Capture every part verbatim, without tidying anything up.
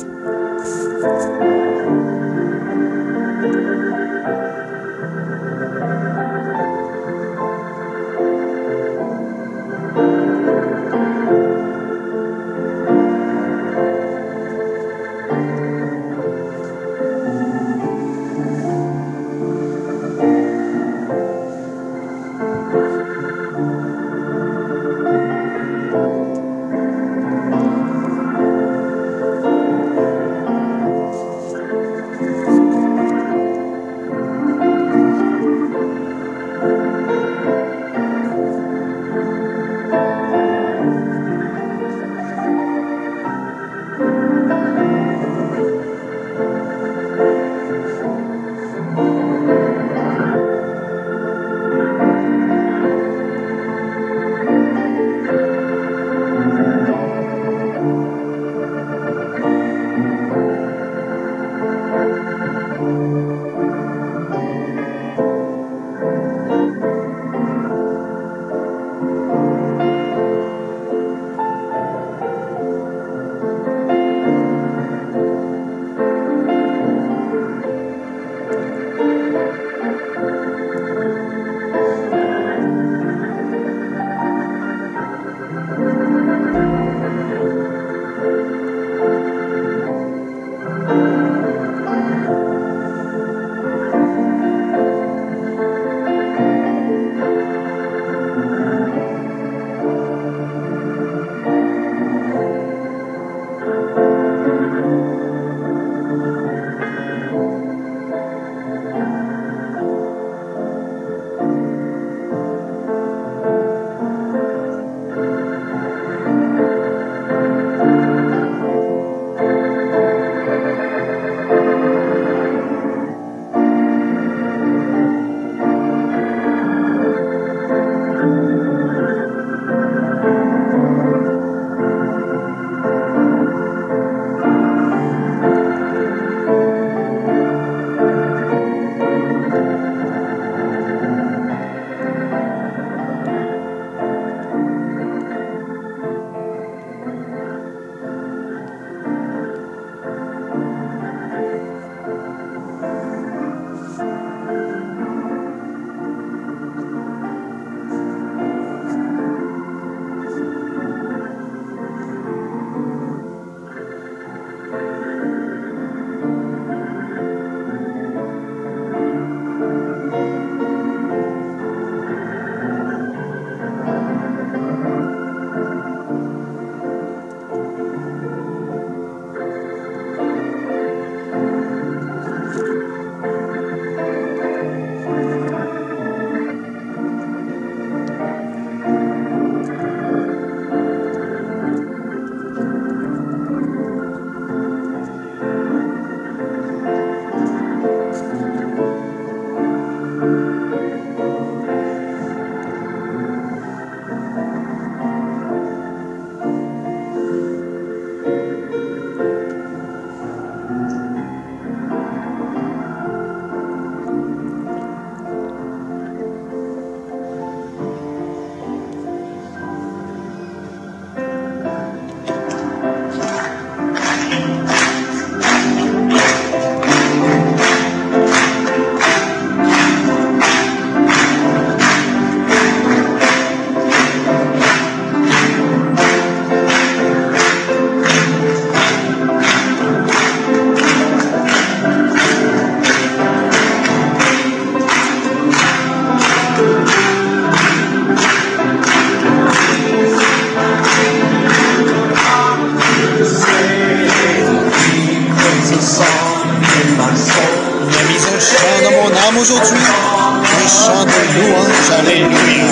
aujourd'hui, un chant de louange, alléluia.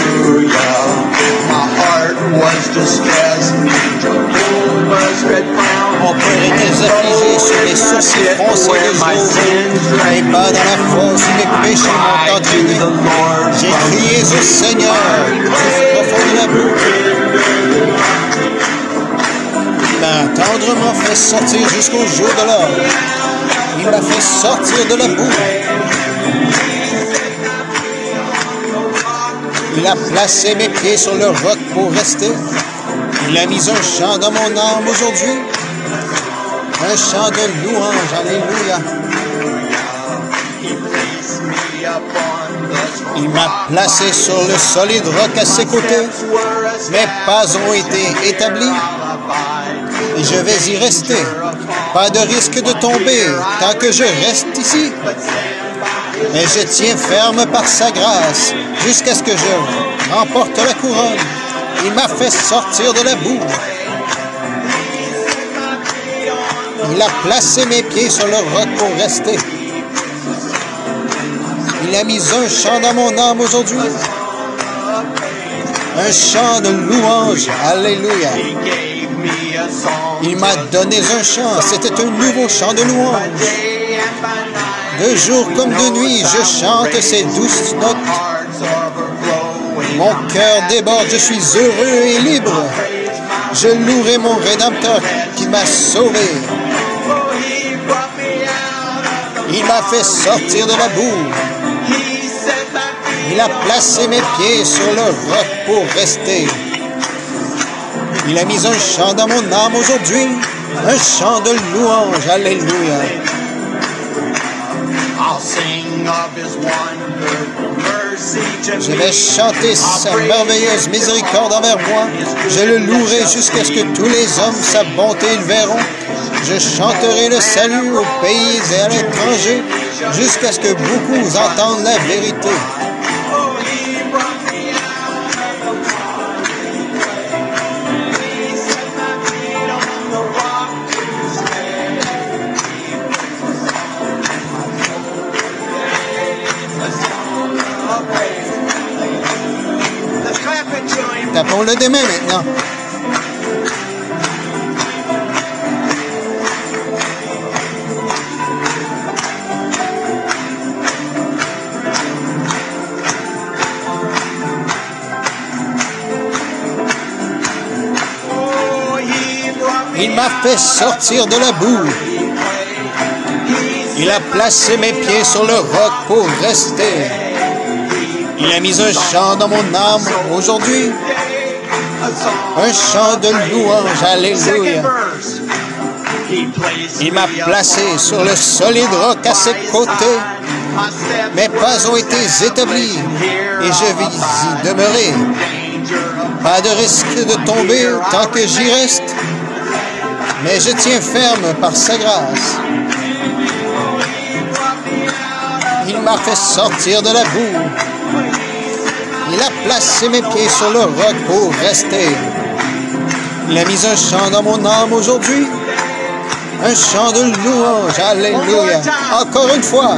Mon cœur était affligé sur les sourcils froncés de jour, et bas dans la fosse où mes péchés m'ont entraîné. J'ai crié au Seigneur, du profond de la boue. Il m'a tendrement fait sortir jusqu'au jour de l'or. Il m'a fait sortir de la boue. Il a placé mes pieds sur le roc pour rester. Il a mis un chant dans mon âme aujourd'hui. Un chant de louange, alléluia. Il m'a placé sur le solide roc à ses côtés. Mes pas ont été établis et je vais y rester. Pas de risque de tomber tant que je reste ici. Mais je tiens ferme par sa grâce jusqu'à ce que je remporte la couronne. Il m'a fait sortir de la boue. Il a placé mes pieds sur le roc pour rester. Il a mis un chant dans mon âme aujourd'hui. Un chant de louange. Alléluia. Il m'a donné un chant. C'était un nouveau chant de louange. De jour comme de nuit, je chante ces douces notes. Mon cœur déborde, je suis heureux et libre. Je louerai mon Rédempteur qui m'a sauvé. Il m'a fait sortir de la boue. Il a placé mes pieds sur le roc pour rester. Il a mis un chant dans mon âme aujourd'hui, un chant de louange. Alléluia. Je vais chanter sa merveilleuse miséricorde envers moi. Je le louerai jusqu'à ce que tous les hommes sa bonté le verront. Je chanterai le salut aux pays et à l'étranger, jusqu'à ce que beaucoup entendent la vérité. Tapons-le des mains maintenant. Il m'a fait sortir de la boue. Il a placé mes pieds sur le roc pour rester. Il a mis un chant dans mon âme aujourd'hui. Un chant de louange. Alléluia. Il m'a placé sur le solide roc à ses côtés. Mes pas ont été établis et je vais y demeurer. Pas de risque de tomber tant que j'y reste. Mais je tiens ferme par sa grâce. Il m'a fait sortir de la boue. Il a placé mes pieds sur le roc pour rester. Il a mis un chant dans mon âme aujourd'hui. Un chant de louange. Alléluia. Encore une fois.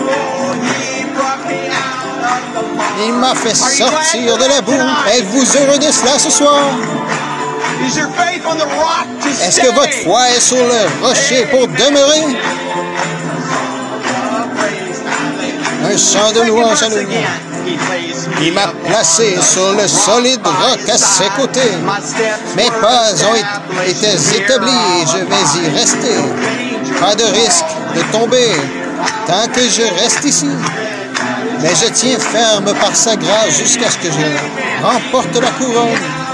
Il m'a fait sortir de la boue. Êtes-vous heureux de cela ce soir? Est-ce que votre foi est sur le rocher pour demeurer? Un chant de louange, alléluia. Il m'a placé sur le solide roc à ses côtés. Mes pas ont été établis et je vais y rester. Pas de risque de tomber tant que je reste ici. Mais je tiens ferme par sa grâce jusqu'à ce que je remporte la couronne.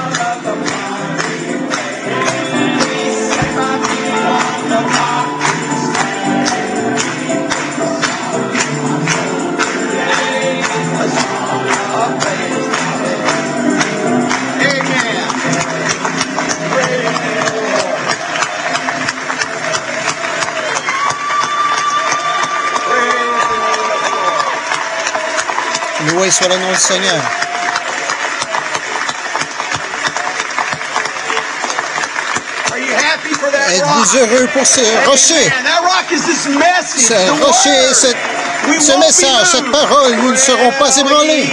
Loué soit le nom du Seigneur. Êtes-vous heureux pour ce rocher? Ce rocher, cette, ce message, cette parole, nous ne serons pas ébranlés.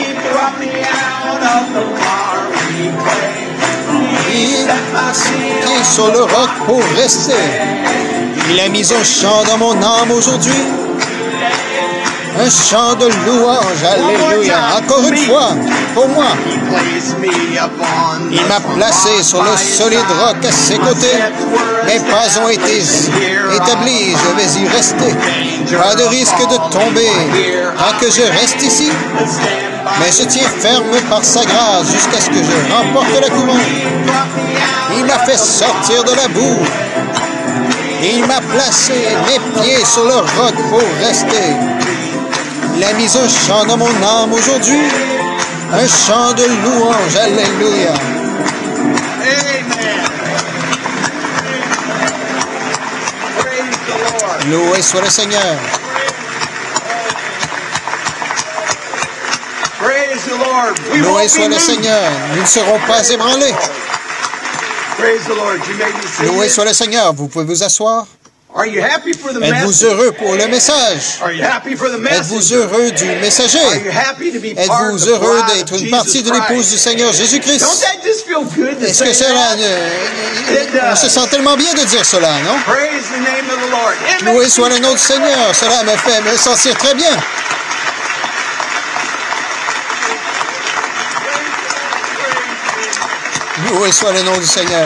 Il a pied sur le roc pour rester. Il a mis un chant dans mon âme aujourd'hui. Un chant de louange, alléluia. Encore une fois, pour moi. Il m'a placé sur le solide roc à ses côtés. Mes pas ont été établis, je vais y rester. Pas de risque de tomber tant que je reste ici. Mais je tiens ferme par sa grâce jusqu'à ce que je remporte la couronne. Il m'a fait sortir de la boue. Il m'a placé mes pieds sur le roc pour rester. Il a mis un chant dans mon âme aujourd'hui, un chant de louange. Alléluia. Loué soit le Seigneur. Loué soit le Seigneur. Nous ne serons pas ébranlés. Loué soit le Seigneur. Vous pouvez vous asseoir. Êtes-vous heureux pour le message? Êtes-vous heureux du messager? Êtes-vous heureux d'être une partie de l'épouse du Seigneur Jésus-Christ? Est-ce que cela... On se sent tellement bien de dire cela, non? Loué soit le nom du Seigneur. Cela me fait me sentir très bien. Loué soit le nom du Seigneur.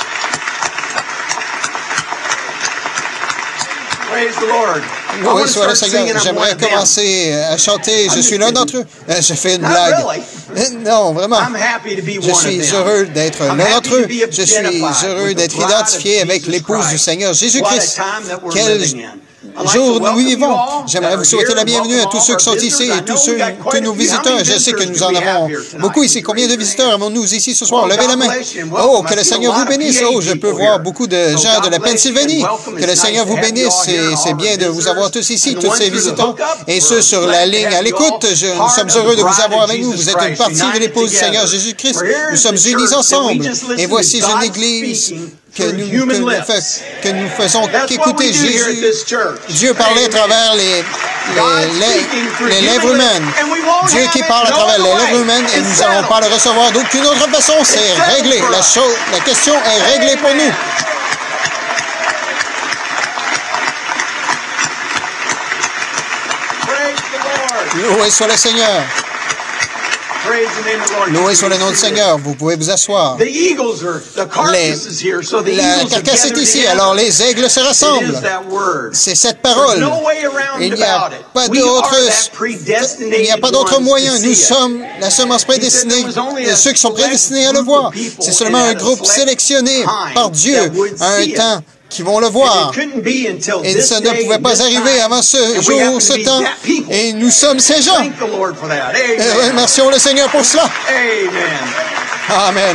Loué soit le Seigneur. J'aimerais commencer à chanter. Je suis l'un d'entre eux. Je fais une blague. Non, vraiment. Je suis heureux d'être l'un d'entre eux. Je suis heureux d'être identifié avec l'épouse du Seigneur Jésus-Christ. Quel jour nous vivons. J'aimerais vous souhaiter la bienvenue à tous ceux qui sont ici et tous ceux que nous visitons. Je sais que nous en avons beaucoup ici. Combien de visiteurs avons-nous ici ce soir? Levez la main. Oh, que le Seigneur vous bénisse. Oh, je peux voir beaucoup de gens de la Pennsylvanie. Que le Seigneur vous bénisse. C'est bien de vous avoir tous ici, tous ces visiteurs. Et ceux sur la ligne à l'écoute, nous sommes heureux de vous avoir avec nous. Vous êtes une partie de l'épouse du Seigneur Jésus-Christ. Nous sommes unis ensemble. Et voici une église que nous, que nous, fais, que nous faisons qu'écouter Jésus. Dieu parlait à travers les, les, les, les lèvres humaines. Dieu qui parle à travers les lèvres humaines et nous n'allons pas le recevoir d'aucune autre façon. C'est réglé. La, chose, la question est réglée pour nous. Loué soit le Seigneur. Loué soit le nom du Seigneur. Vous pouvez vous asseoir. Les, la carcasse est ici, alors les aigles se rassemblent. C'est cette parole. Il n'y a pas d'autre, il n'y a pas d'autre moyen. Nous sommes la semence prédestinée, et ceux qui sont prédestinés à le voir. C'est seulement un groupe sélectionné par Dieu à un temps qui vont le voir. Et ça ne pouvait pas arriver avant ce jour, ce temps. Et nous sommes ces gens. Et remercions le Seigneur pour cela. Amen.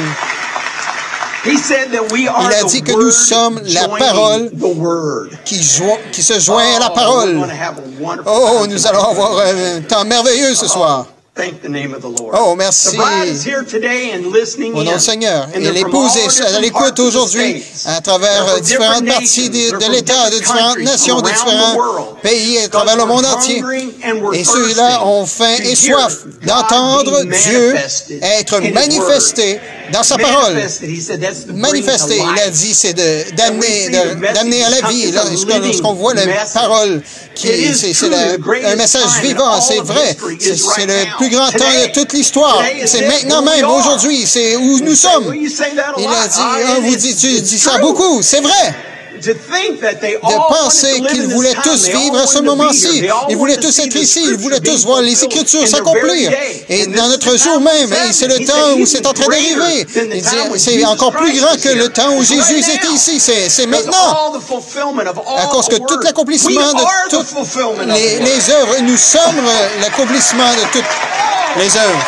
Il a dit que nous sommes la parole qui, qui se joint à la parole. Oh, nous allons avoir un temps merveilleux ce soir. Oh, merci au nom du Seigneur. Et l'épouse est à l'écoute aujourd'hui à travers différentes parties de, de l'État, de différentes nations, de différents pays à travers le monde entier. Et ceux-là ont faim et soif d'entendre Dieu être manifesté dans sa parole. Manifesté, il a dit, c'est d'amener d'amener à la vie. Lorsqu'on voit la parole, c'est un message vivant, c'est vrai. C'est le plus grand temps de toute l'histoire. C'est maintenant même, aujourd'hui, c'est où nous sommes. Il a dit, on vous dit, tu dis ça beaucoup, c'est vrai. De penser qu'ils voulaient tous vivre à ce moment-ci. Ils voulaient tous être ici. Ils voulaient tous voir les Écritures s'accomplir. Et dans notre jour même, et c'est le temps où c'est en train d'arriver. C'est encore plus grand que le temps où Jésus était ici. C'est maintenant. À cause que tout l'accomplissement de toutes les, les œuvres, nous sommes l'accomplissement de toutes les œuvres.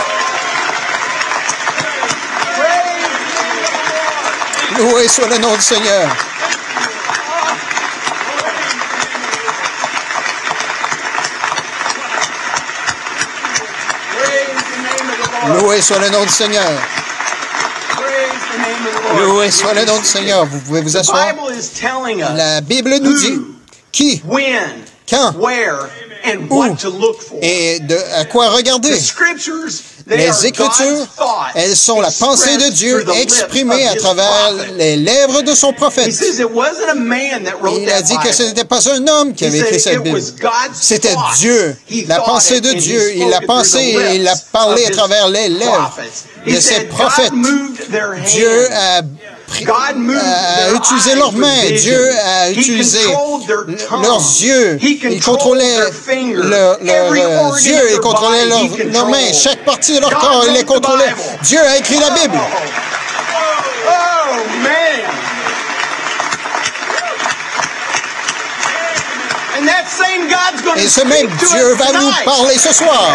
Loué soit le nom du Seigneur. Loué soit le nom du Seigneur. Loué soit le nom du Seigneur. Vous pouvez vous asseoir. La Bible nous dit qui, quand, où et de, à quoi regarder. Les Écritures, elles sont la pensée de Dieu exprimée à travers les lèvres de son prophète. Il a dit que ce n'était pas un homme qui avait écrit cette Bible. C'était Dieu, la pensée de Dieu. Il l'a pensé et il l'a parlé à travers les lèvres de ses prophètes. Dieu a a utilisé leurs mains. Dieu a utilisé leurs yeux. Il contrôlait leurs leur, yeux. Il contrôlait leurs leur mains. Chaque partie de leur corps, il les contrôlait. Dieu a écrit la Bible. Et ce même Dieu va nous parler ce soir.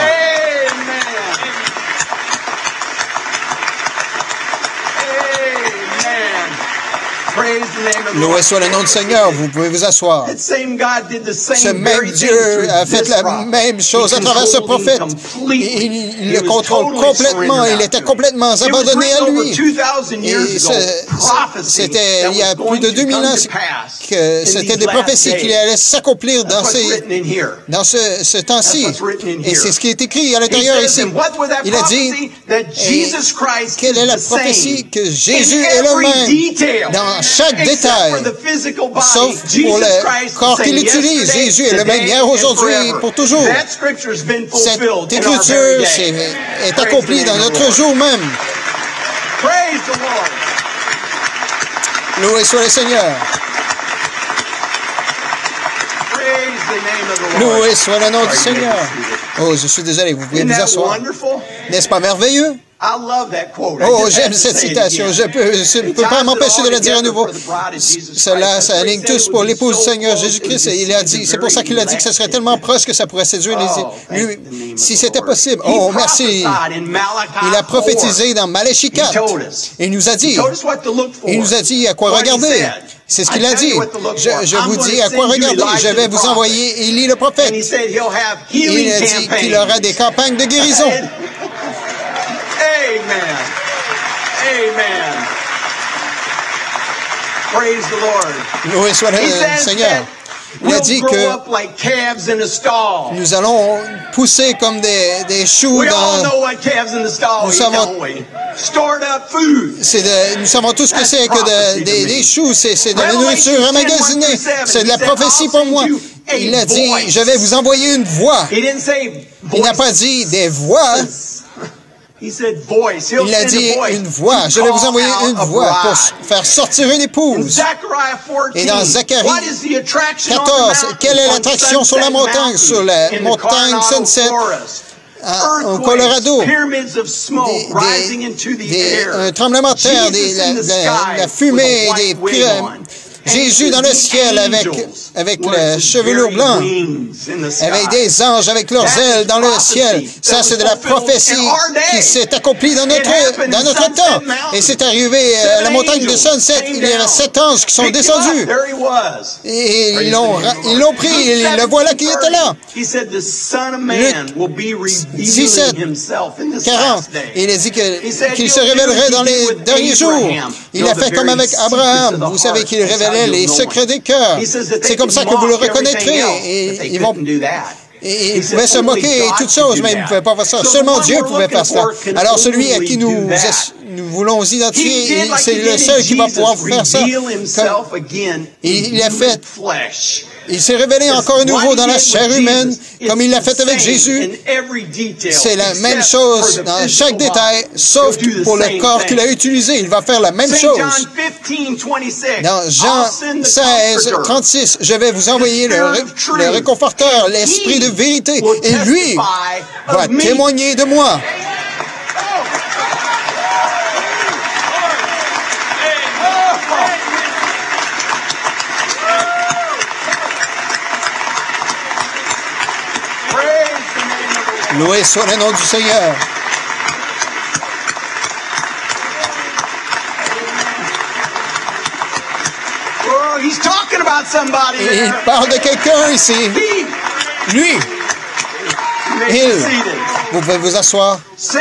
Loué soit le nom du Seigneur, vous pouvez vous asseoir. Ce même Dieu a fait la même chose à travers ce prophète. Il, il le contrôle complètement, il était complètement abandonné à lui. Et c'était il y a plus de deux mille ans que c'était des prophéties qui allaient s'accomplir dans, ces, dans ce, ce temps-ci. Et c'est ce qui est écrit à l'intérieur ici. Il a dit, quelle est la prophétie? Que Jésus est le même dans chaque détail, sauf pour le corps qu'il utilise. Jésus est le même hier, aujourd'hui, pour toujours. Cette écriture est, est accomplie dans notre jour même. Loué soit le Seigneur. Loué soit le nom du Seigneur. Oh, je suis désolé, vous pouvez vous asseoir. N'est-ce pas merveilleux? Oh, j'aime cette citation. Je peux, je ne peux pas m'empêcher de la dire à nouveau. Cela s'aligne tous pour l'épouse du Seigneur Jésus-Christ. Et il a dit, c'est pour ça qu'il a dit que ce serait tellement proche que ça pourrait séduire les lui, si c'était possible. Oh, merci. Il a prophétisé dans Malachie quatre. Il nous a dit, il nous a dit à quoi regarder. C'est ce qu'il a dit. Je, je vous dis à quoi regarder. Je vais vous envoyer Élie le prophète. Il a dit qu'il aura des campagnes de guérison. Amen. Amen. Praise the Lord. Loué soit le Seigneur. Il a dit que nous allons pousser comme des, des choux dans... Nous savons, c'est de, nous savons tous ce que c'est que de, des, des choux, c'est, c'est de la nourriture emmagasinée. C'est de la prophétie pour moi. Il a dit, je vais vous envoyer une voix. Il n'a pas dit des voix. Il a dit une voix. Je vais vous envoyer une voix pour faire sortir une épouse. Et dans Zacharie quatorze, quelle est l'attraction sur la montagne, sur la montagne Sunset au Colorado? Des, des, un tremblement de terre, des, la, la, la fumée, des pyramides. Jésus dans le ciel avec, avec la chevelure blanche, avec des anges avec leurs ailes dans le ciel. Ça, c'est de la prophétie qui s'est accomplie dans notre, dans notre temps. Et c'est arrivé à la montagne de Sunset. Il y avait sept anges qui sont descendus. Et ils l'ont, ils l'ont pris. Et le voilà qui était là. Luc dix-sept, quarante. Il a dit que, qu'il se révélerait dans les derniers jours. Il a fait comme avec Abraham. Vous savez qu'il révélait les secrets des cœurs. C'est comme ça que vous le reconnaîtrez. Et ils vont... Et il pouvait se moquer et toutes choses, mais il ne pouvait pas faire ça. Seulement Dieu pouvait faire cela. Alors celui à qui nous, nous voulons identifier, c'est le seul qui va pouvoir faire ça. Comme, il a fait... Il s'est révélé encore à nouveau dans la chair humaine, comme il l'a fait avec Jésus. C'est la même chose dans chaque détail, sauf pour le corps qu'il a utilisé. Il va faire la même chose. Dans Jean seize, trente-six, je vais vous envoyer le, ré, le réconforteur, l'esprit de vérité, et lui va témoigner de moi. Loué soit le nom du Seigneur. Et il parle de quelqu'un ici. Lui. Il. Vous pouvez vous asseoir.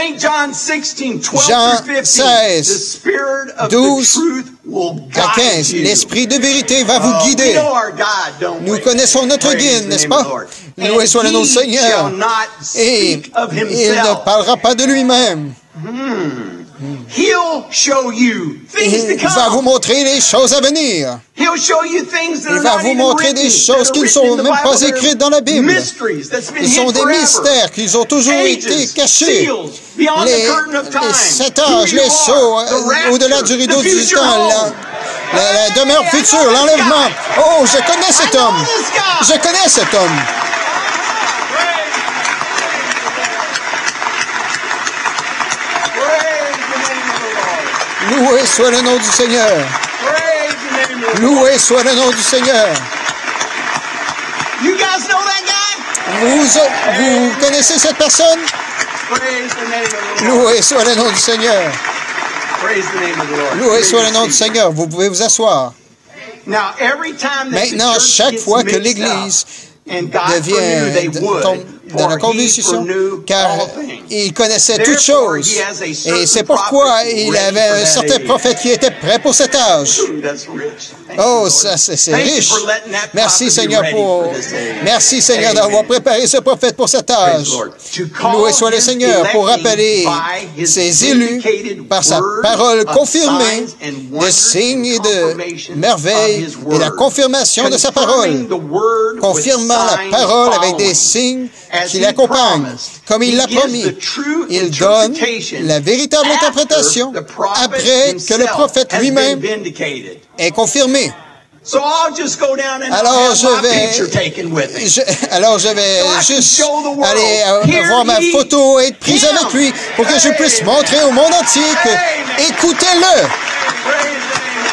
Jean seize, douze à quinze. L'esprit de vérité va vous guider. Nous connaissons notre guide, n'est-ce pas? Loué soit le nom du Seigneur. Et il ne parlera pas de lui-même. Il va vous montrer les choses à venir. Il va vous montrer des choses qui ne sont même pas écrites dans la Bible. Ils sont des mystères qui ont toujours été cachés. Les, les sept âges, les sceaux, euh, au-delà du rideau du temps, la, la, la demeure future, l'enlèvement. Oh, je connais cet homme. Je connais cet homme. Loué soit le nom du Seigneur. Loué soit le nom du Seigneur. You guys know that guy? Vous, vous connaissez cette personne? Praise the name of the Lord. Loué soit le nom du Seigneur. Praise the name of the Lord. Loué soit le nom du Seigneur. Vous pouvez vous asseoir. Now, every time that Maintenant, the church chaque gets fois que mixed l'Église up, and God foreknew they devient would, tombe dans la for he confusion, foreknew car all things. il connaissait toutes Therefore, choses. he has a Et certain c'est pourquoi prophet il ready avait for un that certain age. prophète qui était prêt pour cet âge. Ooh, that's rich. Thank you, Oh, Lord. ça, c'est c'est Thank you riche. for letting that Merci, prophet be Seigneur, ready pour... for this age. Merci, Seigneur, Amen. d'avoir préparé ce prophète pour cet Praise âge. the Lord. To call Loué soit le his Seigneur pour electing rappeler by his ses élus vindicated par sa word parole of confirmée signs and de wonders signes et and de confirmation merveilles of his et la word. confirmation de sa parole, Confirming the word with confirmant la signs parole avec des following. signes As qui he l'accompagnent, promised, comme il he l'a gives promis. the true Il donne interpretation la véritable after interprétation the prophet après que le himself prophète has lui-même been vindicated. est confirmé. So I'll just go down and Alors have je my vais, picture taken with me. je, alors je vais So I can juste show the world, aller euh, here voir ma he- photo et être prise him. avec lui pour que je puisse Amen. montrer au monde entier que Amen. écoutez-le. Praise the name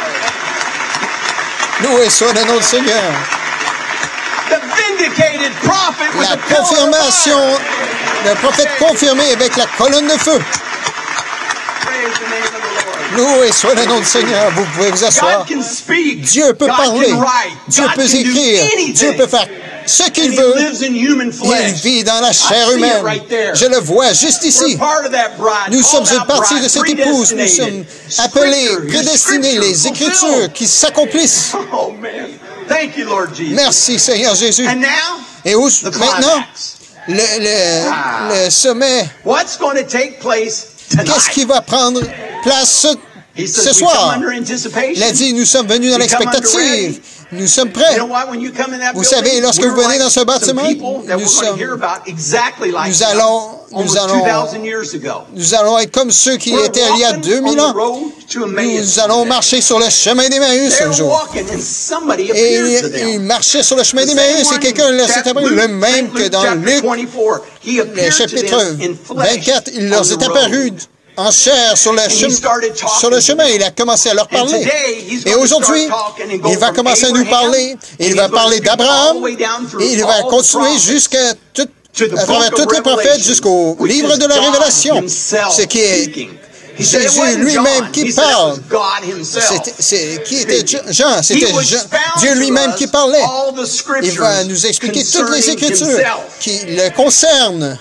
of the Lord. Loué soit le nom du Seigneur. The vindicated prophet with La the pillar of confirmation, fire. le prophète confirmé avec la colonne de feu. Praise the name of the Lord. Loué soit le nom du Seigneur. Vous pouvez vous asseoir. God can speak. Dieu peut God parler. can write. Dieu God peut can do écrire. anything. Dieu peut faire ce qu'il And he veut. lives in human Il flesh. vit dans la I chair see it humaine. right there. Je le vois juste ici. We're part of that bride, Nous sommes called une out partie bride, de cette épouse. Nous sommes predestinated. appelés, Scripture, his prédestinés, scripture les Écritures fulfilled. qui s'accomplissent. Oh man. Thank you, Lord Jesus. Merci, Seigneur Jésus. And now, Et où, the maintenant, climax. le, le, Ah. le sommet, What's going to take place tonight? qu'est-ce qui va prendre place ce, He says, ce we soir? come under anticipation. Il a dit, nous sommes venus dans We come under l'expectative. Nous sommes You prêts. know what? When you come in that Vous building, savez, lorsque we're vous venez like dans ce some bâtiment, people that nous we're going sommes- to hear about exactly like nous them allons- nous almost allons- two thousand years ago. Nous allons être comme ceux qui We're étaient il y a walking deux mille on ans. the road to Emmaus. Nous allons marcher sur le chemin d'Emmaüs They're un jour. walking and somebody Et appears to il, them. il marchait sur le chemin The d'Emmaüs same et one quelqu'un leur in s'est apparu, Luke- le même Luke que dans chapter Luc, twenty-four. He le appeared to chapitre them in flesh vingt-quatre, il on leur the est road. apparu en chair sur le, he chem- started talking sur le to chemin. them. Il a commencé à leur And parler. today, he's Et going to aujourd'hui, start talking and go il va from commencer à nous Abraham, parler. and Il he's va going parler to speak all d'Abraham. the way down through Et il all va the continuer prophets. jusqu'à tout, To the à travers book of tous les prophètes Revelation, jusqu'au which livre is de la God Révélation. himself Ce qui est speaking. He said it Jésus wasn't lui-même John. qui He said it parle. was God himself. C'était- c'est- qui était speaking. Jean? C'était He would Jean- expound Dieu to lui-même us qui parlait. all the Il scriptures va nous expliquer toutes les concerning Écritures himself. qui le concernent.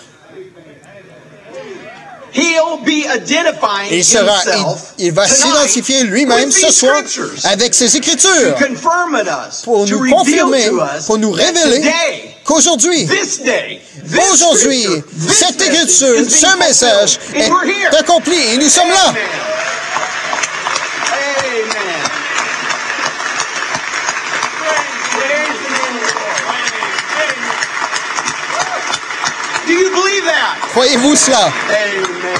He'll be identifying Il, sera, himself il, il va tonight s'identifier lui-même with ce these soir scriptures avec ses to Écritures confirm it us, pour to nous reveal confirmer, to us pour nous that révéler today, qu'aujourd'hui, this day, this aujourd'hui, scripture, this cette message Écriture, is being ce message fulfilled, and we're here. est accompli et nous sommes là. Amen. Amen. Praise the name of the Lord. Do you believe that? Croyez-vous cela? Amen.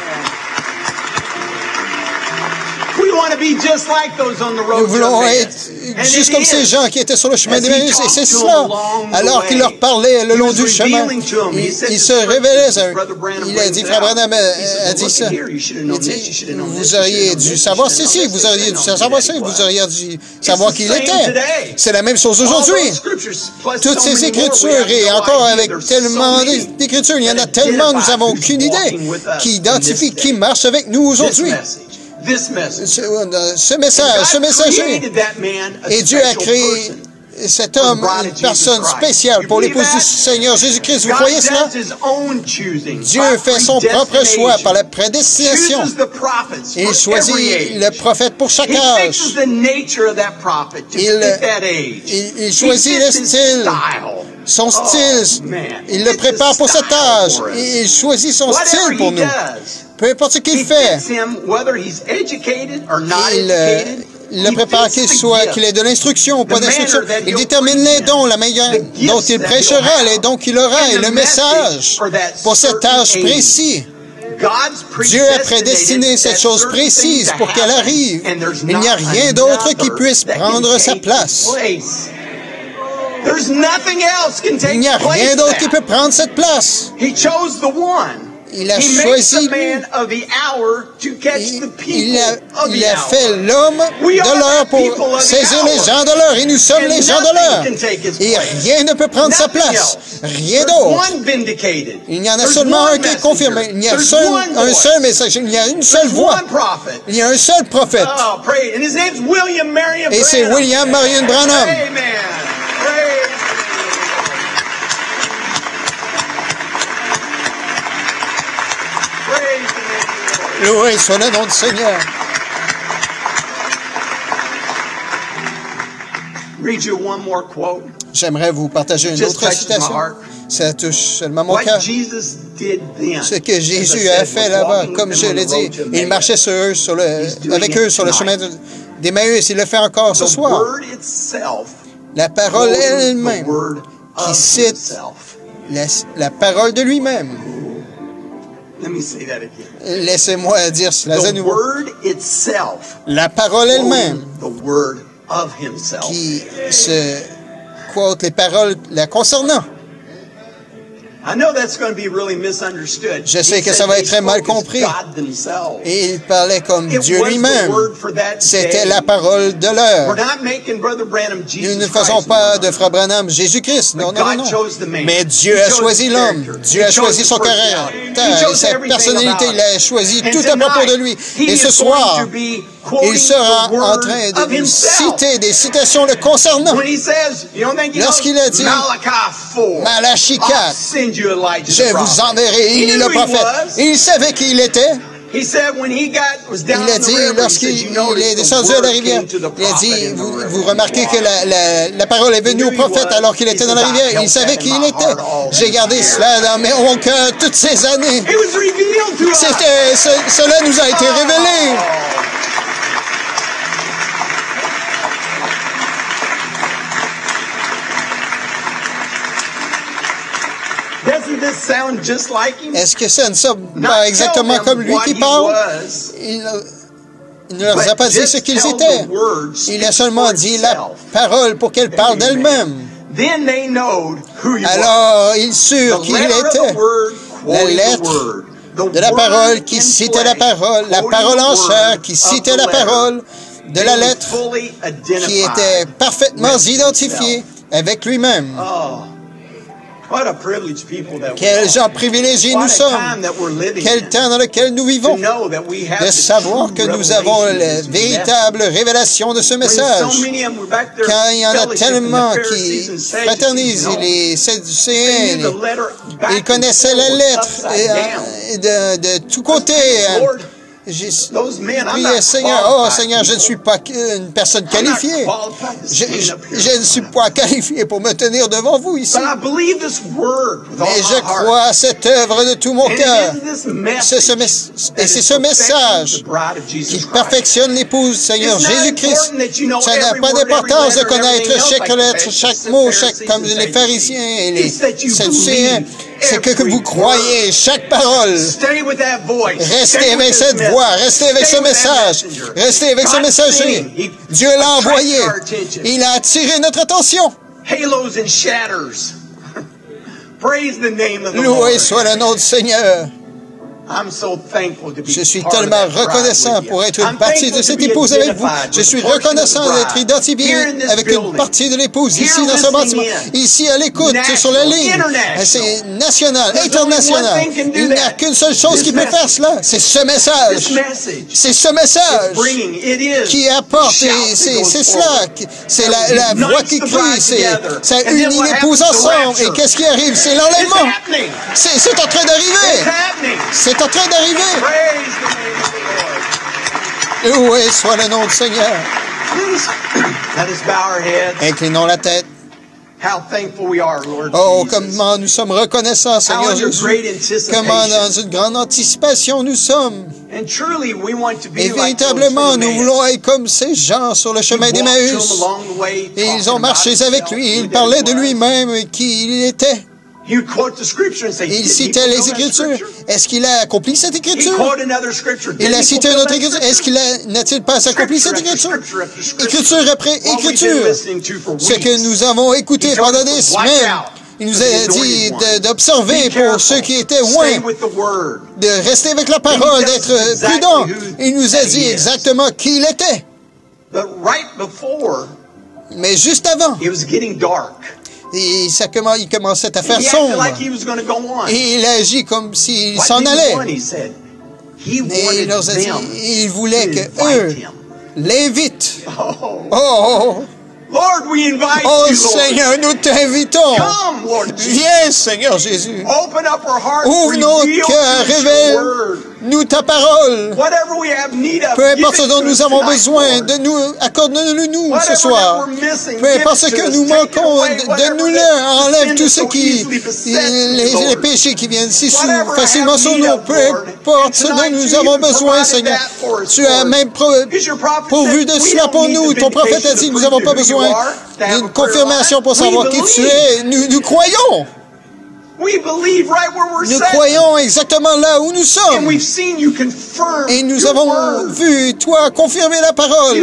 We want to be just like those on the Nous road to voulons Emmaus. être And juste it comme is. ces gens qui étaient sur le chemin As he d'Emmaüs, et talked c'est to them cela. along the Alors way, qu'il leur parlait le he long was du chemin, revealing to them. He il, said il to se the révélait. scriptures, Brother Branham Il a dit, brings Frère it out. Branham a, He said, a well, dit look ça. here, you should have Il known dit, this, you should have known this, vous you should have auriez known dû this, savoir you should have ceci, known vous this, auriez you dû should have savoir known ça, that he vous was. auriez dû savoir It's qui the il same était. today. C'est la même chose All aujourd'hui. those scriptures, plus Toutes so ces many more, we Écritures, have et no encore idea. avec There's tellement so many d'Écritures, il y en a that tellement, nous identify n'avons who's aucune idée, walking with us qui in identifie this qui day. marche avec nous This aujourd'hui. message, this message. Ce, ce message, ce God messager. created that man a Et Dieu a special créé person. cet homme, une personne spéciale pour l'épouse du Seigneur Jésus-Christ. Vous God croyez cela? does his own choosing Dieu by fait son propre choix par la prédestination. chooses the prophets Il for choisit every age. le prophète pour chaque He âge. fixes the nature of that prophet to Il- fit that age. il- il He choisit fits le his style, style. Son Oh, style, man. il le It's prépare a pour cet style âge. for us. Il choisit son Whatever style pour he nous. does, Peu importe ce qu'il he fait, fits him whether he's educated or not il, euh, educated. il le He prépare fits qu'il the soit, gift. qu'il ait de l'instruction ou pas The d'instruction. manner that Il he'll détermine preach les dons, la manière the gifts dont il that prêchera, he'll have. les dons qu'il aura And et the le message for that pour cet âge certain age. précis. God's Dieu a prédestiné cette chose précise pour qu'elle arrive. Il n'y a rien d'autre qui puisse prendre sa place. There's nothing else can take Il n'y a rien place d'autre qui there. peut prendre cette place. He chose the one Il a He makes choisi, the man of the hour to catch il, the il people a, of il the a hour. fait l'homme We de are l'heure the pour people of the saisir les hour. gens de l'heure. Et nous sommes And les gens de nothing l'heure. can take his Et place. rien ne peut prendre sa Nothing place. else. Rien There's d'autre. one vindicated. Il y en a There's seulement one un qui est messenger. confirmé. Il y a There's seul, one un voice. seul message. Il y a une seule There's voix. one prophet. Il y a un seul prophète. Oh, praise. And his name's William Marion Et c'est Branham. William Marion Branham. Amen. Praise. Praise the name of the Lord. Loué soit le nom du Seigneur. Read you one more quote. J'aimerais vous partager une Just autre touches my citation. heart. Ça touche seulement mon What cœur. Jesus did then, Ce que as I Jésus said, a fait was là-bas, walking comme with je them on l'ai the dit, road to il Emmaus. marchait sur eux, sur le, He's doing avec it eux sur le tonight. chemin d'Emmaüs. Il le fait encore ce The soir. word itself, La parole quoting the elle-même, word qui of cite himself. la, la parole de lui-même. Let me say that again. Laissez-moi dire cela à The nouveau. word itself, La parole elle-même, quoting the word of himself. qui se quote les paroles la concernant. I know that's going to be really misunderstood. Je sais He que said ça va they être très mal spoke as compris. God themselves. Et il parlait comme It Dieu was the lui-même. word for that C'était day. la parole de We're l'heure. not making Brother Branham Nous Jesus ne faisons Christ. pas de Frère Branham Jésus-Christ. Non, But non, non, God non. chose the man. Mais Dieu He a chose choisi his l'homme. character. Dieu He a chose choisi his son personality. caractère He et chose sa everything personnalité. about Il a it. choisi And tout à propos de lui. tonight, he Et is ce going soir, to be quoting il sera the word en train of de nous himself. citer des citations le concernant. When he says, you don't think he knows? Lorsqu'il a dit, Malachi four, Malachi I'll quatre, send you Elijah je the vous prophet. enverrai. He Il est knew le who he prophète. was. Il savait qui il était. He said when he got was down Il a on the dit, river, he said, lorsqu'il you il notice est the descendu à word la rivière, came to the il a prophet dit, in the vous, river. vous remarquez que la, la, la parole est venue au prophète alors qu'il était dans la rivière. Il savait qui il était. J'ai gardé cela dans mes- mon cœur toutes ces années. It was revealed to us. C'était, ce- cela nous a été révélé. Doesn't this sound just like him? Est-ce que ça ne sonne Not pas tell exactement them comme lui what qui he parle? was, Il, il ne leur a but pas dit just ce qu'ils tell étaient. the word Il a speaks seulement for dit la itself. parole pour qu'elle parle Amen. d'elle-même. Then they knowed who he was. Alors, ils surent The qui il letter of était. the word, La quoting the lettre word. The de la word parole qui in citait la flesh, parole, la quoting parole the en word chair qui of citait the la letter, parole de la being lettre fully qui était identified parfaitement with identifié himself. avec lui-même. Oh, what a privileged people that we Quels are. gens privilégiés What nous a sommes. time that we're living Quel in. temps dans lequel nous To vivons. know that we have De the savoir true que nous avons revelation la of this véritable révélation de ce message. message. When so many of them were back there Quand il y en a fellowshipping, tellement the qui Pharisees and Sadducees, fraternisent, you know, les they Sadducéens, knew the letter ils back connaissaient and la forward, lettre upside et, down. euh, de, de tous côtés. Lord, J'ai those men, I'm prié, not Seigneur, oh qualified Seigneur, je ne people. suis pas une personne I'm not qualifiée. qualified to Je, stand je, up here. je ne suis pas qualifié pour me tenir devant vous ici. But I believe this word with all Mais my je heart. crois à cette œuvre de tout mon And cœur. it is this C'est message ce mes- that Et c'est is ce perfecting message the bride of Jesus qui Christ. perfectionne l'épouse Seigneur It's not Jésus-Christ. important that you know Ça n'a every pas word, d'importance de every letter, connaître everything else chaque like the lettre, Pharisees, chaque the mot, Pharisees chaque, comme and les Sadducees. pharisiens et les It's that you sadducéens. believe C'est que, que every vous croyez chaque parole. Stay with that voice. Restez Stay avec with cette this voix, message. restez avec Stay ce with that message, messenger. restez avec ce God messager. sent him. He Dieu l'a attracted envoyé. our attention. Il a attiré notre attention. Halos and shatters. Praise the name of the Loué Lord. soit le nom du Seigneur. I'm so thankful to be Je suis part of tellement that bride reconnaissant with you. pour être I'm une partie thankful de to cette be épouse avec vous. identified Je with suis the portion of the reconnaissant bride d'être identifié here in this avec une building. partie de l'épouse Here ici dans ce listening bâtiment. in. Ici à l'écoute National, sur la ligne. international. C'est national, There's international. only one thing can do Il n'y a that. qu'une seule chose This qui peut message. faire cela. C'est ce This message. message C'est ce is message bringing, it is qui apporte, shout et that c'est goes c'est forward. cela, qui- c'est la, la Unites voix qui the crie, bride c'est, together. ça And then unit what l'épouse happens? The ensemble. Et rapture. qu'est-ce qui arrive? C'est It's l'enlèvement. happening. C'est c'est en train It's d'arriver. happening. C'est en train d'arriver. Praise the name of the Lord. Loué soit le nom du Seigneur. Please, let us bow our heads. Inclinons la tête. How thankful we are, Lord Oh, Jesus. comment nous sommes reconnaissants, How Seigneur under Jésus. great anticipation. Comment dans une grande anticipation nous sommes. And truly, we want to be Et like those véritablement, from nous Emmaus. voulons être comme ces gens sur le chemin He walked to d'Emmaüs. him along the way, Et ils talking ont about marché avec himself, lui. who Il that parlait he de was. lui-même et qui il était. He would quote the scripture and say, Il "Did he citait fulfill les that Écritures. scripture?" Est-ce qu'il a accompli cette He Écriture? quoted another scripture. Il Did a he cité fulfill une autre that Écriture. scripture? Est-ce qu'il a, n'a-t-il pas accompli Scripture cette after Écriture? scripture after scripture. Écriture après What we've been Écriture. listening to for Ce que weeks. nous avons écouté He told pendant us des to watch semaines. out. Il nous a dit d'observer pour ceux qui étaient loin, de rester avec la parole, d'être prudent. Il nous a dit exactement qui il était. Mais juste avant, et ça, il commençait à faire sombre. Et il agit comme s'il s'en allait. Et il leur a dit, il voulait que eux l'invitent. Oh! Lord, we invite oh you, Lord. Seigneur, nous t'invitons. Come, Lord Jesus. Viens, Seigneur Jésus. Open up our hearts, ouvre nos cœurs, révèle-nous ta parole. Whatever we have need of, peu importe ce dont nous avons besoin, de nous, accorde-nous nous ce soir. Peu importe ce que nous manquons, donne-nous-le. Enlève tout ce qui, les, les péchés qui viennent si facilement sur nous. Peu importe ce dont nous avons besoin, Seigneur. Tu as même pourvu de cela pour nous. Ton prophète a dit, nous n'avons pas besoin d'une confirmation pour savoir qui tu es. Nous, nous croyons. Nous croyons exactement là où nous sommes. Et nous avons vu, toi, confirmer la parole.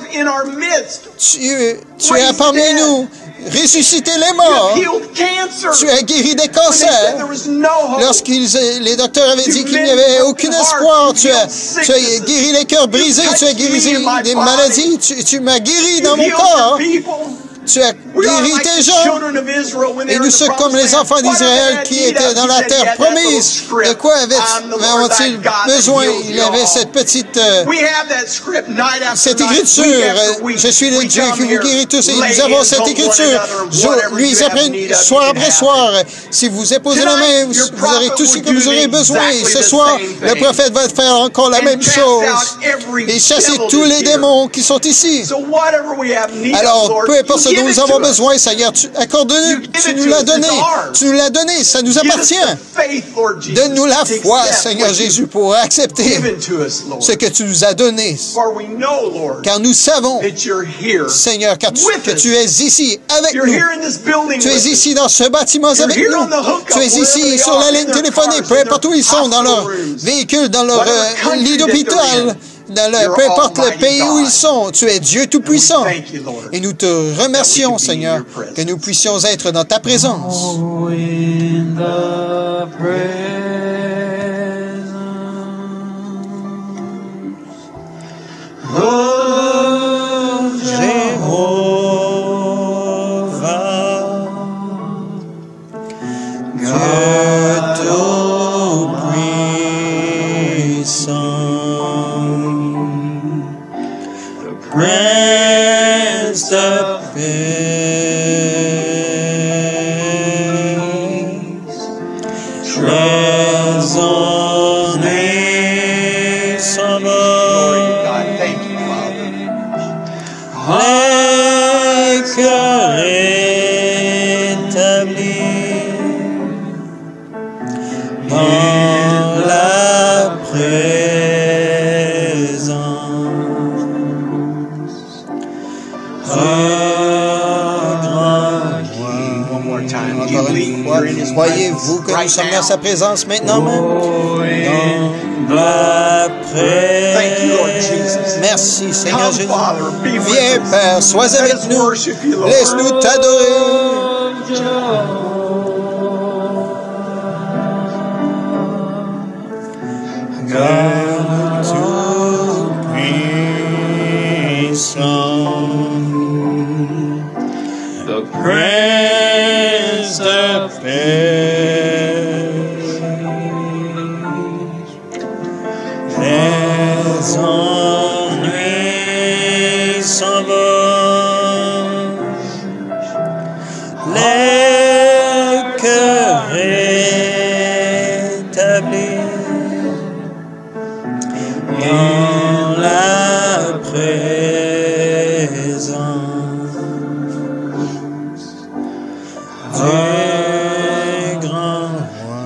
Tu, tu as parmi nous ressuscité les morts. Tu as guéri des cancers. Lorsqu'ils, les docteurs avaient dit qu'il n'y avait aucun espoir, tu as, tu as guéri les cœurs brisés, tu as guéri des maladies, tu, tu m'as guéri dans mon corps. Tu as guéri tes gens. Et nous sommes comme les enfants d'Israël qui étaient dans la terre promise. De quoi avaient-ils besoin? Il y avait cette petite, euh, cette écriture. Je suis le Dieu qui vous guérit tous. Et nous avons cette écriture. Nuit après, soir après soir. Si vous éposez la main, vous, vous aurez tout ce que vous aurez besoin. Et ce soir, le prophète va faire encore la même chose. Et chasser tous les démons qui sont ici. Alors, peu importe ce dont nous avons besoin, Seigneur, accorde-nous, tu nous l'as donné, tu nous l'as donné, ça nous appartient. Donne-nous la foi, Seigneur Jésus, pour accepter ce que tu nous as donné. Car nous savons, Seigneur, car tu, que tu es ici avec nous. Tu es ici dans ce bâtiment avec nous. Tu es ici sur la ligne téléphonique, peu importe où ils sont, dans leur véhicule, dans leur euh, lit d'hôpital. Dans le, peu importe le pays où ils sont, tu es Dieu Tout-Puissant. Et nous te remercions, Seigneur, que nous puissions être dans ta présence. Croyez-vous que nous sommes dans sa présence maintenant même? Dans la présence. Merci, Seigneur Jésus. Viens, Père, sois avec nous. Laisse-nous t'adorer. God Tout-Puissant, the Prince of Peace, les ennuis s'en vont, les cœurs rétablis dans la présence du grand roi.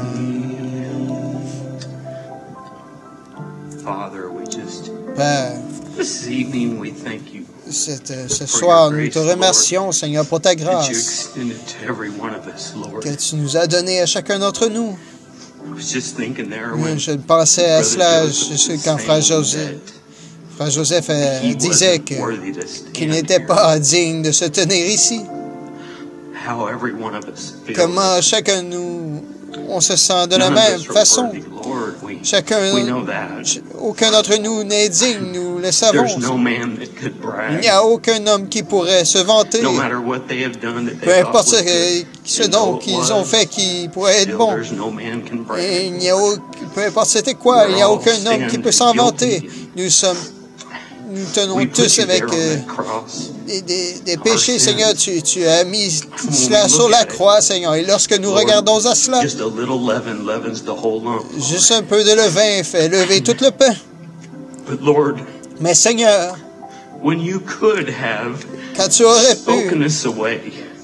Father, we just, Père, this evening we thank you cette, ce soir, nous te remercions, Seigneur, pour ta that you grâce extended to every one of us, Lord. que tu nous as donnée à chacun d'entre nous. I was just thinking there when Je pensais à Brother cela Joseph je sais, was quand Frère saying Joseph, that Frère Joseph euh, he disait wasn't que- worthy to stand qu'il n'était here. pas digne de se tenir ici. how every one of us feels. comment chacun de nous, on se sent de la None of même us are façon. worthy, Lord. We, Chacun, we know that. aucun d'entre nous n'est digne, nous le savons. There's no man that could Il brag. n'y a aucun homme qui pourrait se vanter, No matter what they have done that peu they importe thought ce, was good, ce and dont though it qu'ils ont was, fait qui pourrait être still bon. there's no man can brag. Et il n'y a aucun, peu importe c'était quoi, il n'y a aucun homme qui peut s'en vanter. Nous sommes, nous tenons We put tous you avec there on euh, that cross. des, des, des péchés, Seigneur. Tu, tu as mis cela sur la croix, Seigneur. Et lorsque nous regardons à cela, Just a little leaven leavens the whole lump. juste un peu de levain fait lever tout le pain. But Lord, Mais Seigneur, when you could have quand tu aurais spoken pu, us away,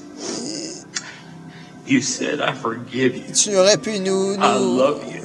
you said, I forgive you. tu aurais pu nous, I nous, love you.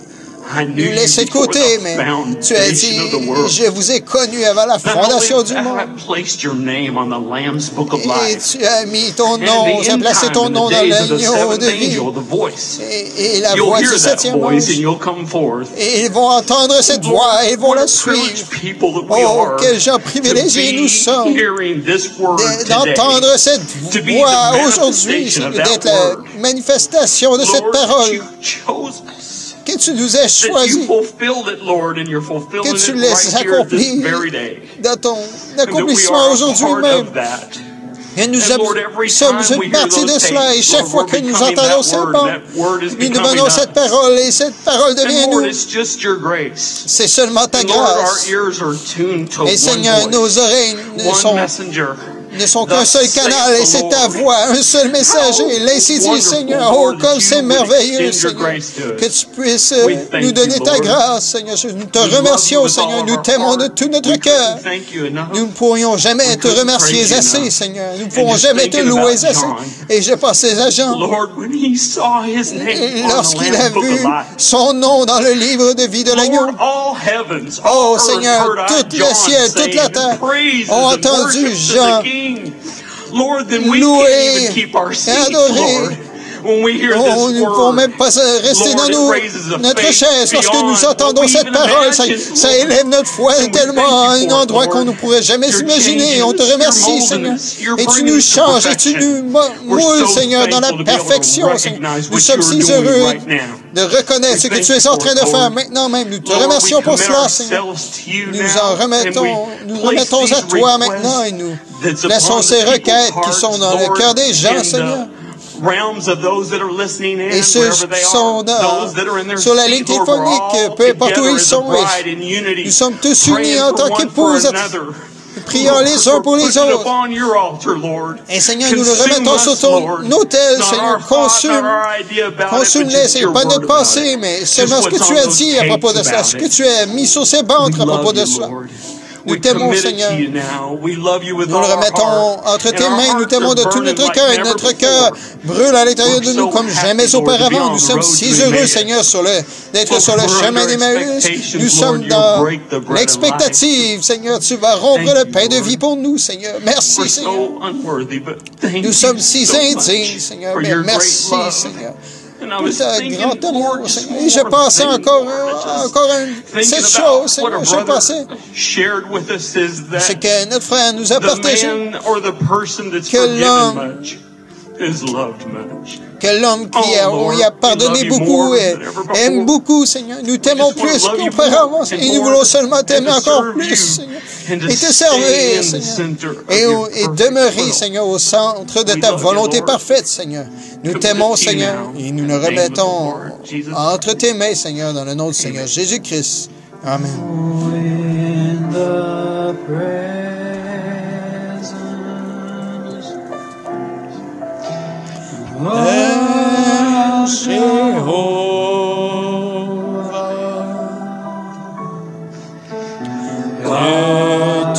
I knew nous you laisser de before côté, the mais tu as foundation dit, of the world. je vous ai connu avant la Not fondation only du have I monde. placed your name on the Lamb's Book of Et Life, tu as mis ton and nom, in tu as the end placé time, ton in nom the dans days of the l'agneau seventh de vie. angel, the voice, Et, et la you'll voix hear du that septième voice ange. and you'll come forth. Et ils vont entendre cette voix et ils vont What la a suivre. privileged people that we Oh, are quels gens to privilégiés nous be sommes hearing this word de- today. d'entendre cette To be voix the aujourd'hui, manifestation of d'être that la word. manifestation de cette Lord, parole, you chose us. que tu nous as That you choisis, fulfilled it, Lord, and you're fulfilling que tu it laisses right here this accomplir very day. dans ton And that we accomplissement are a aujourd'hui part même. of that. Et nous And sommes, Lord, every sommes time we une hear partie de those cela, et tapes, chaque Lord, fois we're que nous becoming entendons that ces word, bandes, and that word is nous becoming devenons us. cette parole, et cette parole devient And Lord, nous. it's just your grace. C'est seulement ta And Lord, our grâce. ears are tuned to Et Seigneur, one nos voice, oreilles ne one sont, messenger. ne sont qu'un Thus seul saith canal, et the c'est ta Lord. voix, un seul messager. How L'ainsi dit, wonderful, Seigneur, oh, Lord, that comme you c'est would merveilleux, extend your Seigneur, grace to us. que tu puisses euh, We thank nous donner you, ta Lord. grâce, Seigneur. Nous te We love you remercions, with all Seigneur. of Nous our t'aimons de heart. tout notre We cœur. couldn't thank you enough. Nous ne pourrions jamais We te couldn't remercier praise you assez, enough. Seigneur. Nous ne And pourrons just jamais te thinking louer about assez. John, Et je pensais à Jean. Lord, when he saw his name on the Lorsqu'il a Lamb's Book vu of Life, son nom dans le livre de vie de l'agneau, Lord, all heavens, oh all earth Seigneur, heard I, tout le John, ciel, toute la saying, terre praises ont and entendu worship to Jean the King. Lord, then we louer can't even keep our et seats, adorer. Lord. When we hear Oh, this nous ne pouvons word, même pas rester Lord, dans it nous, raises a notre faith chaise. Lorsque beyond nous entendons what we cette even parole, ça, imagined, ça Lord. élève notre foi And we tellement thank à you un for it, endroit qu'on Lord. ne pourrait jamais You're s'imaginer. On te changing us, remercie, you're Seigneur. molding us, you're Et tu bringing nous us to changes et tu perfection. nous mo- We're moules, so Seigneur, dans la thankful to be able to perfection, Seigneur. recognize Nous what sommes you're si doing heureux right now. de reconnaître We ce que thank tu es you en for train it, de faire Lord. maintenant même. Nous te Lord, we remercions pour commit cela, Seigneur. ourselves to you Nous now, en and remettons, we nous place remettons these à toi requests maintenant et nous that's laissons upon ces the people's requêtes qui hearts, sont dans le Lord, cœur des gens, in Seigneur. the realms of those that are listening in, Et ceux wherever they qui sont are, dans- those that are in their sur la ligne seat, Lord, we're téléphonique, all peu importe où together ils as a sont, bride in unity, nous sommes tous unis praying en for tant one qu'épouses, for another. prions les uns pour les Put it autres. upon your altar, Lord. Et Seigneur, nous le Consume remettons sur us, ton Lord. autel, Not Seigneur. our thought, not Consume, our idea about it, but consume-les, just c'est your pas word notre about pensée, it. mais Just seulement ce que what's tu on as those dit à propos de tapes cela, about ce que it. tu as mis sur ces bandes à We propos love de you, cela. Lord. Nous We t'aimons, commit it Seigneur. to you now. We love you with Nous all le our remettons heart. entre tes And our mains, nous hearts t'aimons are de tout burning notre like cœur et never notre cœur before. brûle à l'intérieur de We're nous so comme happy, jamais Lord, to be auparavant. on Nous the sommes road si to heureux, Emmaus. Seigneur, sur le, d'être Lord, sur le we're chemin under d'Emmaüs. expectations, Nous sommes Lord, dans you'll break the bread of l'expectative, Seigneur. Tu vas rompre Thank le you, pain de Lord. vie pour nous, Seigneur. Merci, We're Seigneur. so unworthy, but thank Nous you sommes si so indignes, much Seigneur, for mais your great merci, love. Seigneur. And I Pour was ta thinking, grand amour, Lord, just Seigneur. one Et je more pensais thing, encore, Lord, just encore une, thinking cette about chose, what Seigneur. a Je brother pensais shared with us is ce that que notre frère nous a the partagé. man or the person that's Que forgiven l'homme- much is loved much. Que l'homme qui Oh, a, on Lord, y a we pardonné love you beaucoup more et than ever before. aime beaucoup, Seigneur. Nous t'aimons just wanna plus love you qu'auparavant, more et and nous more voulons seulement and t'aimer to encore serve plus, you Seigneur. and to Et te stay servir, in the Seigneur. center of Et, your et perfect demeurer, will. Seigneur, au centre de We ta love you, volonté Lord. parfaite, Seigneur. Nous Commit t'aimons, it to you Seigneur, now. et nous In le the name of the remettons Lord Jesus. entre tes mains, Seigneur, dans le nom du Seigneur Amen. Jésus-Christ. Amen. In the presence of Jehovah, le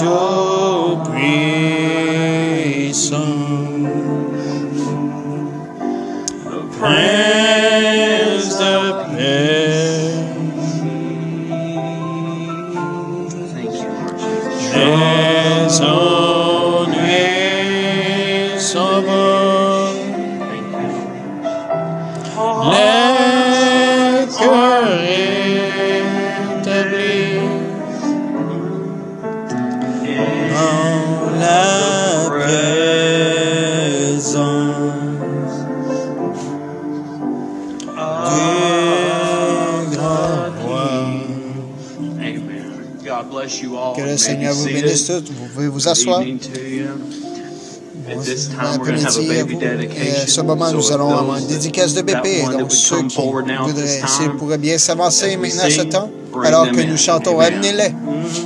Tout-Puissant, Prince de paix, Thank you, Lord Jesus. les ennuis s'en vont, Thank you. les cœurs établis dans la présence God bless you all. Que le You may Seigneur be vous seated. bénisse tous. Vous pouvez vous Good asseoir. evening to you. At Bon this time, we're going to have a après-midi à baby vous. Et à dedication. ce moment, So nous if allons avoir une those dédicace de that bébé. one that Donc, would ceux come qui forward now at voudraient, this s'ils time, pourraient bien s'avancer as we maintenant à ce sing, temps, bring alors them que in. nous chantons, Amen. amenez-les.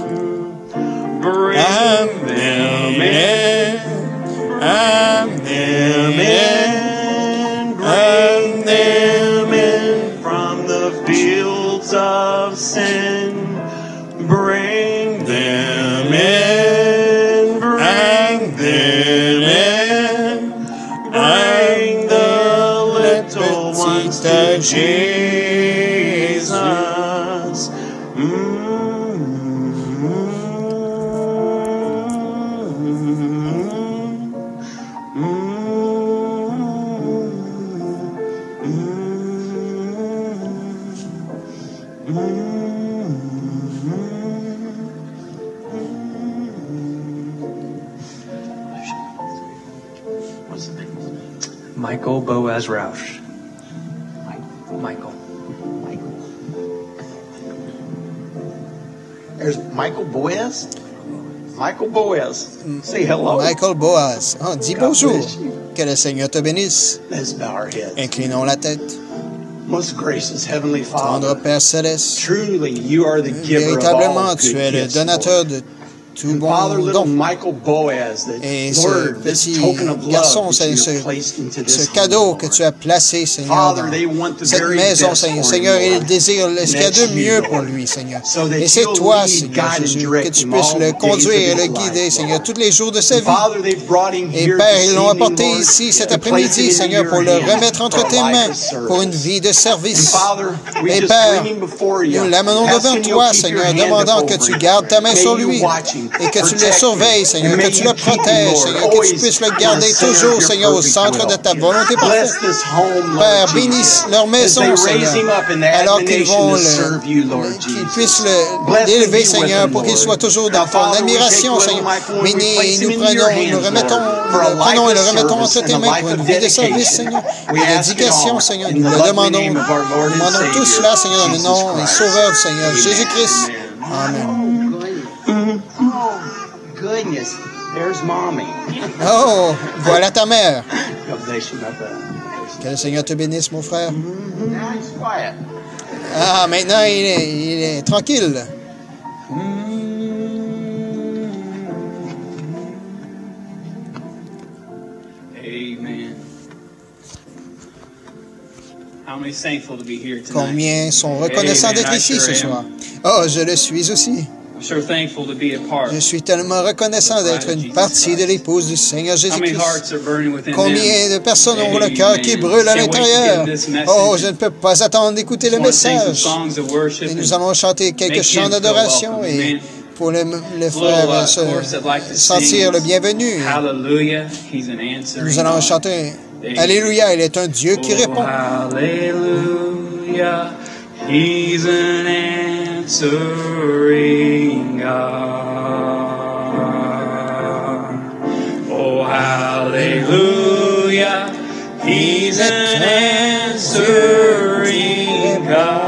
Bring them in. Bring them in. Bring them in from the fields of sin. Bring them in. Bring them in. Bring the little ones to Jesus. What's his name? Michael Boaz Roush. Michael. There's Michael Boaz. Michael Boaz. Say hello. Michael Boaz. Oh, dis God bonjour. bless you. Que le Seigneur te bénisse. Let's bow our heads. Inclinons la tête. Most gracious Heavenly Tendre Father, Père Céleste, truly you are the giver of véritablement, all tu good es le gifts, donateur Lord. de tout And bon Father, little don. Michael Boaz, that, Et ce Lord, this petit token of love garçon, that you ce, have placed into ce this cadeau home, que Lord. tu as placé, Seigneur, Father, dans they want the cette very maison, best Seigneur. for Seigneur, him, il Lord. désire ce qu'il y a That's de you, mieux Lord. pour lui, Seigneur. So that Et c'est you'll toi, lead, Seigneur guide, and Jésus, direct que tu him puisses all le the days conduire et of le his guider, life, Seigneur, Lord. tous les jours de sa And vie. Father, they've brought him Et here Père, this ils l'ont evening, apporté Lord, ici cet to place après-midi, him into Seigneur, your pour le hands remettre entre for a tes life mains of service. pour une vie de And service. Father, we Et just Père, bring him before you, nous l'amenons devant asking toi, you'll keep your Seigneur, hand demandant up que over tu him. gardes ta main May sur you lui watch him, et que tu le protect him, surveilles, Seigneur, and que may tu you le keep him, protèges, Lord, Seigneur, que tu always puisses le in the garder center of toujours, your Seigneur, au perfect centre de will. ta volonté Bless parfaite. this home, Lord Père, Jesus, bénisse leur as they maison, raise Seigneur, him up in the alors qu'ils admonition vont to serve you, le, Lord le- qu'ils Jesus. puissent le- Bless and l'élever, be with Seigneur, him, pour qu'il Lord. soit toujours Now, dans ton Father, we take admiration, little Seigneur. Michael and Mais we place nous him in your prenons, nous le hands, remettons, Lord, nous for a le life prenons et of le remettons service entre tes and a mains life pour une of vie de service, dedication. Seigneur, We et ask it d'éducation, all Seigneur. in Nous the le lovely demandons, name of our Lord nous and demandons tout Savior, cela, Seigneur, dans le Jesus nom et Christ. Sauveur du Seigneur, Amen. Jésus-Christ. Amen. Oh, goodness. There's Mommy. Oh, voilà ta mère. God bless you, my brother. Que le Seigneur te bénisse, mon frère. Now he's quiet. Ah, maintenant, il est, il est tranquille. Amen. How many thankful to be here tonight? Combien sont reconnaissants Amen. d'être I ici sure ce am. soir? Oh, je le suis aussi. I'm sure thankful to be a part. Je suis tellement reconnaissant d'être une partie de l'épouse du Seigneur How many Jésus-Christ. hearts are burning within Combien them? de personnes ont le cœur qui brûle à l'intérieur? Oh, je ne peux pas attendre d'écouter le Just wanna sing some message. songs of worship Et and nous allons chanter quelques make chants him feel d'adoration welcome. et Amen. pour le, le Little, frère uh, se chorus I'd like to sentir sing le is bienvenu. Hallelujah, He's an answering Nous allons God. chanter Amen. Alléluia, il est un Dieu qui Oh, répond. hallelujah, He's an answering God. Oh, hallelujah, He's an answering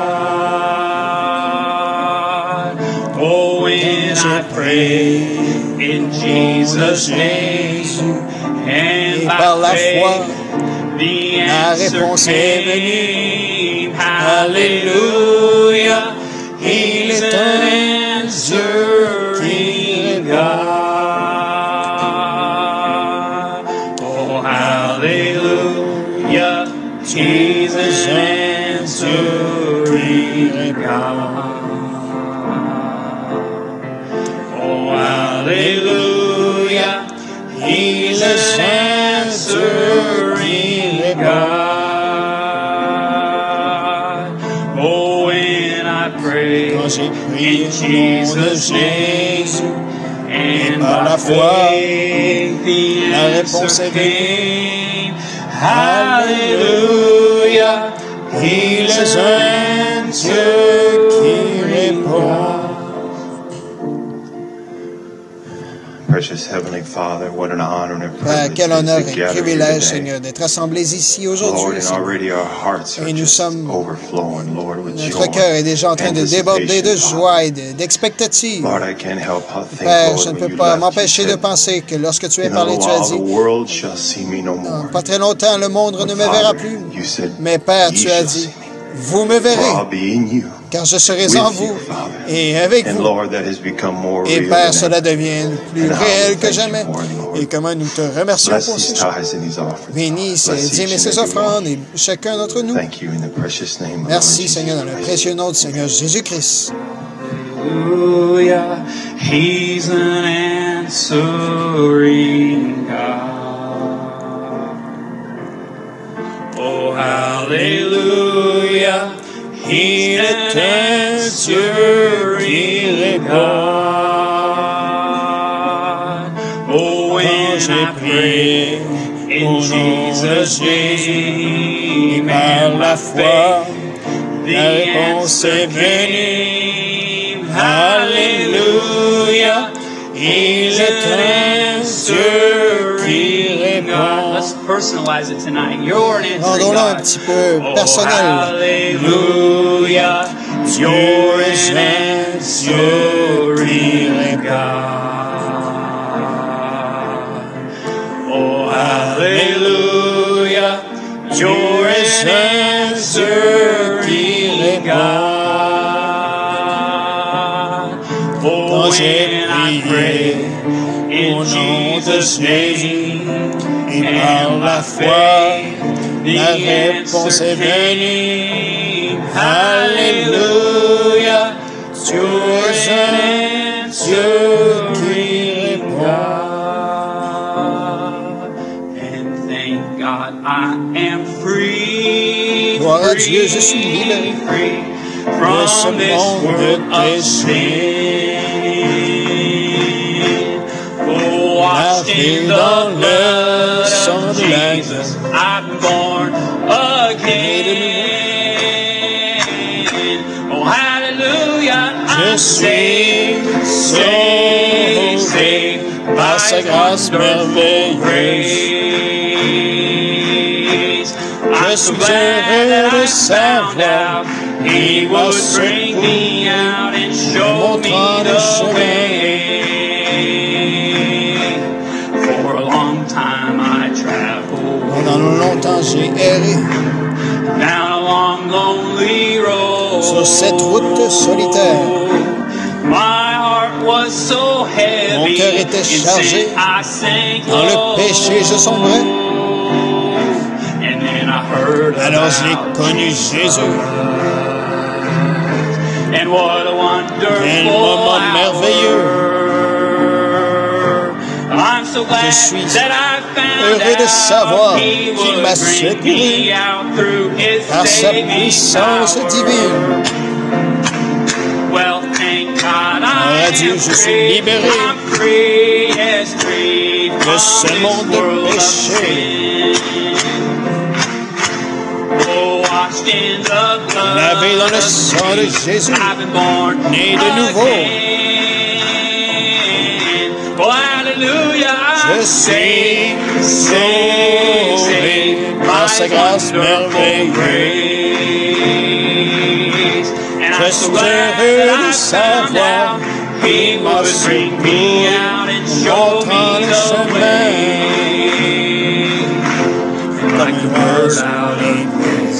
God. Oh, when I pray in Jesus' name and Et par la foi, the la answer réponse est came. Hallelujah, He's an answering God. Oh, hallelujah, He's an answering God. Oh, hallelujah, He's an answering God. Oh, when I pray Quand j'ai prié in au nom de Jesus' name Jésus, and par la by foi, faith the la réponse answer est venue. came. Hallelujah, He's il est an un Dieu qui answering répond. God. precious Heavenly Father, what an honor and a Père, privilege quel it is honneur to et gather here privilège, today. Seigneur, d'être assemblés ici Lord, aujourd'hui, and Seigneur. already our hearts are Et nous just sommes, overflowing, Lord, with notre joy, cœur est déjà en train de déborder de anticipation, joie et de- d'expectative. Lord, I can't help but think, Père, Lord, je ne when peux you pas left, you m'empêcher de said, penser que lorsque tu as in a parlé, little tu as while the dit, world shall see me no dans more. pas très longtemps, le monde ne But me verra Father, plus. you said, Mais Père, ye tu as shall dit, see me, vous me for I'll verrez, be in you, car je serai with en you, vous Father. et avec And vous. Lord, that has become more Et real Père, than cela ever. devient plus And how we réel que thank jamais. you for it, Lord. Et comment nous te remercions Bless pour these ces choses. tithes and these offerings. Bénis ces Bless dîmes et each and ces every offrandes one. et chacun d'entre nous. Thank you in the precious name of Merci, Jesus Seigneur, dans le Christ. précieux nom du Seigneur Jésus-Christ. Hallelujah, He's an answering God. Oh, hallelujah, He's an answering God. Oh, when I pray in Jesus' name and by faith, the answer came. Hallelujah, He's an answering God. Let's personalize it tonight. You're an answering Rendons-le un God. petit peu Oh, personnel. hallelujah, you're an answering God. Oh, hallelujah, you're an answering God. Oh, when I pray in Jesus' name et par and la by foi, faith, the la réponse answer est venue. came. Hallelujah, you're an answering God. And thank God I am free, Gloire à free, Dieu, je suis libéré free de ce from this monde world de of péché. sin. Oh, washed Lavé in the dans le blood sang of de l'agneau. Jesus, I've been born again. Oh, hallelujah, Je I'm suis saved, sauvé saved, saved par sa by grâce His wonderful merveilleuse. grace. Je I'm so suis glad heureux that de I found savoir out He would bring me out and show me montrant le the chemin. way. For a long time I traveled Pendant longtemps, j'ai erré down a long, lonely road. sur cette route solitaire. My heart was so heavy. Mon cœur était in chargé. sin I sank Dans le low. péché, je sombrais. And then I heard Alors j'ai about connu Jésus. And what a wonderful Quel moment merveilleux. hour. I'm so glad Je suis that I found heureux de savoir out He qu'il would m'a bring secouru me out through His par sa saving puissance power. divine. Well, thank God Gloire I à Dieu, am je suis free. libéré I'm free, yes, free de from ce this monde de world of péché. sin. Oh, washed in the blood Lavé dans le of sang de Jésus, I've been born né de nouveau. again. Oh, hallelujah, Je I'm suis saved, saved, saved par sa by grâce wonderful merveilleuse. grace. And Je I'm so suis glad heureux that de I found savoir out He m'a would bring me out and secouru, show montrant me le the chemin. way. Like a bird out of His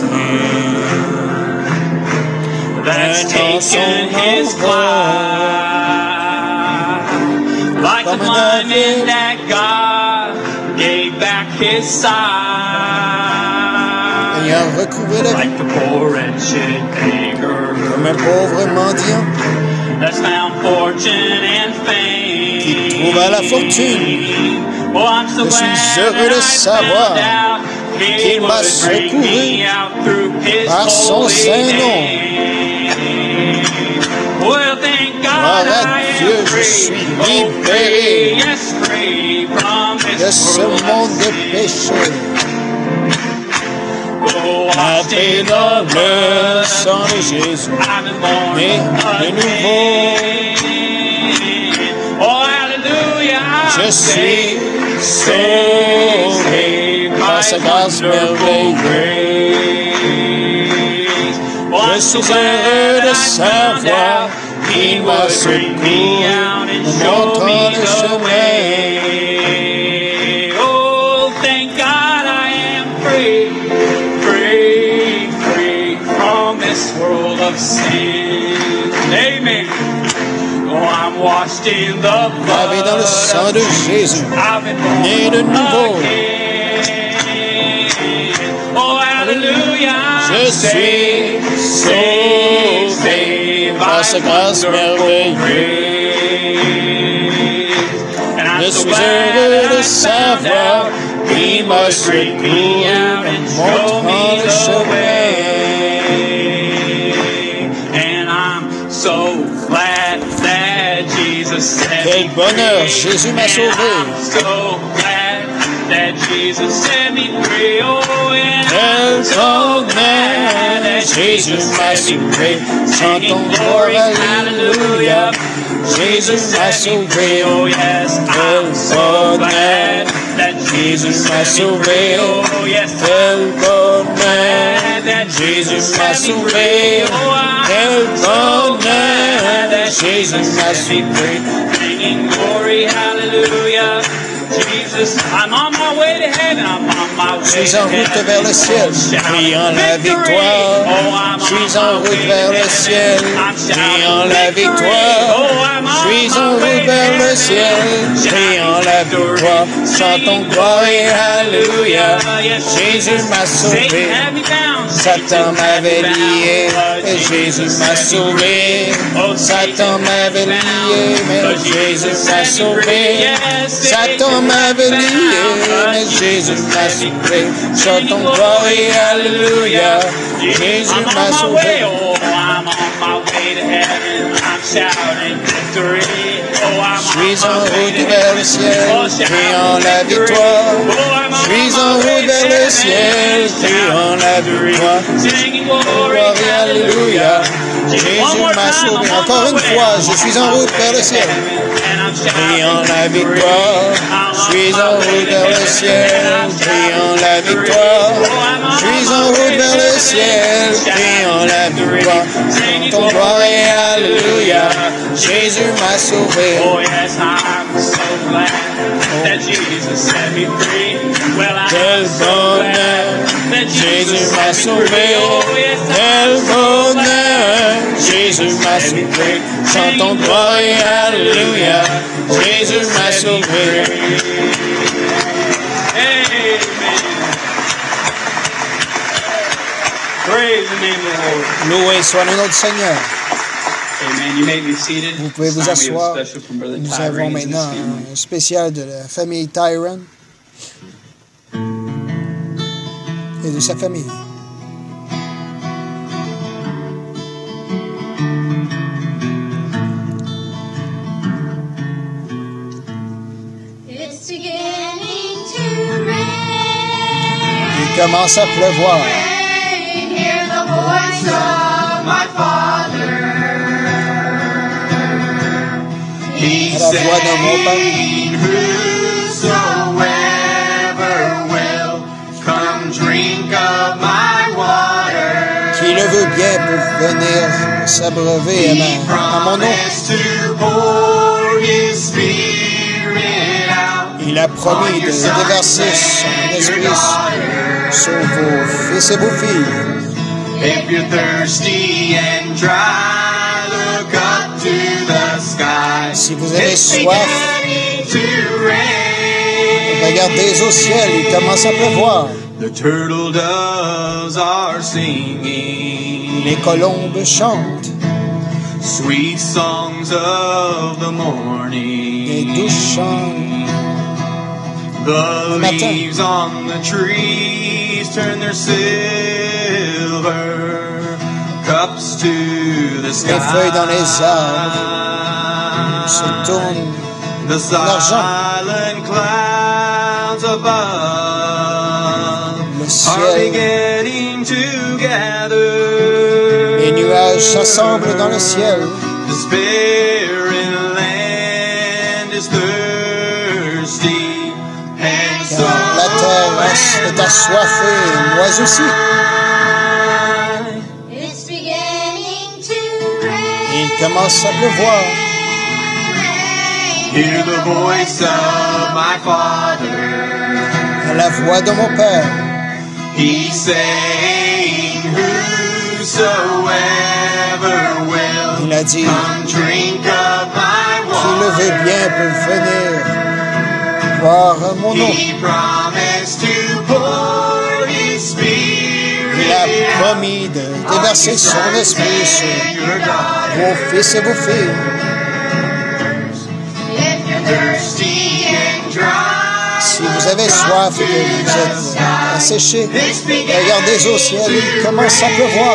hand that's taken his flight, like the blind man that God gave back His sight, ayant recouvré la vie like the poor wretched beggar comme un pauvre mendiant that's found fortune and fame. qui trouva la fortune. Oh, I'm so Je suis glad heureux de that I savoir found out He qu'il m'a would bring secouru me out through His par son holy saint nom. name. Well, thank God Gloire à I Dieu, am je free, suis oh, libéré free, yes, free from de this ce world monde of de sin. péché. Oh, washed Lavé in dans the le blood sang of de Jesus, Jésus. I've been born Né de nouveau. again. Oh, hallelujah, Je Je suis sauvé par sa grâce merveilleuse. Je suis heureux de savoir qu'il m'a secouru en montrant le chemin. Oh, thank God I am free, free, free from this world of sin. Amen. Oh, I'm washed in the blood. Lavé dans le sang de Jésus, I've been born né de nouveau. again. Oh, hallelujah. Je suis sauvé par sa grâce merveilleuse. Je suis heureux de savoir qu'il m'a secouru en montrant le chemin. And I'm so glad that Jesus set me Quel bonheur, Jésus m'a sauvé. I'm so glad that Jesus set me free. Oh, and I'm Quel so glad bonheur, that Jésus Jesus m'a set me free. sauvé. Singing Chantons glory, gloire, hallelujah. alléluia. Jésus m'a sauvé. Oh yes, I'm so glad that Jesus m'a sauvé. Oh yes, Quel bonheur, that Jésus m'a sauvé. Quel bonheur, Jésus m'a sauvé. Singing glory, hallelujah. Jesus, I'm on my way to heaven. I'm on my way Je suis en to route heaven. vers le ciel, criant la victoire. Je suis en route vers le ciel, criant la victoire. Je suis en route vers le ciel, criant la victoire. Chantons gloire et alléluia. Jésus m'a sauvé. Satan m'avait lié, et Jésus m'a sauvé. Satan m'avait lié, mais Jésus m'a sauvé. Satan m'avait lié, mais Jésus m'a sauvé. Chantons gloire et alléluia. Jésus m'a sauvé. Je suis en route vers le ciel, criant la victoire. Je suis en route vers le ciel, criant la victoire. Gloire et alléluia. Jésus m'a sauvé. Encore une fois, je suis en route vers le ciel, criant la victoire. Je suis en route vers le ciel, criant la victoire. Je suis en route vers le ciel, criant la victoire. Ton gloire et alléluia. Jésus m'a sauvé. Oh yes, I'm so glad that Jesus set me free. Well, Quel I'm so bonheur, glad that Jésus Jesus m'a set me free. sauvé. Oh yes, Quel I'm so glad bonheur, Jésus m'a sauvé. Chantons gloire et alléluia. Jésus m'a sauvé. Amen. Praise the name of the Lord. Loué soit le nom du Seigneur. Amen. You may be seated. Vous pouvez vous This time we have a asseoir. special from Brother Nous Tyrone avons and his maintenant family. un spécial de la famille Tyrone et de sa famille. It's beginning to rain. Il commence à pleuvoir. Rain, hear the voice of my Father. He À la voix de mon Père. Whosoever will come drink of my water. Qui le veut bien pour venir s'abreuver à, ma- à mon nom. To pour his spirit out. Il a promis de déverser son esprit sur vos fils et vos filles. If you're thirsty and dry, look up to the sky. Si vous avez It's soif, beginning to rain. regardez au ciel, il commence à pleuvoir. The turtle doves are singing Les colombes chantent, sweet songs of the les morning. douces chantent. The matin. leaves on the trees turn their silver cups to the sky. Les feuilles dans les arbres se tournent. The l'argent. silent clouds above Le are ciel, beginning to gather. les nuages s'assemblent dans le ciel. The spirit land is thirsty as- est assoiffé, moi aussi. It's beginning to rain. Et il commence à pleuvoir. Hear the voice of my Father. À la voix de mon Père, He's saying, whosoever will il a dit, come drink of my qui le water. veut bien peut venir boire à mon nom. He promised to pour His Spirit Il a promis de déverser son esprit sur your daughter. vos fils et vos filles. If you're Thirsty and dry. Si vous avez soif et que vous êtes asséchés, regardez au ciel, il commence à pleuvoir.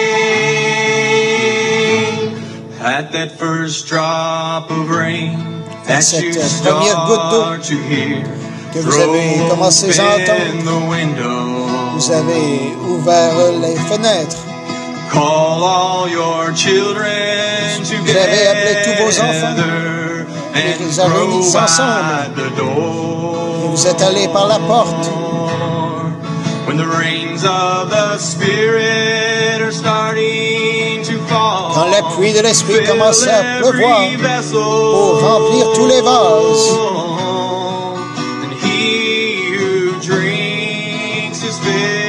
At that first drop of rain that cette you première goutte d'eau start to hear, que vous avez commencé à entendre, open the window. vous avez ouvert les fenêtres. Call all your children Vous avez appelé tous vos enfants together et and vous avez réunis throw ensemble. by the door. Et vous êtes allés par la porte. When the rains of the Spirit are starting to fall, Quand la pluie de l'Esprit commence à fill pleuvoir every vessel pour remplir tous les vases, and he who drinks his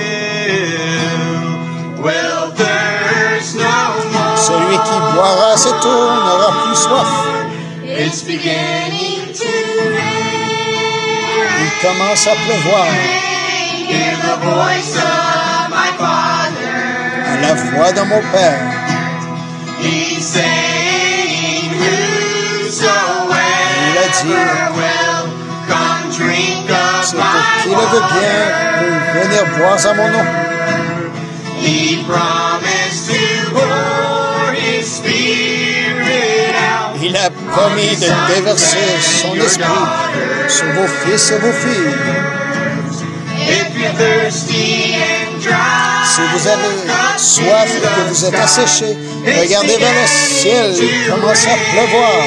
fill will thirst no more. celui qui boira cette eau n'aura plus soif. It's beginning to rain. Il commence à pleuvoir. Hear the voice of my Father. À la voix de mon Père, He's saying, whosoever il a dit, will come drink of c'est my pour qui le veut bien peut venir boire à mon nom. He promised to pour His Spirit out. Il a promis de déverser son esprit sur vos fils et vos filles. If you're thirsty and dry, Si vous avez soif et que vous êtes asséchés, regardez vers le ciel, il commence à pleuvoir.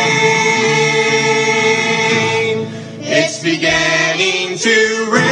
it's beginning to rain.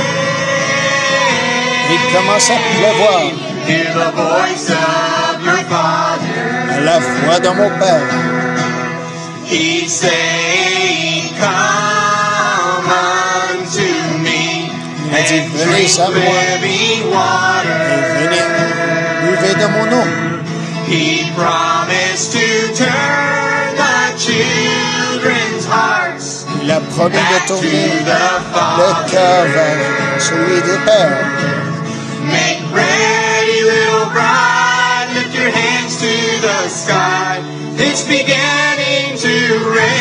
Il commence à pleuvoir. Hear the voice of your Father. À la voix de mon Père, He's saying, come unto me il a dit, and venez drink à moi living water. et venez, buvez de mon eau. He promised to turn the children's hearts Il a promis back de to tourner the le cœur Father. vers celui des pères. Make ready, little bride, lift your hands to the sky. It's beginning to rain.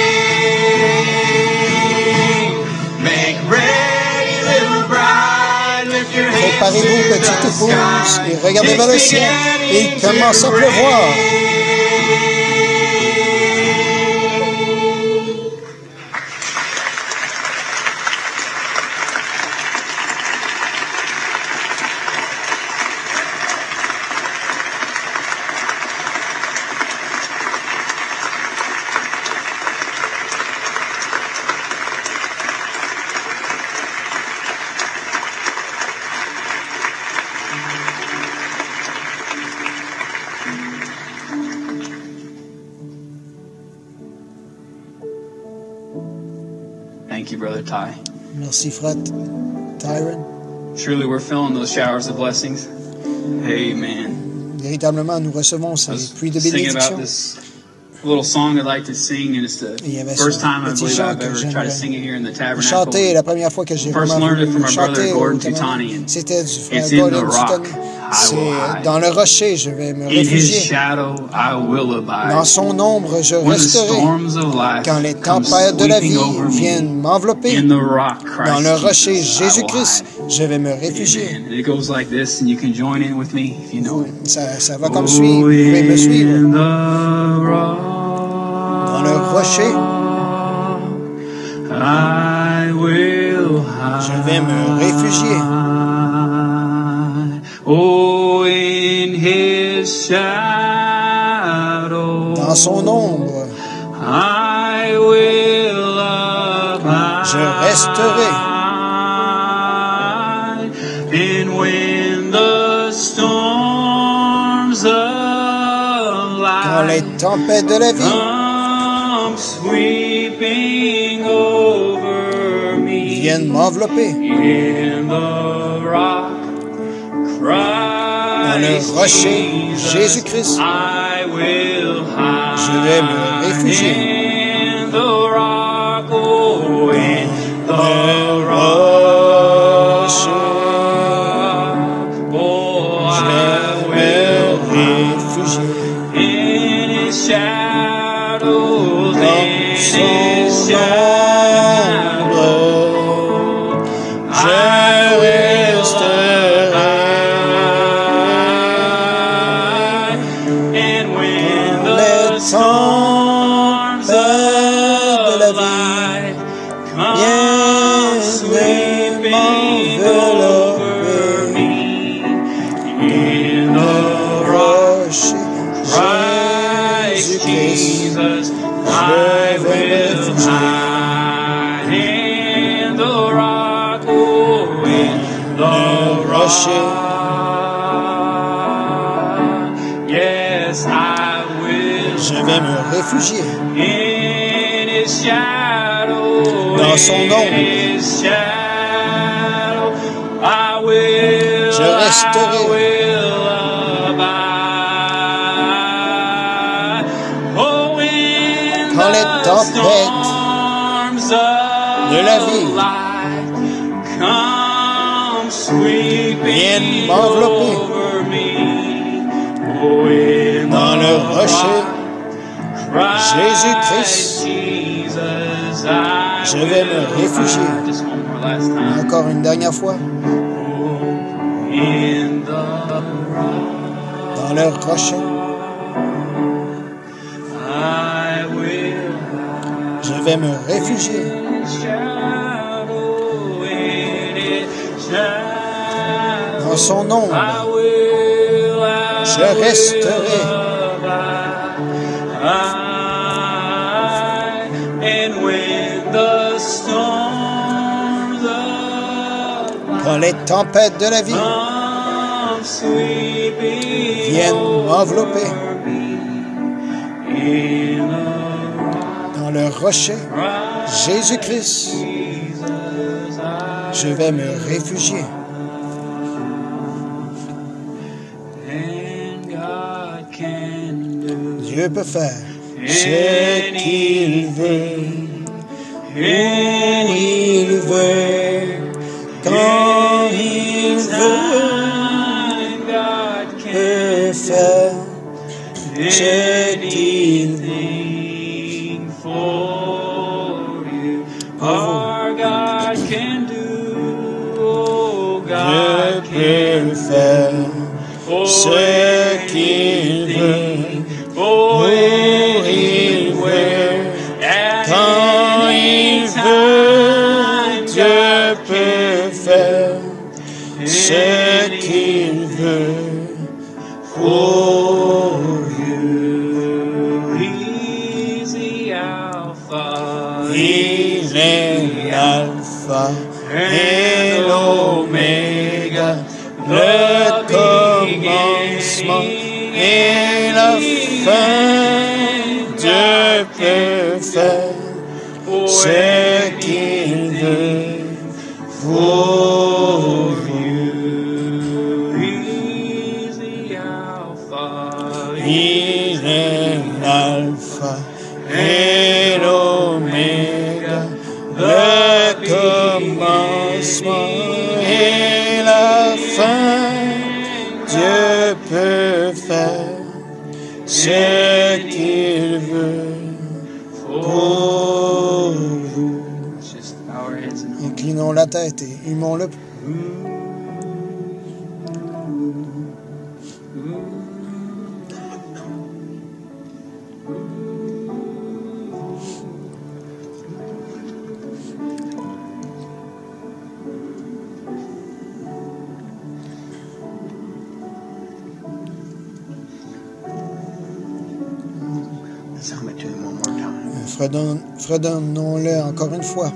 Make ready, little bride, lift your hands Préparez-vous, to petite the épouse, sky. et regardez vers le ciel. Et il commence à pleuvoir. Thank you, Brother Ty. Merci, frère Tyron. Truly, we're feeling those showers of blessings. Amen. Véritablement, nous recevons I ces was pluies de singing about bénédiction. this little song I'd like to sing, and it's the Il y avait first ce time I petit believe chant I've que ever tried j'aimerais to sing it here in the chanter. tabernacle. La première fois que j'ai First vraiment learned it from voulu our brother chanter, Gordon au tabernacle, Tutani, and c'était du frère it's in the Gordon rock Tutani. I will C'est hide. dans le rocher, je vais me In his réfugier. shadow I will abide. Dans son ombre, je When the resterai. storms of life Quand les come tempêtes de la vie sweeping over me, viennent m'envelopper, in the rock dans le Christ rocher Jesus, I will Jésus-Christ, hide. je vais me réfugier. Amen. And it goes like this, and you can join in with me if you know it. Ça, ça va comme suit, vous pouvez me In suivre. the rock, Dans le rocher, I will hide. je vais me réfugier. Oh, in his shadow, Dans son ombre, I will abide. je resterai. les tempêtes de la vie come sweeping over me. viennent m'envelopper. In the rock, Dans le rocher, Jésus-Christ, I will hide. je vais me réfugier. In the rock, oh, in the rock, oh, I will réfugier. in His shadows, in Son His shadows, I will hide. And when the storms of life come sweeping over me, in the Rocher, Christ Jesus, I will hide. In the rock, oh, in the rock, yes, I will je vais me réfugier. in His shadow, Dans son in ombre. His shadow, I will, Je resterai. I will abide. Oh, when Quand les the tempêtes storms of de la vie life come sweeping viennent m'envelopper. over me, oh, in Dans the le rocher, Christ Jésus-Christ, Jesus, I je vais me will réfugier. hide. Just one more last time. encore une dernière fois, In the rock, dans le rocher, I will je vais me réfugier. shadow, in His shadow, Dans son ombre, I will, I je resterai. And when the storms of Quand les tempêtes de la vie come sweeping viennent m'envelopper. over me, in the Dans le rocher, Jésus-Christ, Jesus, I je vais me réfugier. and God can do Dieu peut faire ce qu'il veut, où il veut, quand il veut, God can peut faire ce qu'il veut. anything for you. Our God can do, oh Dieu God can peut faire ce qu'il veut, oh où il veut, quand il veut. Dieu peut faire ce qu'il veut pour you. He's the Alpha, il est l'alpha et l'oméga, le commencement et la fin. Dieu peut faire ce qu'il veut pour you. He's the Alpha, il est l'alpha et l'oméga, le commencement et la fin. Dieu peut faire ce qu'il veut pour vous. Let's just bow our heads and Inclinons la tête et humons-le. Let's hum it to him one more time. Fredon- Fredonnons-le encore une fois.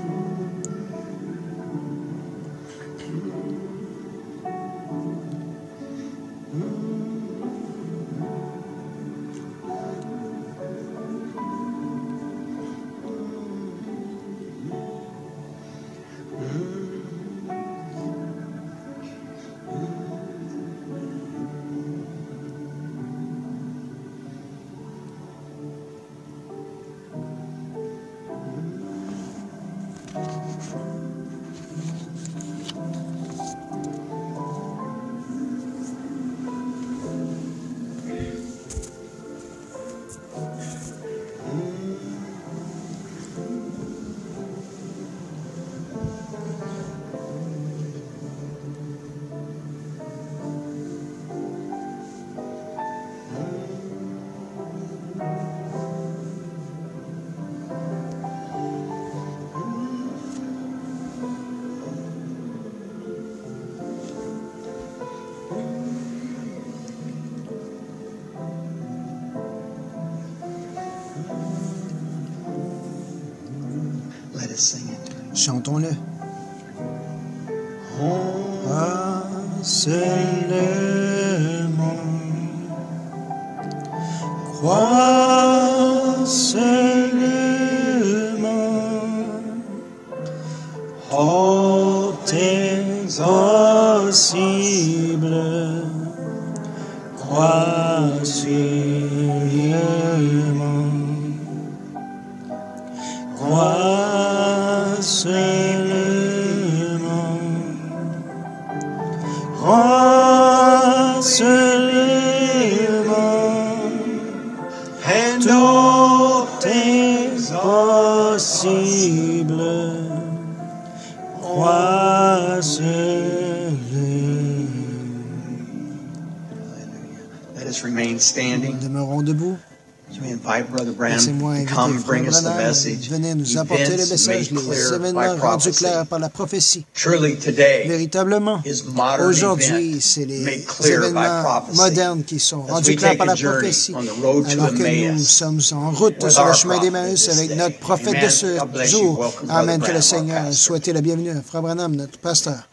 us sing it. Chantons-le. Ah, seulement, crois seulement, oh, t'es possible, crois seulement, crois seulement, crois seulement, et tout est possible, crois seulement. Let us remain standing. Demeurons debout. As we invite Brother Branham Laissez-moi to inviter come and bring Frère us the Branham. message. Venez nous apporter le Events message, made les clear by événements rendus prophecy. clairs par la prophétie. Truly today Véritablement, is modern aujourd'hui, event c'est les made clear by événements prophecy. modernes qui sont As rendus we clairs take par a la journey prophétie, on the road to alors que Emmaus nous sommes en route with sur le our chemin prophet d'Emmaüs this avec day. notre prophète Amen. de ce God bless you. jour. Welcome, Brother Amen. Que le Branham, our Seigneur pastor. souhaite la bienvenue à Frère Branham, notre pasteur.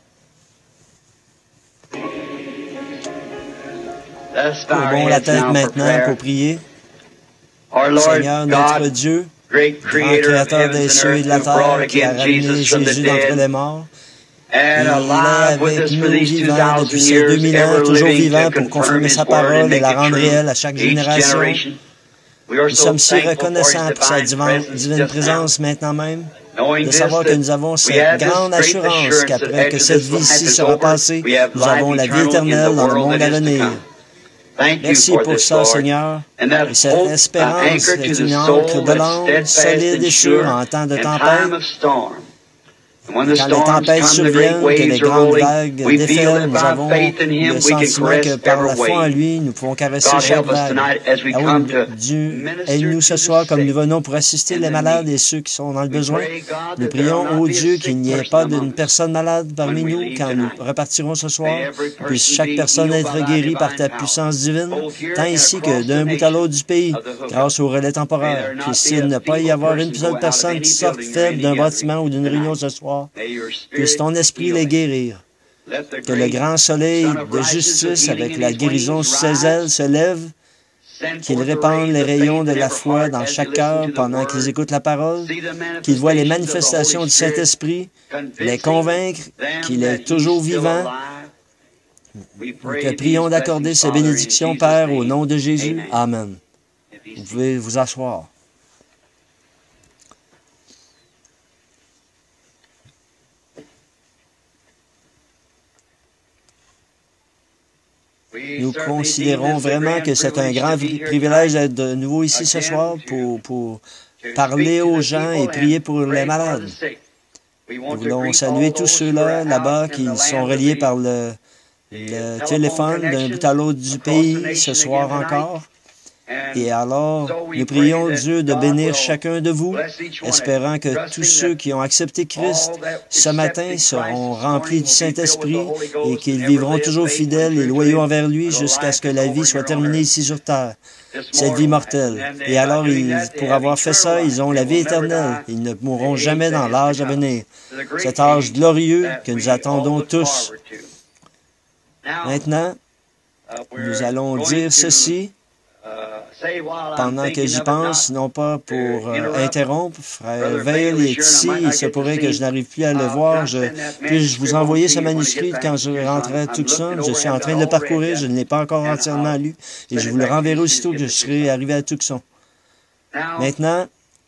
Courbons la tête maintenant pour prier. Seigneur, notre Dieu, grand Créateur des cieux et de la terre, qui a ramené Jésus d'entre les morts, il est avec nous vivant depuis ces deux mille ans, toujours vivant pour confirmer sa parole et la rendre réelle à chaque génération. Nous sommes si reconnaissants pour sa divine, divine présence maintenant même, de savoir que nous avons cette grande assurance qu'après que cette vie-ci sera passée, nous avons la vie éternelle dans le monde à venir. Merci pour ça, Seigneur. Et cette espérance est une ancre de l'âme, solide et sûre en temps de tempête. Quand les tempêtes surviennent, que les grandes vagues déferlent, nous avons le sentiment que par la foi en lui, nous pouvons caresser chaque vague. Ah oui, Dieu, aide-nous ce soir comme nous venons pour assister les malades et ceux qui sont dans le besoin. Nous prions, ô Dieu, qu'il n'y ait pas d'une personne malade parmi nous quand nous repartirons ce soir. Puisse chaque personne être guérie par ta puissance divine, tant ici que d'un bout à l'autre du pays, grâce au relais temporaire. Puisse-t-il ne pas y avoir une seule personne qui sorte faible d'un bâtiment ou d'une réunion ce soir. Puisse ton esprit les guérir. Que le grand soleil de justice avec la guérison sous ses ailes se lève, qu'il répande les rayons de la foi dans chaque cœur pendant qu'ils écoutent la parole, qu'ils voient les manifestations du Saint-Esprit, les convaincre qu'il est toujours vivant. Nous te prions d'accorder ces bénédictions, Père, au nom de Jésus. Amen. Vous pouvez vous asseoir. Nous considérons vraiment que c'est un grand privilège d'être de nouveau ici ce soir pour, pour parler aux gens et prier pour les malades. Nous voulons saluer tous ceux-là, là-bas, qui sont reliés par le, le téléphone d'un bout à l'autre du pays ce soir encore. Et alors, nous prions Dieu de bénir chacun de vous, espérant que tous ceux qui ont accepté Christ ce matin seront remplis du Saint-Esprit et qu'ils vivront toujours fidèles et loyaux envers lui jusqu'à ce que la vie soit terminée ici sur terre, cette vie mortelle. Et alors, ils, pour avoir fait ça, ils ont la vie éternelle. Ils ne mourront jamais dans l'âge à venir, cet âge glorieux que nous attendons tous. Maintenant, nous allons dire ceci. Pendant que j'y pense, non pas pour euh, interrompre, Frère Veil est ici, il se pourrait que je n'arrive plus à le voir. Je, puis-je vous envoyer ce manuscrit quand je rentrerai à Tucson? Je suis en train de le parcourir, je ne l'ai pas encore entièrement lu, et je vous le renverrai aussitôt que je serai arrivé à Tucson. Maintenant,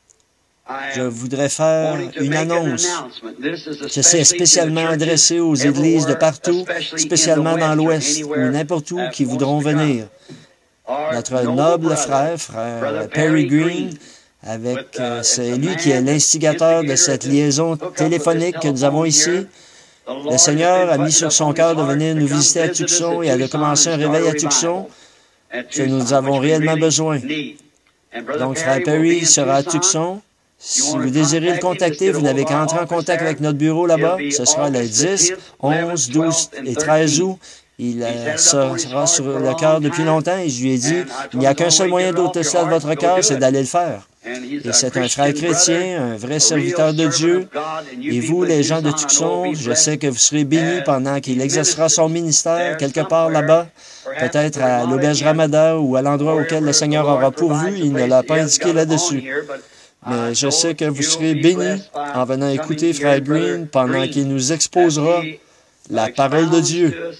je voudrais faire une annonce. Ceci est spécialement adressé aux églises de partout, spécialement dans l'Ouest, ou n'importe où qui voudront venir. Notre noble frère, frère Perry Green, avec, euh, c'est lui qui est l'instigateur de cette liaison téléphonique que nous avons ici. Le Seigneur a mis sur son cœur de venir nous visiter à Tucson et a de commencer un réveil à Tucson que nous avons réellement besoin. Donc, frère Perry sera à Tucson. Si vous désirez le contacter, vous n'avez qu'à entrer en contact avec notre bureau là-bas. Ce sera le dix, onze, douze et treize août. Il euh, sera sur le cœur depuis longtemps et je lui ai dit, il n'y a qu'un seul moyen d'ôter ça de votre cœur, c'est d'aller le faire. Et c'est un frère chrétien, un vrai serviteur de Dieu. Et vous, les gens de Tucson, je sais que vous serez bénis pendant qu'il exercera son ministère quelque part là-bas, peut-être à l'auberge Ramada ou à l'endroit auquel le Seigneur aura pourvu. Il ne l'a pas indiqué là-dessus. Mais je sais que vous serez bénis en venant écouter Frère Green pendant qu'il nous exposera la parole de Dieu,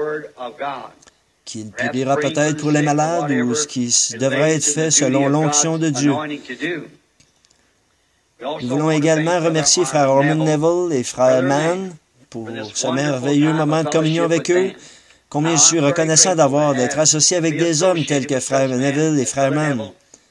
qu'il priera peut-être pour les malades ou ce qui devrait être fait selon l'onction de Dieu. Nous voulons également remercier Frère Orman Neville et Frère Mann pour ce merveilleux moment de communion avec eux. Combien je suis reconnaissant d'avoir d'être associé avec des hommes tels que Frère Neville et Frère Mann.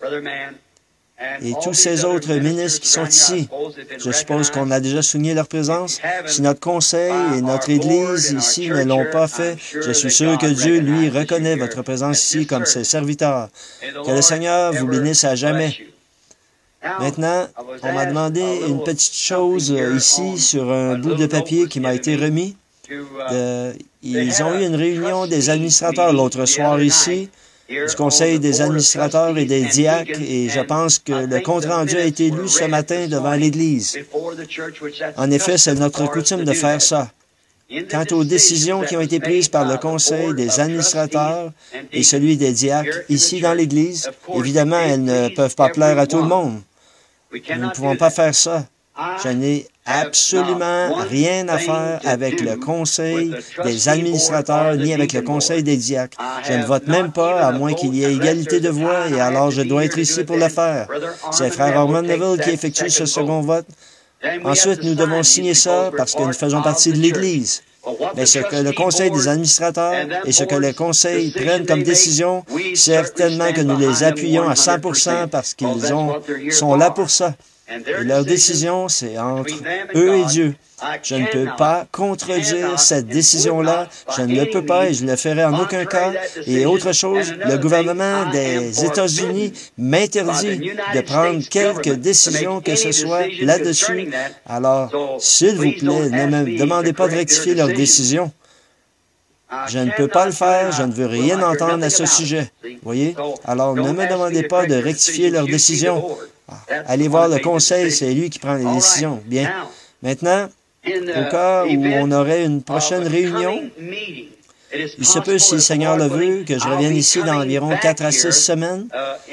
Et tous ces autres ministres qui sont ici. Je suppose qu'on a déjà souligné leur présence. Si notre conseil et notre Église ici ne l'ont pas fait, je suis sûr que Dieu, lui, reconnaît votre présence ici comme ses serviteurs. Que le Seigneur vous bénisse à jamais. Maintenant, on m'a demandé une petite chose ici sur un bout de papier qui m'a été remis. De, ils ont eu une réunion des administrateurs l'autre soir ici, du Conseil des administrateurs et des diacres, et je pense que le compte-rendu a été lu ce matin devant l'Église. En effet, c'est notre coutume de faire ça. Quant aux décisions qui ont été prises par le Conseil des administrateurs et celui des diacres ici dans l'Église, évidemment, elles ne peuvent pas plaire à tout le monde. Nous ne pouvons pas faire ça. Je n'ai absolument rien à faire avec le conseil des administrateurs ni avec le conseil des diacres. Je ne vote même pas, à moins qu'il y ait égalité de voix, et alors je dois être ici pour le faire. C'est Frère Orman Neville qui effectue ce second vote. Ensuite, nous devons signer ça parce que nous faisons partie de l'Église. Mais ce que le conseil des administrateurs et ce que le conseil prennent comme décision, certainement que nous les appuyons à cent pour cent parce qu'ils ont, sont là pour ça. Et leur décision, c'est entre eux et Dieu. Je ne peux pas contredire cette décision-là. Je ne le peux pas et je ne le ferai en aucun cas. Et autre chose, le gouvernement des États-Unis m'interdit de prendre quelque décision que ce soit là-dessus. Alors, s'il vous plaît, ne me demandez pas de rectifier leur décision. Je ne peux pas le faire, je ne veux rien entendre à ce sujet. Voyez? Alors, ne me demandez pas de rectifier leur décision. Allez voir le conseil, c'est lui qui prend les décisions. Bien. Maintenant, au cas où on aurait une prochaine réunion, il se peut, si le Seigneur le veut, que je revienne ici dans environ quatre à six semaines,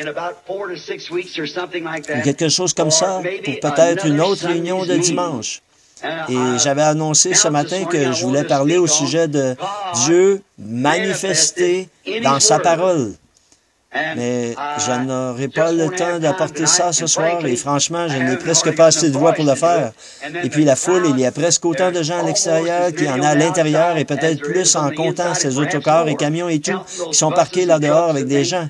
ou quelque chose comme ça, pour peut-être une autre réunion de dimanche. Et j'avais annoncé ce matin que je voulais parler au sujet de Dieu manifesté dans sa parole. Mais je n'aurai pas le temps d'apporter ça ce soir et franchement, je n'ai presque pas assez de voix pour le faire. Et puis la foule, il y a presque autant de gens à l'extérieur qu'il y en a à l'intérieur et peut-être plus en comptant ces autocars et camions et tout qui sont parqués là-dehors avec des gens.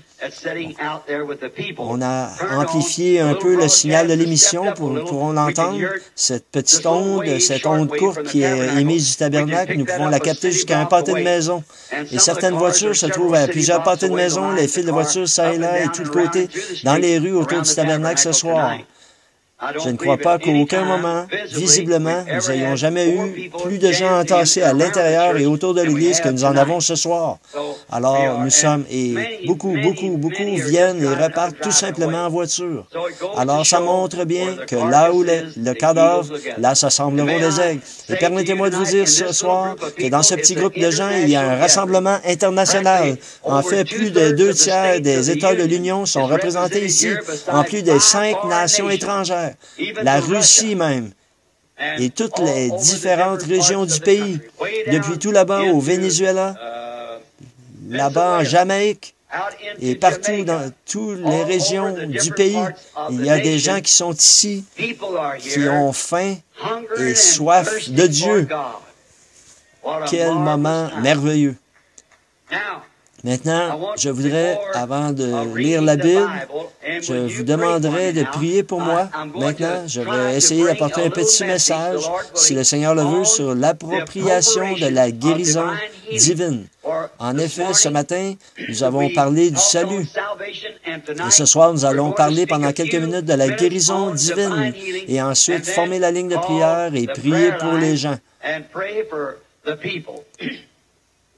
On a amplifié un peu le signal de l'émission pour pourrons l'entendre. Cette petite onde, cette onde courte qui est émise du tabernacle, nous pouvons la capter jusqu'à un pâté de maison. Et certaines voitures se trouvent à plusieurs pâtés de maison, les fils de voitures ça et là et tout le côté, dans les rues autour du tabernacle ce soir. Je ne crois pas qu'à aucun moment, visiblement, nous n'ayons jamais eu plus de gens entassés à l'intérieur et autour de l'Église que nous en avons ce soir. Alors, nous sommes, et beaucoup, beaucoup, beaucoup viennent et repartent tout simplement en voiture. Alors, ça montre bien que là où le, le cadavre, là s'assembleront des aigles. Et permettez-moi de vous dire ce soir que dans ce petit groupe de gens, il y a un rassemblement international. En fait, plus de deux tiers des États de l'Union sont représentés ici, en plus des cinq nations étrangères. La Russie même, et toutes les différentes régions du pays, depuis tout là-bas au Venezuela, là-bas en Jamaïque, et partout dans toutes les régions du pays, il y a des gens qui sont ici, qui ont faim et soif de Dieu. Quel moment merveilleux! Maintenant, je voudrais, avant de lire la Bible, je vous demanderai de prier pour moi. Maintenant, je vais essayer d'apporter un petit message, si le Seigneur le veut, sur l'appropriation de la guérison divine. En effet, ce matin, nous avons parlé du salut. Et ce soir, nous allons parler pendant quelques minutes de la guérison divine et ensuite former la ligne de prière et prier pour les gens.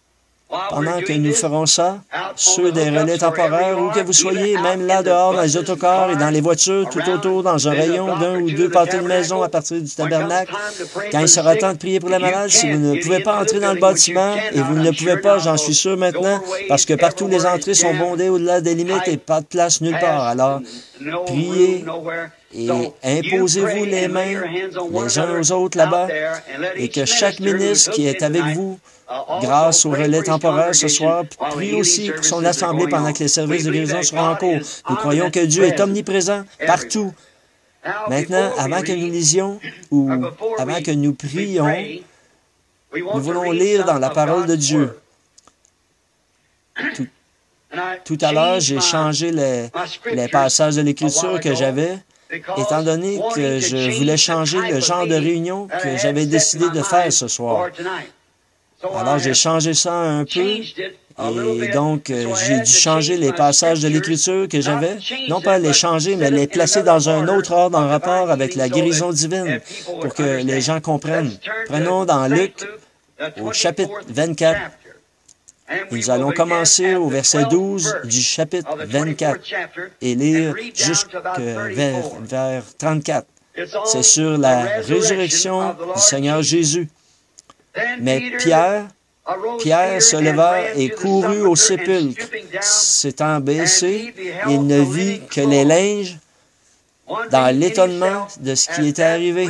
Pendant que nous ferons ça, ceux des relais temporaires, où que vous soyez, même là dehors, dans les autocars et dans les voitures, tout autour, dans un rayon d'un ou deux pâtés de maison à partir du tabernacle, quand il sera temps de prier pour les malades, si vous ne pouvez pas entrer dans le bâtiment, et vous ne le pouvez pas, j'en suis sûr maintenant, parce que partout les entrées sont bondées au-delà des limites et pas de place nulle part. Alors, priez et imposez-vous les mains les uns aux autres là-bas, et que chaque ministre qui est avec vous, grâce au relais temporaire ce soir, prie aussi pour son assemblée pendant que les services de guérison seront en cours. Nous croyons que Dieu est omniprésent partout. Maintenant, avant que nous lisions ou avant que nous prions, nous voulons lire dans la parole de Dieu. Tout, tout à l'heure, j'ai changé les, les passages de l'Écriture que j'avais, étant donné que je voulais changer le genre de réunion que j'avais décidé de faire ce soir. Alors, j'ai changé ça un peu, et donc euh, j'ai dû changer les passages de l'Écriture que j'avais, non pas les changer, mais les placer dans un autre ordre en rapport avec la guérison divine, pour que les gens comprennent. Prenons dans Luc, au chapitre vingt-quatre. Nous allons commencer au verset douze du chapitre vingt-quatre et lire jusqu'à vers, vers trente-quatre. C'est sur la résurrection du Seigneur Jésus. Mais Pierre, Pierre se leva et courut au sépulcre. S'étant baissé, il ne vit que les linges dans l'étonnement de ce qui était arrivé.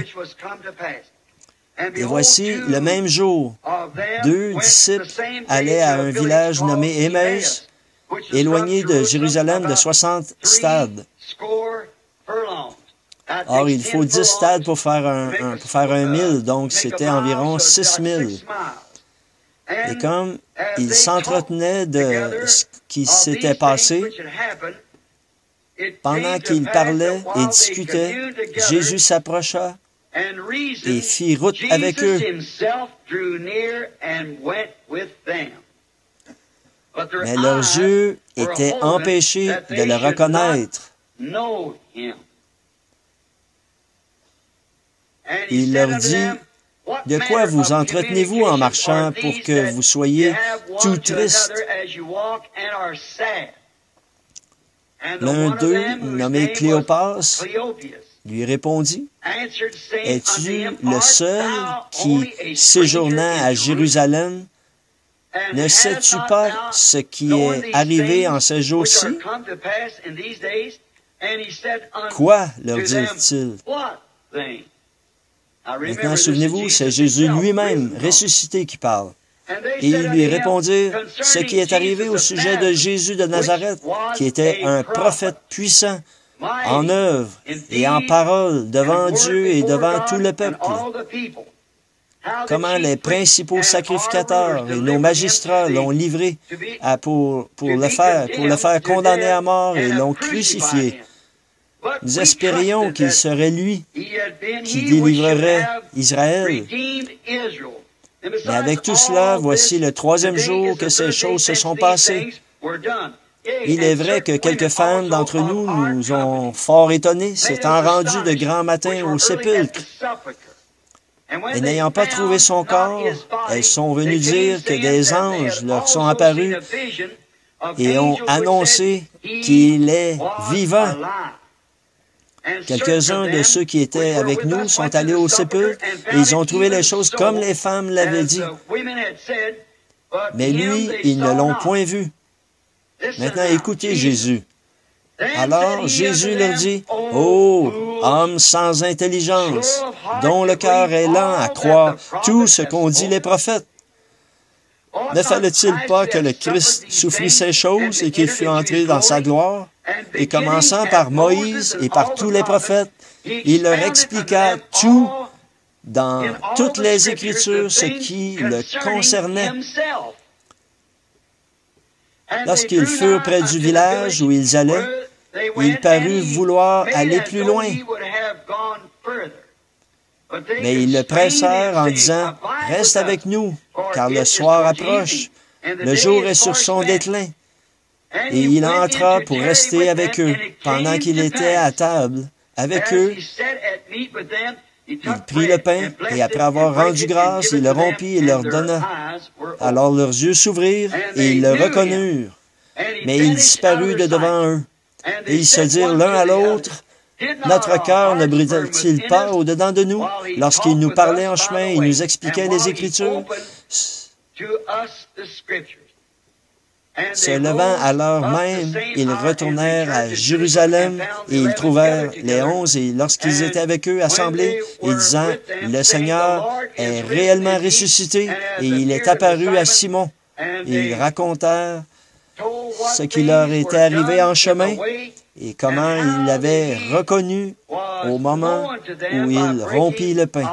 Et voici, le même jour, deux disciples allaient à un village nommé Emmaüs, éloigné de Jérusalem de soixante stades. Or, il faut dix stades pour faire un, un, pour faire un mille, donc c'était environ six mille. Et comme ils s'entretenaient de ce qui s'était passé, pendant qu'ils parlaient et discutaient, Jésus s'approcha et fit route avec eux. Mais leurs yeux étaient empêchés de le reconnaître. Il leur dit, « De quoi vous entretenez-vous en marchant pour que vous soyez tout tristes? » L'un d'eux, nommé Cléopas, lui répondit, « Es-tu le seul qui, séjournant à Jérusalem, ne sais-tu pas ce qui est arrivé en ces jours-ci? » Quoi, leur dit-il. Maintenant, souvenez-vous, c'est Jésus lui-même, ressuscité, qui parle. Et ils lui répondirent ce qui est arrivé au sujet de Jésus de Nazareth, qui était un prophète puissant, en œuvre et en parole devant Dieu et devant tout le peuple. Comment les principaux sacrificateurs et nos magistrats l'ont livré à pour, pour le faire, pour le faire condamner à mort et l'ont crucifié. Nous espérions qu'il serait lui qui délivrerait Israël. Mais avec tout cela, voici le troisième jour que ces choses se sont passées. Il est vrai que quelques femmes d'entre nous nous ont fort étonnés, s'étant rendues de grand matin au sépulcre. Et n'ayant pas trouvé son corps, elles sont venues dire que des anges leur sont apparus et ont annoncé qu'il est vivant. Quelques-uns de ceux qui étaient avec nous sont allés au sépulcre et ils ont trouvé les choses comme les femmes l'avaient dit. Mais lui, ils ne l'ont point vu. Maintenant, écoutez Jésus. Alors Jésus leur dit, « Ô homme sans intelligence, dont le cœur est lent à croire tout ce qu'ont dit les prophètes. Ne fallait-il pas que le Christ souffrit ces choses et qu'il fût entré dans sa gloire? Et commençant par Moïse et par tous les prophètes, il leur expliqua tout dans toutes les Écritures ce qui le concernait. Lorsqu'ils furent près du village où ils allaient, il parut vouloir aller plus loin. Mais ils le pressèrent en disant, « Reste avec nous, car le soir approche, le jour est sur son déclin. » Et il entra pour rester avec eux, pendant qu'il était à table avec eux. Il prit le pain, et après avoir rendu grâce, il le rompit et leur donna. Alors leurs yeux s'ouvrirent, et ils le reconnurent. Mais il disparut de devant eux. Et ils se dirent l'un à l'autre, « Notre cœur ne brûle-t-il pas au-dedans de nous, lorsqu'il nous parlait en chemin et nous expliquait les Écritures? » Se levant à l'heure même, ils retournèrent à Jérusalem et ils trouvèrent les onze et lorsqu'ils étaient avec eux assemblés, et disant, « Le Seigneur est réellement ressuscité et il est apparu à Simon. » Et ils racontèrent ce qui leur était arrivé en chemin et comment il l'avait reconnu au moment où il rompit le pain.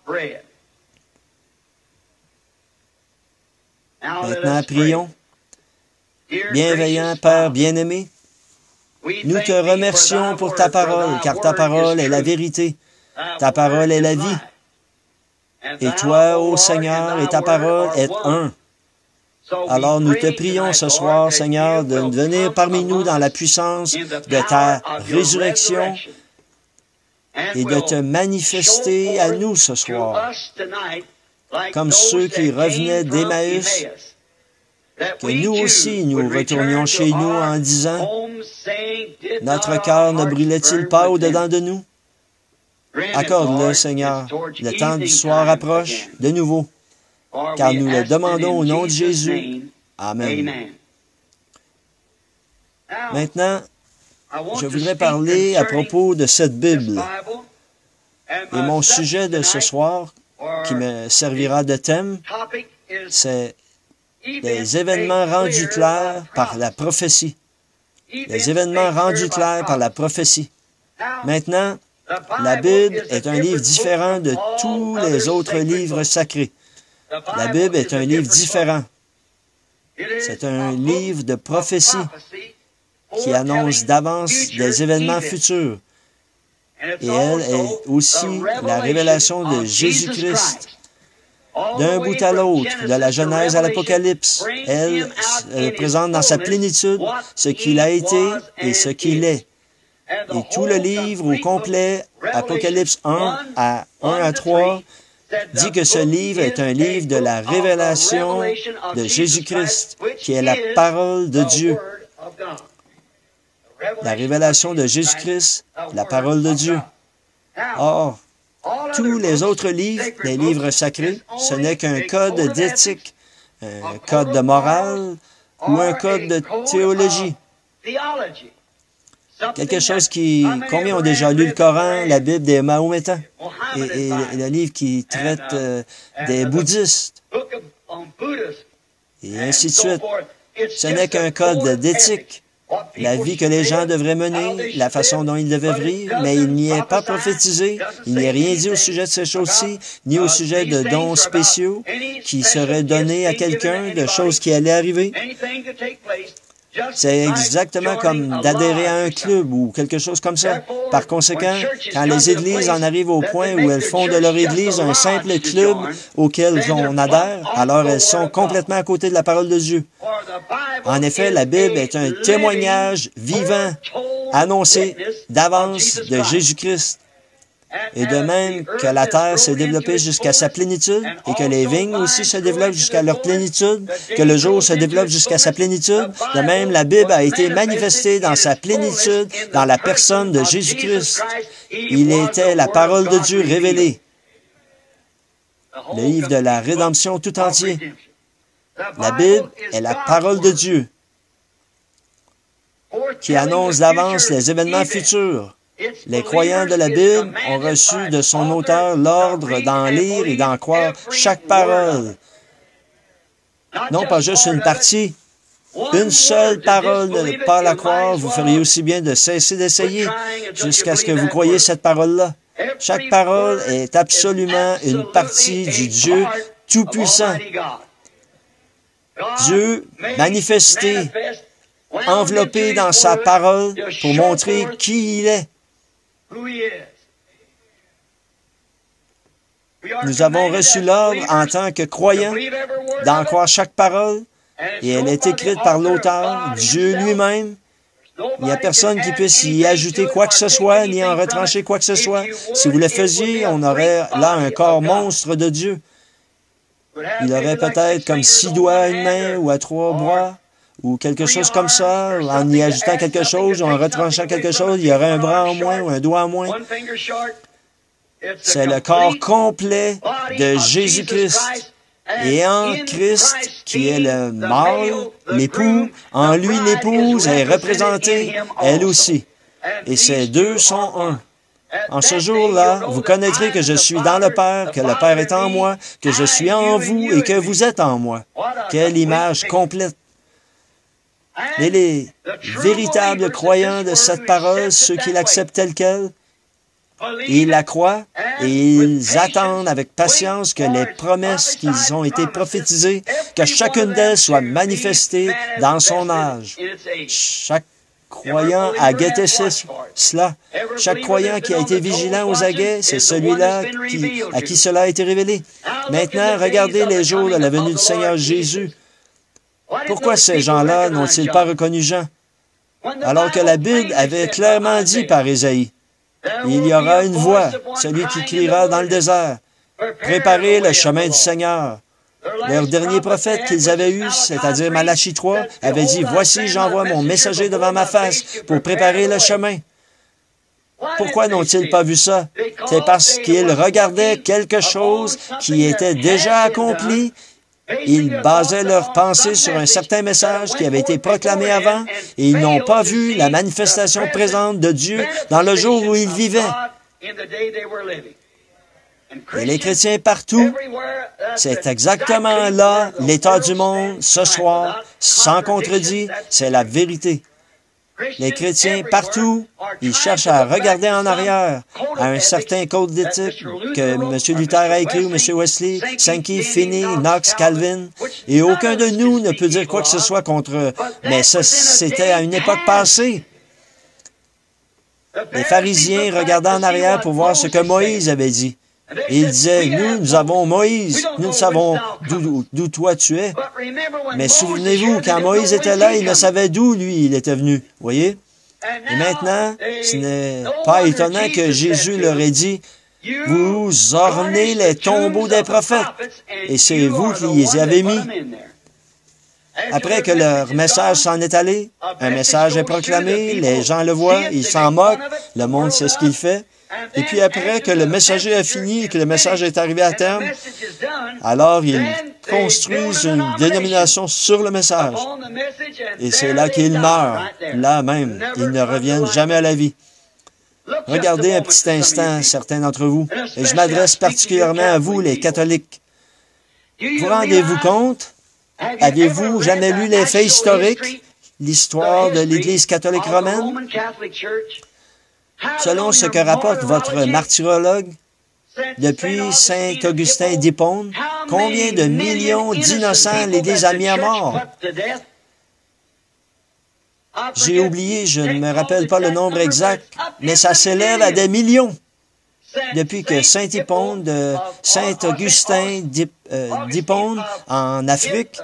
Maintenant, prions. Bienveillant Père bien-aimé, nous te remercions pour ta parole, car ta parole est la vérité, ta parole est la vie. Et toi, ô Seigneur, et ta parole est un. Alors nous te prions ce soir, Seigneur, de venir parmi nous dans la puissance de ta résurrection et de te manifester à nous ce soir, comme ceux qui revenaient d'Emmaüs, que nous aussi nous retournions chez nous en disant, « Notre cœur ne brûlait-il pas au-dedans de nous? » Accorde-le, Seigneur. Le temps du soir approche de nouveau, car nous le demandons au nom de Jésus. Amen. Maintenant, je voudrais parler à propos de cette Bible. Et mon sujet de ce soir, qui me servira de thème, c'est les événements rendus clairs par la prophétie. Les événements rendus clairs par la prophétie. Maintenant, la Bible est un livre différent de tous les autres livres sacrés. La Bible est un livre différent. C'est un livre de prophétie qui annonce d'avance des événements futurs. Et elle est aussi la révélation de Jésus-Christ. D'un bout à l'autre, de la Genèse à l'Apocalypse, elle euh, présente dans sa plénitude ce qu'il a été et ce qu'il est. Et tout le livre au complet, Apocalypse un à un à trois, dit que ce livre est un livre de la révélation de Jésus-Christ, qui est la parole de Dieu. La révélation de Jésus-Christ, la parole de Dieu. Or, tous les autres livres, les livres sacrés, ce n'est qu'un code d'éthique, un code de morale ou un code de théologie. Quelque chose qui... Combien ont déjà lu le Coran, la Bible des Mahométans et, et, et le livre qui traite euh, des bouddhistes et ainsi de suite. Ce n'est qu'un code d'éthique. La vie que les gens devraient mener, la façon dont ils devaient vivre, mais il n'y est pas prophétisé, il n'y a rien dit au sujet de ces choses-ci, ni au sujet de dons spéciaux qui seraient donnés à quelqu'un, de choses qui allaient arriver. C'est exactement comme d'adhérer à un club ou quelque chose comme ça. Par conséquent, quand les églises en arrivent au point où elles font de leur église un simple club auquel on adhère, alors elles sont complètement à côté de la parole de Dieu. En effet, la Bible est un témoignage vivant, annoncé d'avance de Jésus-Christ. Et de même que la terre s'est développée jusqu'à sa plénitude et que les vignes aussi se développent jusqu'à leur plénitude, que le jour se développe jusqu'à sa plénitude, de même la Bible a été manifestée dans sa plénitude dans la personne de Jésus-Christ. Il était la parole de Dieu révélée. Le livre de la rédemption tout entier. La Bible est la parole de Dieu qui annonce d'avance les événements futurs. Les croyants de la Bible ont reçu de son auteur l'ordre d'en lire et d'en croire chaque parole. Non pas juste une partie. Une seule parole, ne pas la croire, vous feriez aussi bien de cesser d'essayer jusqu'à ce que vous croyiez cette parole-là. Chaque parole est absolument une partie du Dieu Tout-Puissant. Dieu manifesté, enveloppé dans sa parole pour montrer qui il est. Nous avons reçu l'ordre en tant que croyants d'en croire chaque parole et elle est écrite par l'auteur, Dieu lui-même. Il n'y a personne qui puisse y ajouter quoi que ce soit, ni en retrancher quoi que ce soit. Si vous le faisiez, on aurait là un corps monstre de Dieu. Il aurait peut-être comme six doigts à une main ou à trois bras, ou quelque chose comme ça. En y ajoutant quelque chose, ou en retranchant quelque chose, il y aurait un bras en moins ou un doigt en moins. C'est le corps complet de Jésus-Christ. Et en Christ, qui est le mâle, l'époux, en lui l'épouse est représentée, elle aussi. Et ces deux sont un. En ce jour-là, vous connaîtrez que je suis dans le Père, que le Père est en moi, que je suis en vous et que vous êtes en moi. Quelle image complète! Et les véritables croyants de cette parole, ceux qui l'acceptent telle qu'elle, ils la croient et ils attendent avec patience que les promesses qui ont été prophétisées, que chacune d'elles soit manifestée dans son âge. Chaque croyant a guetté cela. Chaque croyant qui a été vigilant aux aguets, c'est celui-là qui, à qui cela a été révélé. Maintenant, regardez les jours de la venue du Seigneur Jésus. Pourquoi ces gens-là n'ont-ils pas reconnu Jean? Alors que la Bible avait clairement dit par Ésaïe, il y aura une voix, celui qui criera dans le désert, préparez le chemin du Seigneur. Leur dernier prophète qu'ils avaient eu, c'est-à-dire Malachie trois, avait dit, voici, j'envoie mon messager devant ma face pour préparer le chemin. Pourquoi n'ont-ils pas vu ça? C'est parce qu'ils regardaient quelque chose qui était déjà accompli. Ils basaient leurs pensées sur un certain message qui avait été proclamé avant et ils n'ont pas vu la manifestation présente de Dieu dans le jour où ils vivaient. Et les chrétiens partout, c'est exactement là l'état du monde ce soir, sans contredit, c'est la vérité. Les chrétiens partout, ils cherchent à regarder en arrière à un certain code d'éthique que M. Luther a écrit ou M. Wesley, Sankey, Finney, Knox, Calvin, et aucun de nous ne peut dire quoi que ce soit contre eux. Mais ça, c'était à une époque passée. Les pharisiens regardaient en arrière pour voir ce que Moïse avait dit. Et il disait, nous, nous avons Moïse, nous savons d'où toi tu es. Mais souvenez-vous, quand Moïse était là, il ne savait d'où lui il était venu. Voyez? Et maintenant, ce n'est pas étonnant que Jésus leur ait dit, vous ornez les tombeaux des prophètes. Et c'est vous qui les avez mis. Après que leur message s'en est allé, un message est proclamé, les gens le voient, ils s'en moquent, le monde sait ce qu'il fait. Et puis après que le messager a fini et que le message est arrivé à terme, alors ils construisent une dénomination sur le message. Et c'est là qu'ils meurent, là même. Ils ne reviennent jamais à la vie. Regardez un petit instant, certains d'entre vous, et je m'adresse particulièrement à vous, les catholiques. Vous rendez-vous compte? Avez-vous jamais lu les faits historiques, l'histoire de l'Église catholique romaine? Selon ce que rapporte votre martyrologue, depuis saint Augustin d'Hippone, combien de millions d'innocents l'Église a mis à mort? J'ai oublié, je ne me rappelle pas le nombre exact, mais ça s'élève à des millions. Depuis que saint Hippone, de saint Augustin d'Hippone en Afrique,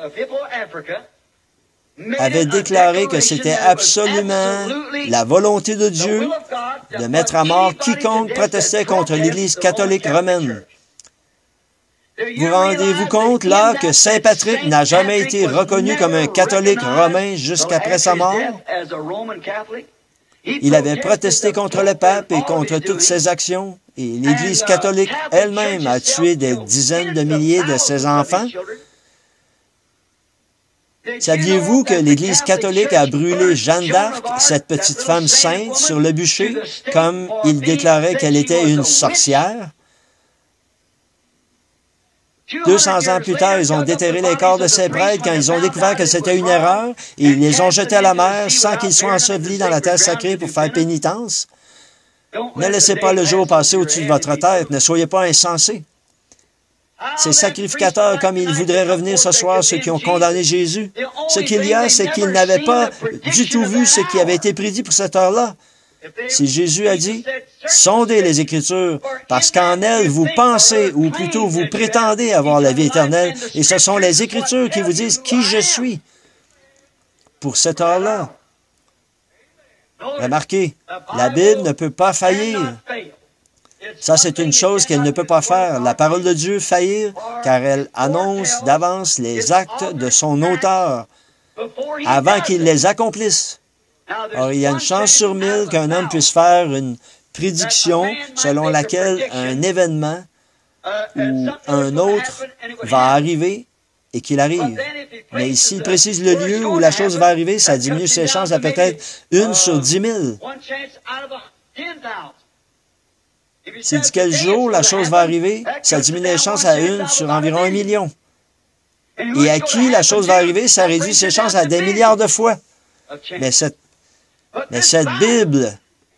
avait déclaré que c'était absolument la volonté de Dieu de mettre à mort quiconque protestait contre l'Église catholique romaine. Vous rendez-vous compte, là, que saint Patrick n'a jamais été reconnu comme un catholique romain jusqu'après sa mort? Il avait protesté contre le pape et contre toutes ses actions, et l'Église catholique elle-même a tué des dizaines de milliers de ses enfants. Saviez-vous que l'Église catholique a brûlé Jeanne d'Arc, cette petite femme sainte, sur le bûcher, comme il déclarait qu'elle était une sorcière? deux cents ans plus tard, ils ont déterré les corps de ces prêtres quand ils ont découvert que c'était une erreur et ils les ont jetés à la mer sans qu'ils soient ensevelis dans la terre sacrée pour faire pénitence. Ne laissez pas le jour passer au-dessus de votre tête, ne soyez pas insensés. Ces sacrificateurs, comme ils voudraient revenir ce soir, ceux qui ont condamné Jésus, ce qu'il y a, c'est qu'ils n'avaient pas du tout vu ce qui avait été prédit pour cette heure-là. Si Jésus a dit, sondez les Écritures, parce qu'en elles, vous pensez, ou plutôt vous prétendez avoir la vie éternelle, et ce sont les Écritures qui vous disent qui je suis pour cette heure-là. Remarquez, la Bible ne peut pas faillir. Ça, c'est une chose qu'elle ne peut pas faire. La parole de Dieu faillir, car elle annonce d'avance les actes de son auteur avant qu'il les accomplisse. Or, il y a une chance sur mille qu'un homme puisse faire une prédiction selon laquelle un événement ou un autre va arriver et qu'il arrive. Mais s'il précise le lieu où la chose va arriver, ça diminue ses chances à peut-être une sur dix mille. S'il dit quel jour la chose va arriver, ça diminue les chances à une sur environ un million. Et à qui la chose va arriver, ça réduit ses chances à des milliards de fois. Mais cette, mais cette Bible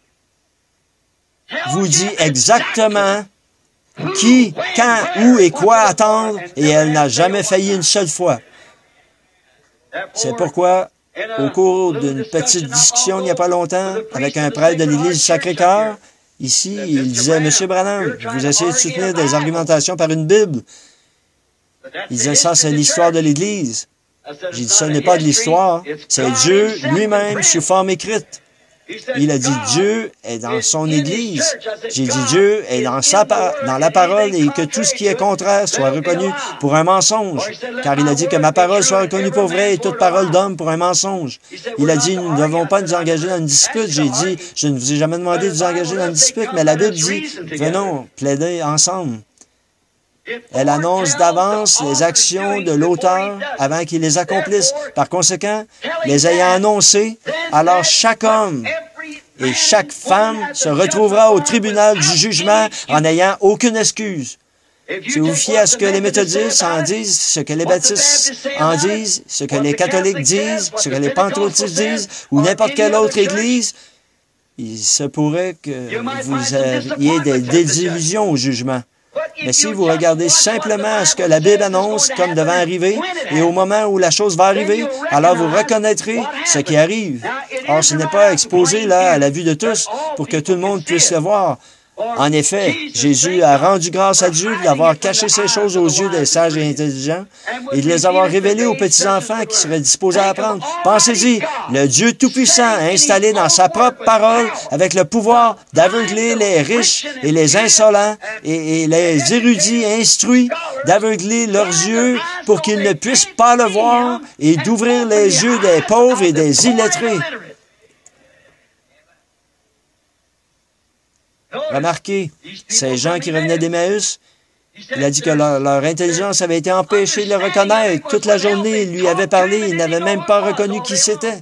vous dit exactement qui, quand, où et quoi attendre, et elle n'a jamais failli une seule fois. C'est pourquoi, au cours d'une petite discussion il n'y a pas longtemps, avec un prêtre de l'Église du Sacré-Cœur, ici, il disait, « Monsieur Branham, vous essayez de soutenir des argumentations par une Bible. » Il disait, « Ça, c'est l'histoire de l'Église. » J'ai dit, « Ce n'est pas de l'histoire, c'est Dieu lui-même sous forme écrite. » Il a dit, Dieu est dans son Église. J'ai dit, Dieu est dans, sa dans la parole et que tout ce qui est contraire soit reconnu pour un mensonge. Car il a dit que ma parole soit reconnue pour vraie et toute parole d'homme pour un mensonge. Il a dit, nous ne devons pas nous engager dans une dispute. J'ai dit, je ne vous ai jamais demandé de vous engager dans une dispute, mais la Bible dit, venons plaider ensemble. Elle annonce d'avance les actions de l'auteur avant qu'il les accomplisse. Par conséquent, les ayant annoncées, alors chaque homme et chaque femme se retrouvera au tribunal du jugement en n'ayant aucune excuse. Si vous vous fiez à ce que les méthodistes en disent, ce que les baptistes en disent, ce que les catholiques disent, ce que les pentecôtistes disent, ou n'importe quelle autre église, il se pourrait que vous ayez des désillusions au jugement. Mais si vous regardez simplement ce que la Bible annonce comme devant arriver, et au moment où la chose va arriver, alors vous reconnaîtrez ce qui arrive. Or, ce n'est pas exposé là à la vue de tous pour que tout le monde puisse le voir. En effet, Jésus a rendu grâce à Dieu d'avoir caché ces choses aux yeux des sages et intelligents et de les avoir révélées aux petits-enfants qui seraient disposés à apprendre. Pensez-y, le Dieu Tout-Puissant a installé dans sa propre parole avec le pouvoir d'aveugler les riches et les insolents et, et les érudits instruits, d'aveugler leurs yeux pour qu'ils ne puissent pas le voir et d'ouvrir les yeux des pauvres et des illettrés. Remarquez, ces gens qui revenaient d'Emmaüs, il a dit que leur, leur intelligence avait été empêchée de le reconnaître. Toute la journée, il lui avait parlé, il n'avait même pas reconnu qui c'était.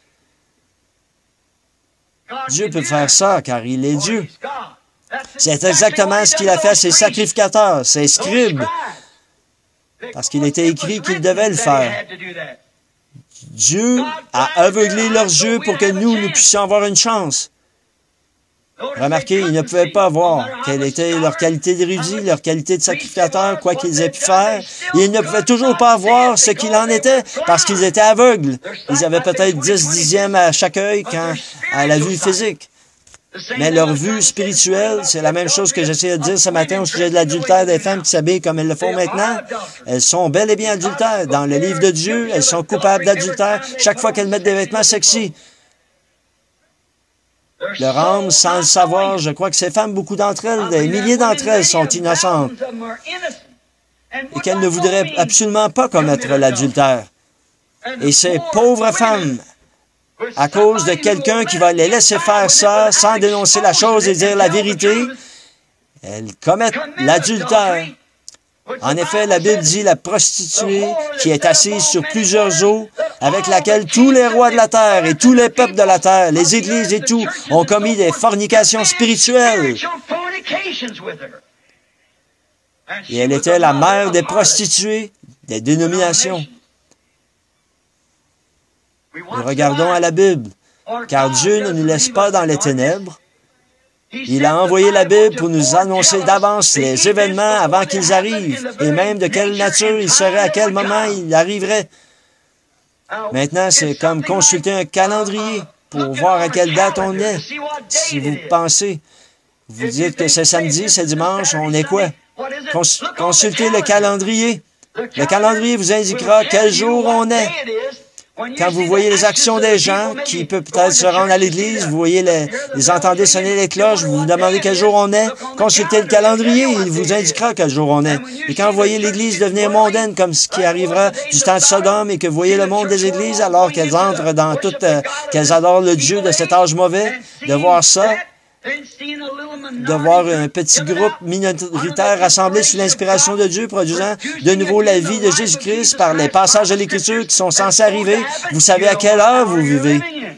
Dieu peut faire ça, car il est Dieu. C'est exactement ce qu'il a fait à ses sacrificateurs, ses scribes, parce qu'il était écrit qu'il devait le faire. Dieu a aveuglé leurs yeux pour que nous, nous puissions avoir une chance. Remarquez, ils ne pouvaient pas voir quelle était leur qualité d'érudit, leur qualité de sacrificateur, quoi qu'ils aient pu faire. Et ils ne pouvaient toujours pas voir ce qu'il en était parce qu'ils étaient aveugles. Ils avaient peut-être dix dixièmes à chaque œil quand, à la vue physique. Mais leur vue spirituelle, c'est la même chose que j'essayais de dire ce matin au sujet de l'adultère des femmes qui s'habillent comme elles le font maintenant. Elles sont bel et bien adultères. Dans le livre de Dieu, elles sont coupables d'adultère chaque fois qu'elles mettent des vêtements sexy. Leur âme, sans le savoir, je crois que ces femmes, beaucoup d'entre elles, des milliers d'entre elles sont innocentes et qu'elles ne voudraient absolument pas commettre l'adultère. Et ces pauvres femmes, à cause de quelqu'un qui va les laisser faire ça sans dénoncer la chose et dire la vérité, elles commettent l'adultère. En effet, la Bible dit la prostituée qui est assise sur plusieurs eaux, avec laquelle tous les rois de la terre et tous les peuples de la terre, les églises et tout, ont commis des fornications spirituelles. Et elle était la mère des prostituées, des dénominations. Nous regardons à la Bible, car Dieu ne nous laisse pas dans les ténèbres. Il a envoyé la Bible pour nous annoncer d'avance les événements avant qu'ils arrivent, et même de quelle nature ils seraient, à quel moment ils arriveraient. Maintenant, c'est comme consulter un calendrier pour voir à quelle date on est. Si vous pensez, vous dites que c'est samedi, c'est dimanche, on est quoi? Cons consultez le calendrier. Le calendrier vous indiquera quel jour on est. Quand vous voyez les actions des gens qui peuvent peut-être se rendre à l'Église, vous voyez les, les entendez sonner les cloches, vous vous demandez quel jour on est, consultez le calendrier, il vous indiquera quel jour on est. Et quand vous voyez l'Église devenir mondaine, comme ce qui arrivera du temps de Sodome, et que vous voyez le monde des Églises, alors qu'elles entrent dans tout, euh, qu'elles adorent le Dieu de cet âge mauvais, de voir ça, de voir un petit groupe minoritaire rassemblé sous l'inspiration de Dieu, produisant de nouveau la vie de Jésus-Christ par les passages de l'Écriture qui sont censés arriver. Vous savez à quelle heure vous vivez.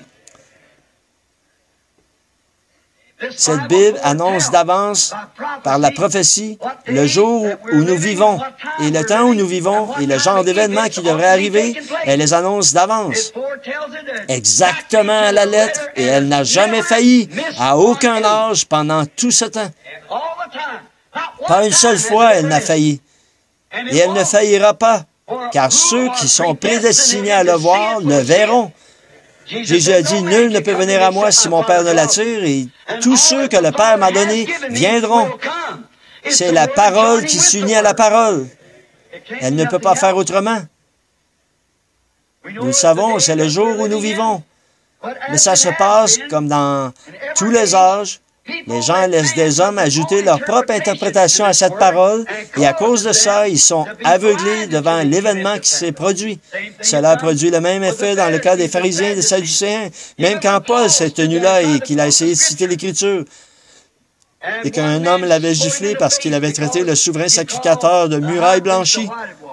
Cette Bible annonce d'avance, par la prophétie, le jour où nous vivons et le temps où nous vivons et le genre d'événements qui devraient arriver. Elle les annonce d'avance, exactement à la lettre, et elle n'a jamais failli à aucun âge pendant tout ce temps. Pas une seule fois elle n'a failli. Et elle ne faillira pas, car ceux qui sont prédestinés à le voir le verront. Jésus a dit, « Nul ne peut venir à moi si mon Père ne l'attire, et tous ceux que le Père m'a donnés viendront. » C'est la parole qui s'unit à la parole. Elle ne peut pas faire autrement. Nous le savons, c'est le jour où nous vivons. Mais ça se passe comme dans tous les âges. Les gens laissent des hommes ajouter leur propre interprétation à cette parole, et à cause de ça, ils sont aveuglés devant l'événement qui s'est produit. Cela a produit le même effet dans le cas des pharisiens et des sadducéens, même quand Paul s'est tenu là et qu'il a essayé de citer l'Écriture, et qu'un homme l'avait giflé parce qu'il avait traité le souverain sacrificateur de muraille blanchie.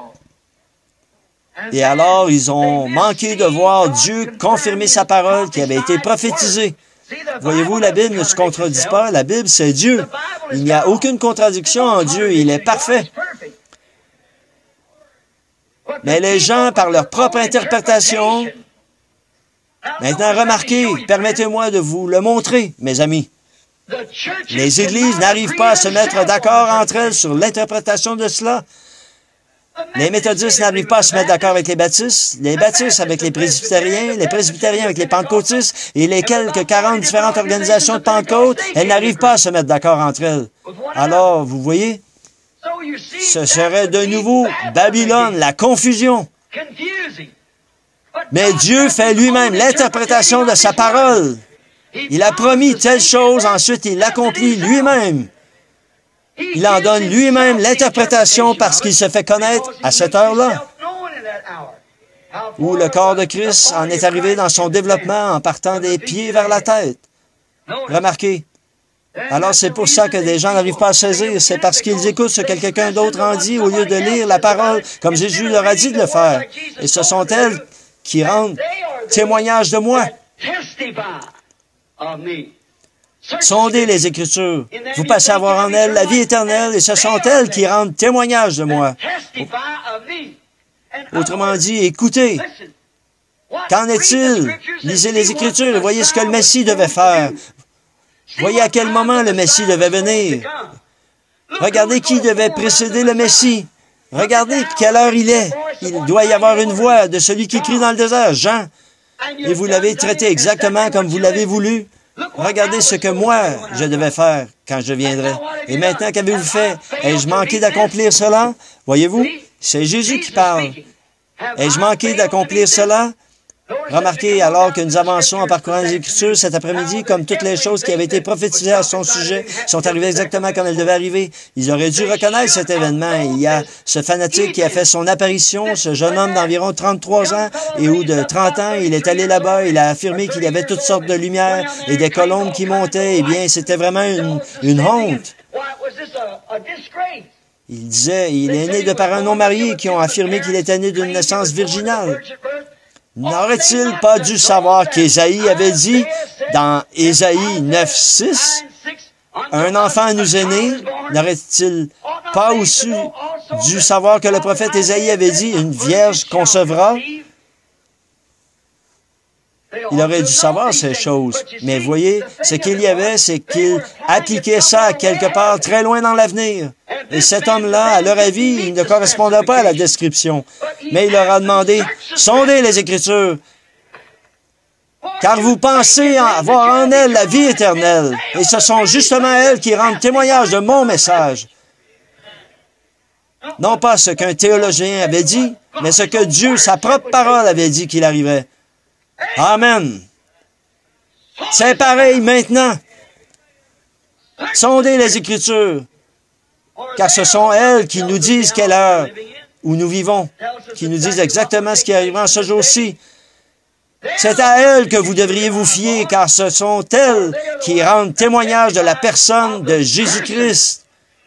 Et alors, ils ont manqué de voir Dieu confirmer sa parole qui avait été prophétisée. Voyez-vous, la Bible ne se contredit pas. La Bible, c'est Dieu. Il n'y a aucune contradiction en Dieu. Il est parfait. Mais les gens, par leur propre interprétation... Maintenant, remarquez, permettez-moi de vous le montrer, mes amis. Les églises n'arrivent pas à se mettre d'accord entre elles sur l'interprétation de cela. Les méthodistes n'arrivent pas à se mettre d'accord avec les baptistes, les baptistes avec les presbytériens, les presbytériens avec les pentecôtistes et les quelques quarante différentes organisations de Pentecôte, elles n'arrivent pas à se mettre d'accord entre elles. Alors, vous voyez, ce serait de nouveau Babylone, la confusion. Mais Dieu fait lui-même l'interprétation de sa parole. Il a promis telle chose, ensuite il l'accomplit lui-même. Il en donne lui-même l'interprétation parce qu'il se fait connaître à cette heure-là, où le corps de Christ en est arrivé dans son développement en partant des pieds vers la tête. Remarquez. Alors c'est pour ça que des gens n'arrivent pas à saisir. C'est parce qu'ils écoutent ce que quelqu'un d'autre en dit au lieu de lire la parole comme Jésus leur a dit de le faire. Et ce sont elles qui rendent témoignage de moi. Sondez les Écritures. Vous passez à voir en elles la vie éternelle, et ce sont elles qui rendent témoignage de moi. Autrement dit, écoutez. Qu'en est-il? Lisez les Écritures et voyez ce que le Messie devait faire. Voyez à quel moment le Messie devait venir. Regardez qui devait précéder le Messie. Regardez quelle heure il est. Il doit y avoir une voix de celui qui crie dans le désert, Jean. Et vous l'avez traité exactement comme vous l'avez voulu. Regardez ce que moi, je devais faire quand je viendrai. Et maintenant, qu'avez-vous fait? Ai-je manqué d'accomplir cela? Voyez-vous, c'est Jésus qui parle. Ai-je manqué d'accomplir cela? Remarquez, alors que nous avançons en parcourant les Écritures cet après-midi, comme toutes les choses qui avaient été prophétisées à son sujet sont arrivées exactement comme elles devaient arriver. Ils auraient dû reconnaître cet événement. Il y a ce fanatique qui a fait son apparition, ce jeune homme d'environ trente-trois ans et ou de trente ans. Il est allé là-bas, il a affirmé qu'il y avait toutes sortes de lumières et des colombes qui montaient. Eh bien, c'était vraiment une, une honte. Il disait, il est né de parents non mariés qui ont affirmé qu'il était né d'une naissance virginale. N'aurait-il pas dû savoir qu'Ésaïe avait dit dans Ésaïe neuf, six, « Un enfant nous est né », n'aurait-il pas aussi dû savoir que le prophète Ésaïe avait dit « Une vierge concevra ». Il aurait dû savoir ces choses. Mais voyez, ce qu'il y avait, c'est qu'il appliquait ça à quelque part très loin dans l'avenir. Et cet homme-là, à leur avis, il ne correspondait pas à la description. Mais il leur a demandé, « Sondez les Écritures, car vous pensez avoir en elles la vie éternelle. Et ce sont justement elles qui rendent témoignage de mon message. » Non pas ce qu'un théologien avait dit, mais ce que Dieu, sa propre parole, avait dit qu'il arriverait. Amen. C'est pareil maintenant. Sondez les Écritures, car ce sont elles qui nous disent quelle heure où nous vivons, qui nous disent exactement ce qui arrivera en ce jour-ci. C'est à elles que vous devriez vous fier, car ce sont elles qui rendent témoignage de la personne de Jésus-Christ.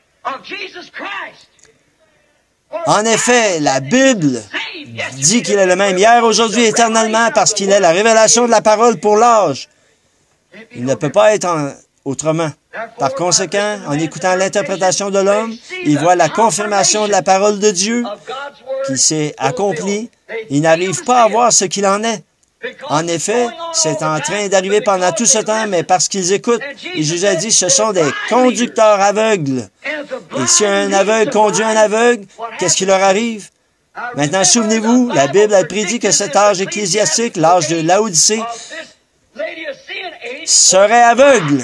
En effet, la Bible dit qu'il est le même hier, aujourd'hui, éternellement, parce qu'il est la révélation de la parole pour l'âge. Il ne peut pas être en, autrement. Par conséquent, en écoutant l'interprétation de l'homme, il voit la confirmation de la parole de Dieu qui s'est accomplie. Il n'arrive pas à voir ce qu'il en est. En effet, c'est en train d'arriver pendant tout ce temps, mais parce qu'ils écoutent. Et Jésus a dit, ce sont des conducteurs aveugles. Et si un aveugle conduit un aveugle, qu'est-ce qui leur arrive? Maintenant, souvenez-vous, la Bible a prédit que cet âge ecclésiastique, l'âge de Laodicée, serait aveugle.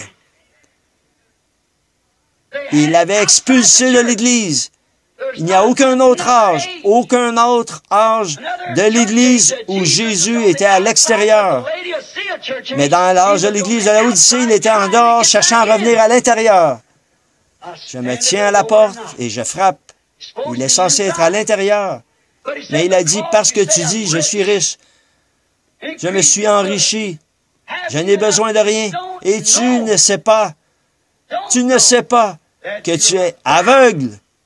Il l'avait expulsé de l'Église. Il n'y a aucun autre âge, aucun autre âge de l'Église où Jésus était à l'extérieur. Mais dans l'âge de l'Église de Laodicée, il était en dehors, cherchant à revenir à l'intérieur. Je me tiens à la porte et je frappe. Il est censé être à l'intérieur. Mais il a dit, parce que tu dis, je suis riche, je me suis enrichi, je n'ai besoin de rien, et tu ne sais pas, tu ne sais pas que tu es aveugle.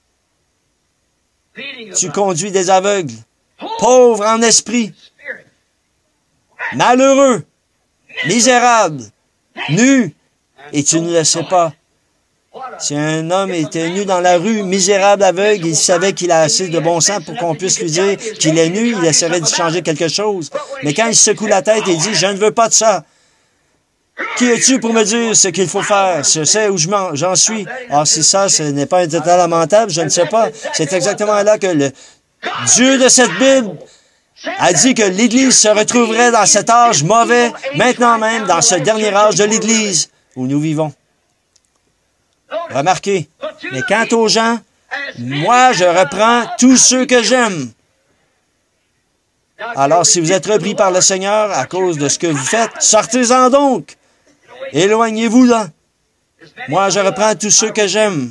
Tu conduis des aveugles, pauvres en esprit, malheureux, misérable, nu, et tu ne le sais pas. Si un homme était nu dans la rue, misérable, aveugle, il savait qu'il a assez de bon sens pour qu'on puisse lui dire qu'il est nu, il essaierait de changer quelque chose. Mais quand il secoue la tête et dit « Je ne veux pas de ça », qui es-tu pour me dire ce qu'il faut faire? Je sais où j'en suis. Ah, si ça, ce n'est pas un détail lamentable, je ne sais pas. C'est exactement là que le Dieu de cette Bible a dit que l'Église se retrouverait dans cet âge mauvais, maintenant même, dans ce dernier âge de l'Église où nous vivons. Remarquez, mais quant aux gens, moi, je reprends tous ceux que j'aime. Alors, si vous êtes repris par le Seigneur à cause de ce que vous faites, sortez-en donc. Éloignez-vous là. Moi, je reprends tous ceux que j'aime.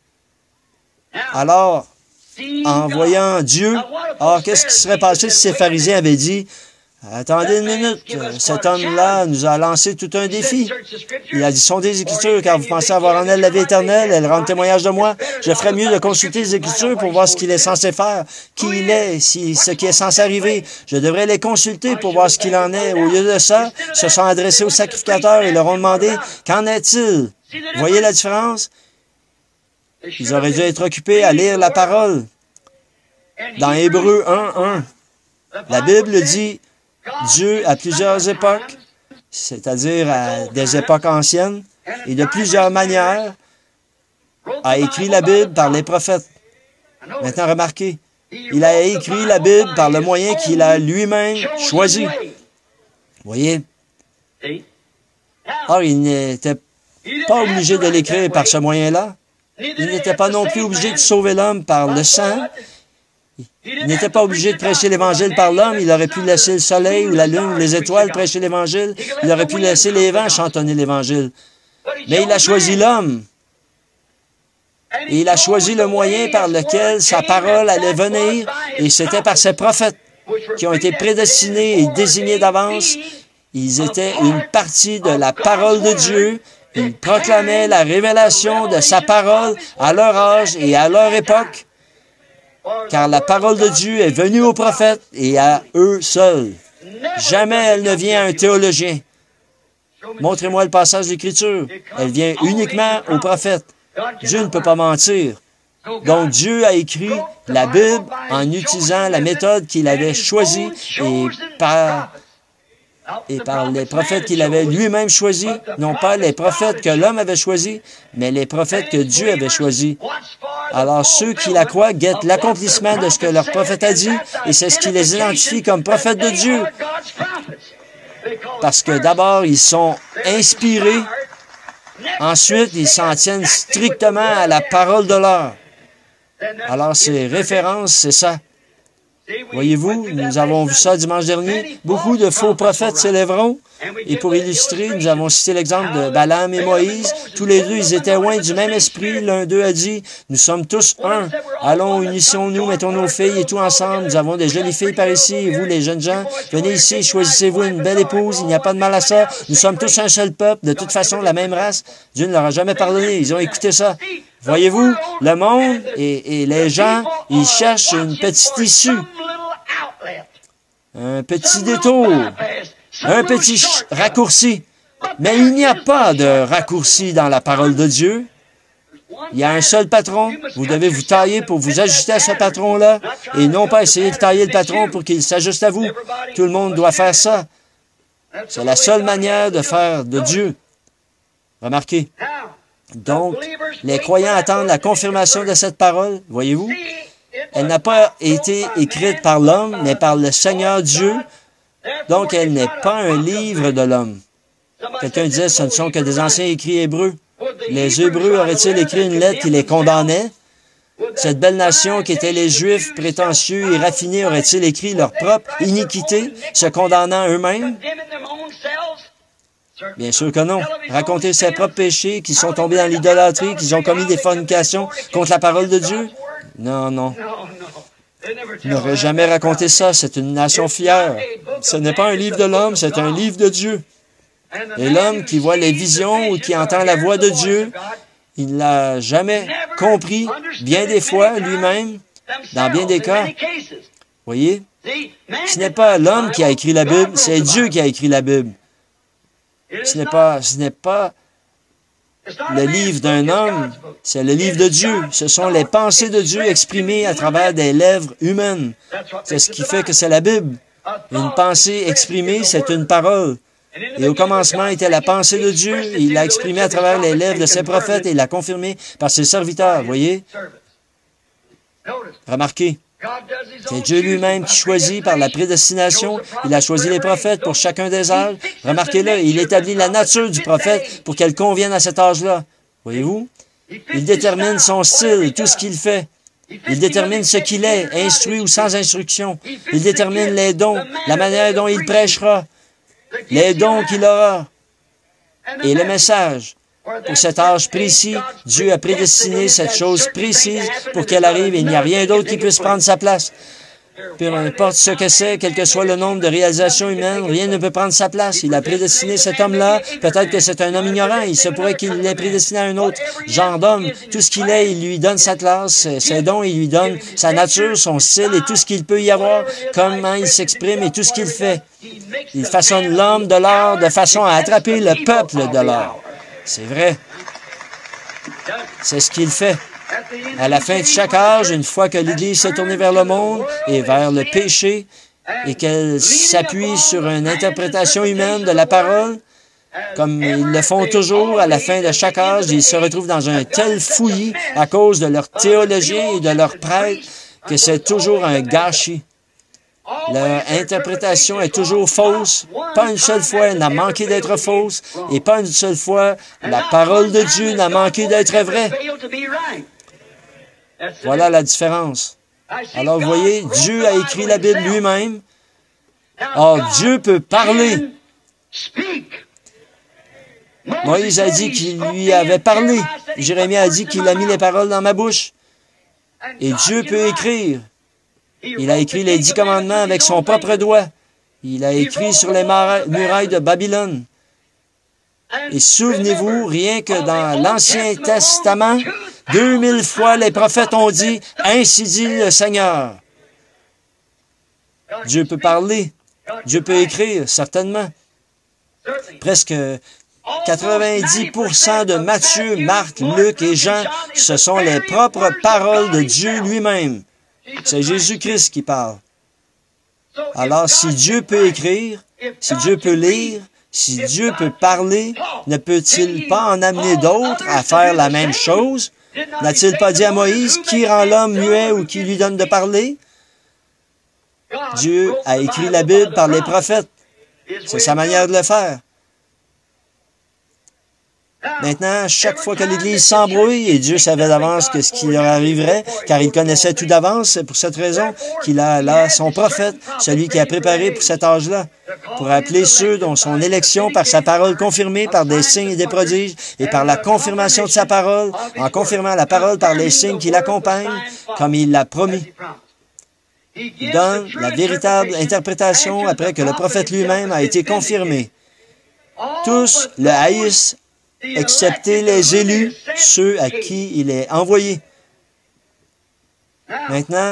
Alors, en voyant Dieu, alors qu'est-ce qui serait passé si ces pharisiens avaient dit, « Attendez une minute, cet homme-là nous a lancé tout un défi. Il a dit, sondez les Écritures, car vous pensez avoir en elle la vie éternelle, elle rend témoignage de moi. Je ferais mieux de consulter les Écritures pour voir ce qu'il est censé faire, qui il est, si, ce qui est censé arriver. Je devrais les consulter pour voir ce qu'il en est. Au lieu de ça, ils se sont adressés aux sacrificateurs et leur ont demandé, qu'en est-il? Voyez la différence? Ils auraient dû être occupés à lire la parole. Dans Hébreux un, un, la Bible dit, Dieu, à plusieurs époques, c'est-à-dire à des époques anciennes, et de plusieurs manières, a écrit la Bible par les prophètes. Maintenant, remarquez, il a écrit la Bible par le moyen qu'il a lui-même choisi. Vous voyez? Or, il n'était pas obligé de l'écrire par ce moyen-là. Il n'était pas non plus obligé de sauver l'homme par le sang. Il n'était pas obligé de prêcher l'Évangile par l'homme. Il aurait pu laisser le soleil ou la lune ou les étoiles prêcher l'Évangile. Il aurait pu laisser les vents chantonner l'Évangile. Mais il a choisi l'homme. Et il a choisi le moyen par lequel sa parole allait venir. Et c'était par ses prophètes qui ont été prédestinés et désignés d'avance. Ils étaient une partie de la parole de Dieu. Ils proclamaient la révélation de sa parole à leur âge et à leur époque. Car la parole de Dieu est venue aux prophètes et à eux seuls. Jamais elle ne vient à un théologien. Montrez-moi le passage d'Écriture. Elle vient uniquement aux prophètes. Dieu ne peut pas mentir. Donc Dieu a écrit la Bible en utilisant la méthode qu'il avait choisie et par, et par les prophètes qu'il avait lui-même choisis, non pas les prophètes que l'homme avait choisis, mais les prophètes que Dieu avait choisis. Alors ceux qui la croient guettent l'accomplissement de ce que leur prophète a dit, et c'est ce qui les identifie comme prophètes de Dieu. Parce que d'abord, ils sont inspirés, ensuite, ils s'en tiennent strictement à la parole de l'heure. Alors, ces références, c'est ça. Voyez-vous, nous avons vu ça dimanche dernier. Beaucoup de faux prophètes s'élèveront. Et pour illustrer, nous avons cité l'exemple de Balaam et Moïse. Tous les deux, ils étaient loin du même esprit. L'un d'eux a dit, « Nous sommes tous un. Allons, unissons-nous, mettons nos filles et tout ensemble. Nous avons des jolies filles par ici. Et vous, les jeunes gens, venez ici, choisissez-vous une belle épouse. Il n'y a pas de mal à ça. Nous sommes tous un seul peuple. De toute façon, la même race. Dieu ne leur a jamais pardonné. Ils ont écouté ça. Voyez-vous, le monde et, et les gens, ils cherchent une petite issue. Un petit détour, un petit raccourci. Mais il n'y a pas de raccourci dans la parole de Dieu. Il y a un seul patron. Vous devez vous tailler pour vous ajuster à ce patron-là et non pas essayer de tailler le patron pour qu'il s'ajuste à vous. Tout le monde doit faire ça. C'est la seule manière de faire de Dieu. Remarquez. Donc, les croyants attendent la confirmation de cette parole. Voyez-vous? Elle n'a pas été écrite par l'homme, mais par le Seigneur Dieu. Donc, elle n'est pas un livre de l'homme. Quelqu'un disait, ce ne sont que des anciens écrits hébreux. Les Hébreux auraient-ils écrit une lettre qui les condamnait? Cette belle nation qui était les Juifs prétentieux et raffinés auraient-ils écrit leur propre iniquité, se condamnant eux-mêmes? Bien sûr que non. Raconter ses propres péchés, qu'ils sont tombés dans l'idolâtrie, qu'ils ont commis des fornications contre la parole de Dieu? Non, non. Ils n'auraient jamais raconté ça. C'est une nation fière. Ce n'est pas un livre de l'homme, c'est un livre de Dieu. Et l'homme qui voit les visions ou qui entend la voix de Dieu, il ne l'a jamais compris, bien des fois, lui-même, dans bien des cas. Voyez? Ce n'est pas l'homme qui a écrit la Bible, c'est Dieu qui a écrit la Bible. Ce n'est pas, ce n'est pas le livre d'un homme, c'est le livre de Dieu. Ce sont les pensées de Dieu exprimées à travers des lèvres humaines. C'est ce qui fait que c'est la Bible. Une pensée exprimée, c'est une parole. Et au commencement était la pensée de Dieu. Il l'a exprimée à travers les lèvres de ses prophètes et il l'a confirmée par ses serviteurs. Voyez? Remarquez. C'est Dieu lui-même qui choisit par la prédestination. Il a choisi les prophètes pour chacun des âges. Remarquez-le, il établit la nature du prophète pour qu'elle convienne à cet âge-là. Voyez-vous? Il détermine son style, tout ce qu'il fait. Il détermine ce qu'il est, instruit ou sans instruction. Il détermine les dons, la manière dont il prêchera, les dons qu'il aura et le message. Pour cet âge précis, Dieu a prédestiné cette chose précise pour qu'elle arrive et il n'y a rien d'autre qui puisse prendre sa place. Peu importe ce que c'est, quel que soit le nombre de réalisations humaines, rien ne peut prendre sa place. Il a prédestiné cet homme-là. Peut-être que c'est un homme ignorant. Il se pourrait qu'il l'ait prédestiné à un autre genre d'homme. Tout ce qu'il est, il lui donne sa classe, ses dons, il lui donne sa nature, son style et tout ce qu'il peut y avoir, comment il s'exprime et tout ce qu'il fait. Il façonne l'homme de l'or de façon à attraper le peuple de l'or. C'est vrai. C'est ce qu'il fait. À la fin de chaque âge, une fois que l'Église s'est tournée vers le monde et vers le péché et qu'elle s'appuie sur une interprétation humaine de la parole, comme ils le font toujours à la fin de chaque âge, ils se retrouvent dans un tel fouillis à cause de leurs théologiens et de leurs prêtres que c'est toujours un gâchis. Leur interprétation est toujours fausse. Pas une seule fois elle n'a manqué d'être fausse et pas une seule fois la parole de Dieu n'a manqué d'être vraie. Voilà la différence. Alors, vous voyez, Dieu a écrit la Bible lui-même. Or, Dieu peut parler. Moïse a dit qu'il lui avait parlé. Jérémie a dit qu'il a mis les paroles dans ma bouche. Et Dieu peut écrire. Il a écrit les dix commandements avec son propre doigt. Il a écrit sur les murailles de Babylone. Et souvenez-vous, rien que dans l'Ancien Testament, deux mille fois les prophètes ont dit « Ainsi dit le Seigneur ». Dieu peut parler. Dieu peut écrire, certainement. Presque quatre-vingt-dix pour cent de Matthieu, Marc, Luc et Jean, ce sont les propres paroles de Dieu lui-même. C'est Jésus-Christ qui parle. Alors, si Dieu peut écrire, si Dieu peut lire, si Dieu peut parler, ne peut-il pas en amener d'autres à faire la même chose? N'a-t-il pas dit à Moïse, qui rend l'homme muet ou qui lui donne de parler? Dieu a écrit la Bible par les prophètes. C'est sa manière de le faire. Maintenant, chaque fois que l'Église s'embrouille, et Dieu savait d'avance que ce qui leur arriverait, car il connaissait tout d'avance, c'est pour cette raison qu'il a là son prophète, celui qui a préparé pour cet âge-là, pour appeler ceux dont son élection par sa parole confirmée par des signes et des prodiges, et par la confirmation de sa parole, en confirmant la parole par les signes qui l'accompagnent, comme il l'a promis. Il donne la véritable interprétation après que le prophète lui-même a été confirmé. Tous le haïssent, excepté les élus, ceux à qui il est envoyé. Maintenant,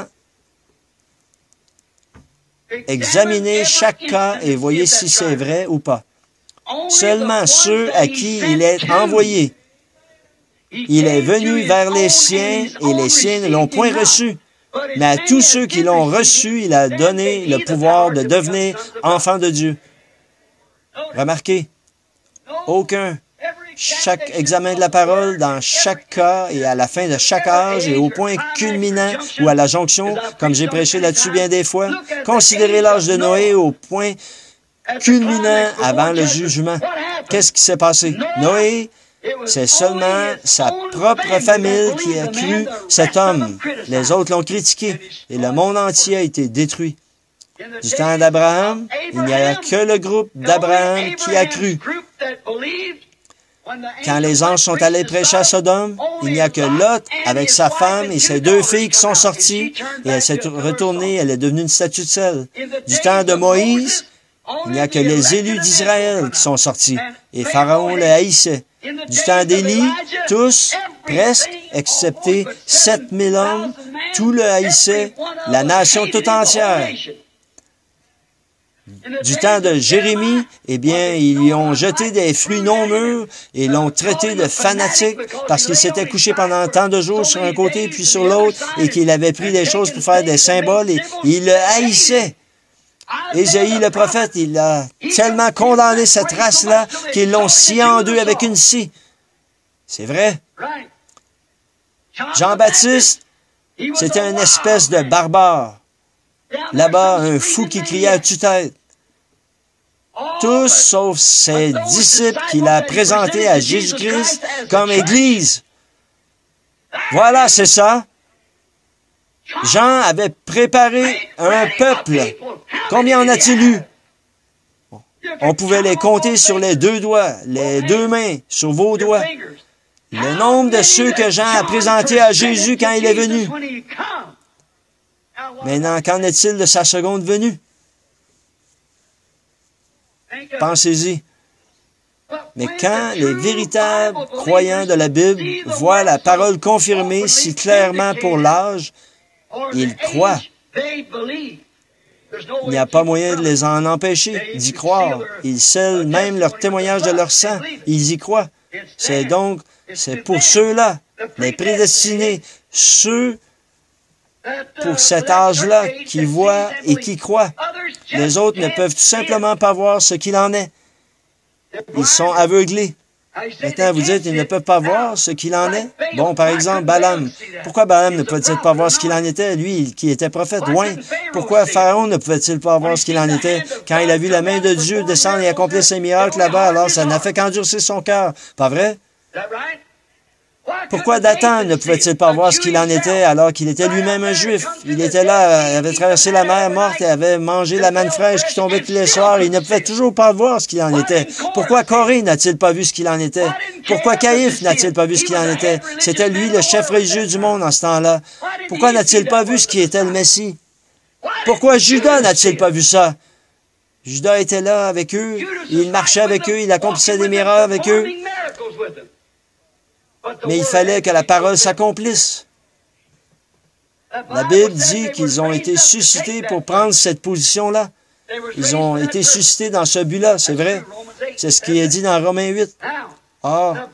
examinez chaque cas et voyez si c'est vrai ou pas. Seulement ceux à qui il est envoyé. Il est venu vers les siens et les siens ne l'ont point reçu. Mais à tous ceux qui l'ont reçu, il a donné le pouvoir de devenir enfants de Dieu. Remarquez, aucun, chaque examen de la parole, dans chaque cas et à la fin de chaque âge et au point culminant ou à la jonction, comme j'ai prêché là-dessus bien des fois, considérez l'âge de Noé au point culminant avant le jugement. Qu'est-ce qui s'est passé? Noé, c'est seulement sa propre famille qui a cru cet homme. Les autres l'ont critiqué et le monde entier a été détruit. Du temps d'Abraham, il n'y a que le groupe d'Abraham qui a cru. Quand les anges sont allés prêcher à Sodome, il n'y a que Lot avec sa femme et ses deux filles qui sont sorties et elle s'est retournée, elle est devenue une statue de sel. Du temps de Moïse, il n'y a que les élus d'Israël qui sont sortis et Pharaon le haïssait. Du temps d'Élie, tous, presque, excepté sept mille hommes, tout le haïssait, la nation tout entière. Du temps de Jérémie, eh bien, ils y ont jeté des fruits non mûrs et l'ont traité de fanatique parce qu'il s'était couché pendant tant de jours sur un côté puis sur l'autre et qu'il avait pris des choses pour faire des symboles et il le haïssait. Ésaïe, le prophète, il a tellement condamné cette race-là qu'ils l'ont scié en deux avec une scie. C'est vrai. Jean-Baptiste, c'était une espèce de barbare. Là-bas, un fou qui criait à tue-tête. Tous, sauf ses disciples qu'il a présentés à Jésus-Christ comme Église. Voilà, c'est ça. Jean avait préparé un peuple. Combien en a-t-il eu? On pouvait les compter sur les deux doigts, les deux mains, sur vos doigts. Le nombre de ceux que Jean a présentés à Jésus quand il est venu. Maintenant, qu'en est-il de sa seconde venue? Pensez-y. Mais quand les véritables croyants de la Bible voient la parole confirmée si clairement pour l'âge, ils croient. Il n'y a pas moyen de les en empêcher d'y croire. Ils scellent même leur témoignage de leur sang. Ils y croient. C'est donc, c'est pour ceux-là, les prédestinés, ceux pour cet âge-là qui voient et qui croient. Les autres ne peuvent tout simplement pas voir ce qu'il en est. Ils sont aveuglés. Maintenant, vous dites, ils ne peuvent pas voir ce qu'il en est. Bon, par exemple, Balaam. Pourquoi Balaam ne pouvait-il pas voir ce qu'il en était, lui, qui était prophète? Oui. Pourquoi Pharaon ne pouvait-il pas voir ce qu'il en était? Quand il a vu la main de Dieu descendre et accomplir ses miracles là-bas, alors ça n'a fait qu'endurcir son cœur. Pas vrai? Pourquoi Dathan ne pouvait-il pas voir ce qu'il en était alors qu'il était lui-même un juif? Il était là, il avait traversé la mer morte et avait mangé la manne fraîche qui tombait tous les soirs. Il ne pouvait toujours pas voir ce qu'il en était. Pourquoi Corée n'a-t-il pas vu ce qu'il en était? Pourquoi Caïphe n'a-t-il pas vu ce qu'il en était? C'était lui le chef religieux du monde en ce temps-là. Pourquoi n'a-t-il pas vu ce qui était le Messie? Pourquoi Judas n'a-t-il pas vu ça? Judas était là avec eux, il marchait avec eux, il accomplissait des miracles avec eux. Mais il fallait que la parole s'accomplisse. La Bible dit qu'ils ont été suscités pour prendre cette position-là. Ils ont été suscités dans ce but-là, c'est vrai. C'est ce qui est dit dans Romains huit. Or,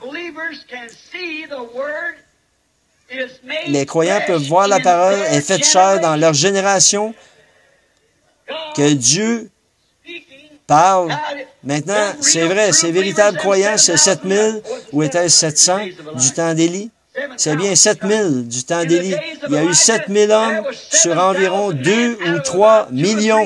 les croyants peuvent voir la parole est faite chair dans leur génération, que Dieu parle. Maintenant, c'est vrai, ces véritables croyants, c'est sept mille, ou était-ce sept cents du temps d'Élie? C'est bien sept mille du temps d'Élie. Il y a eu sept mille hommes sur environ deux ou trois millions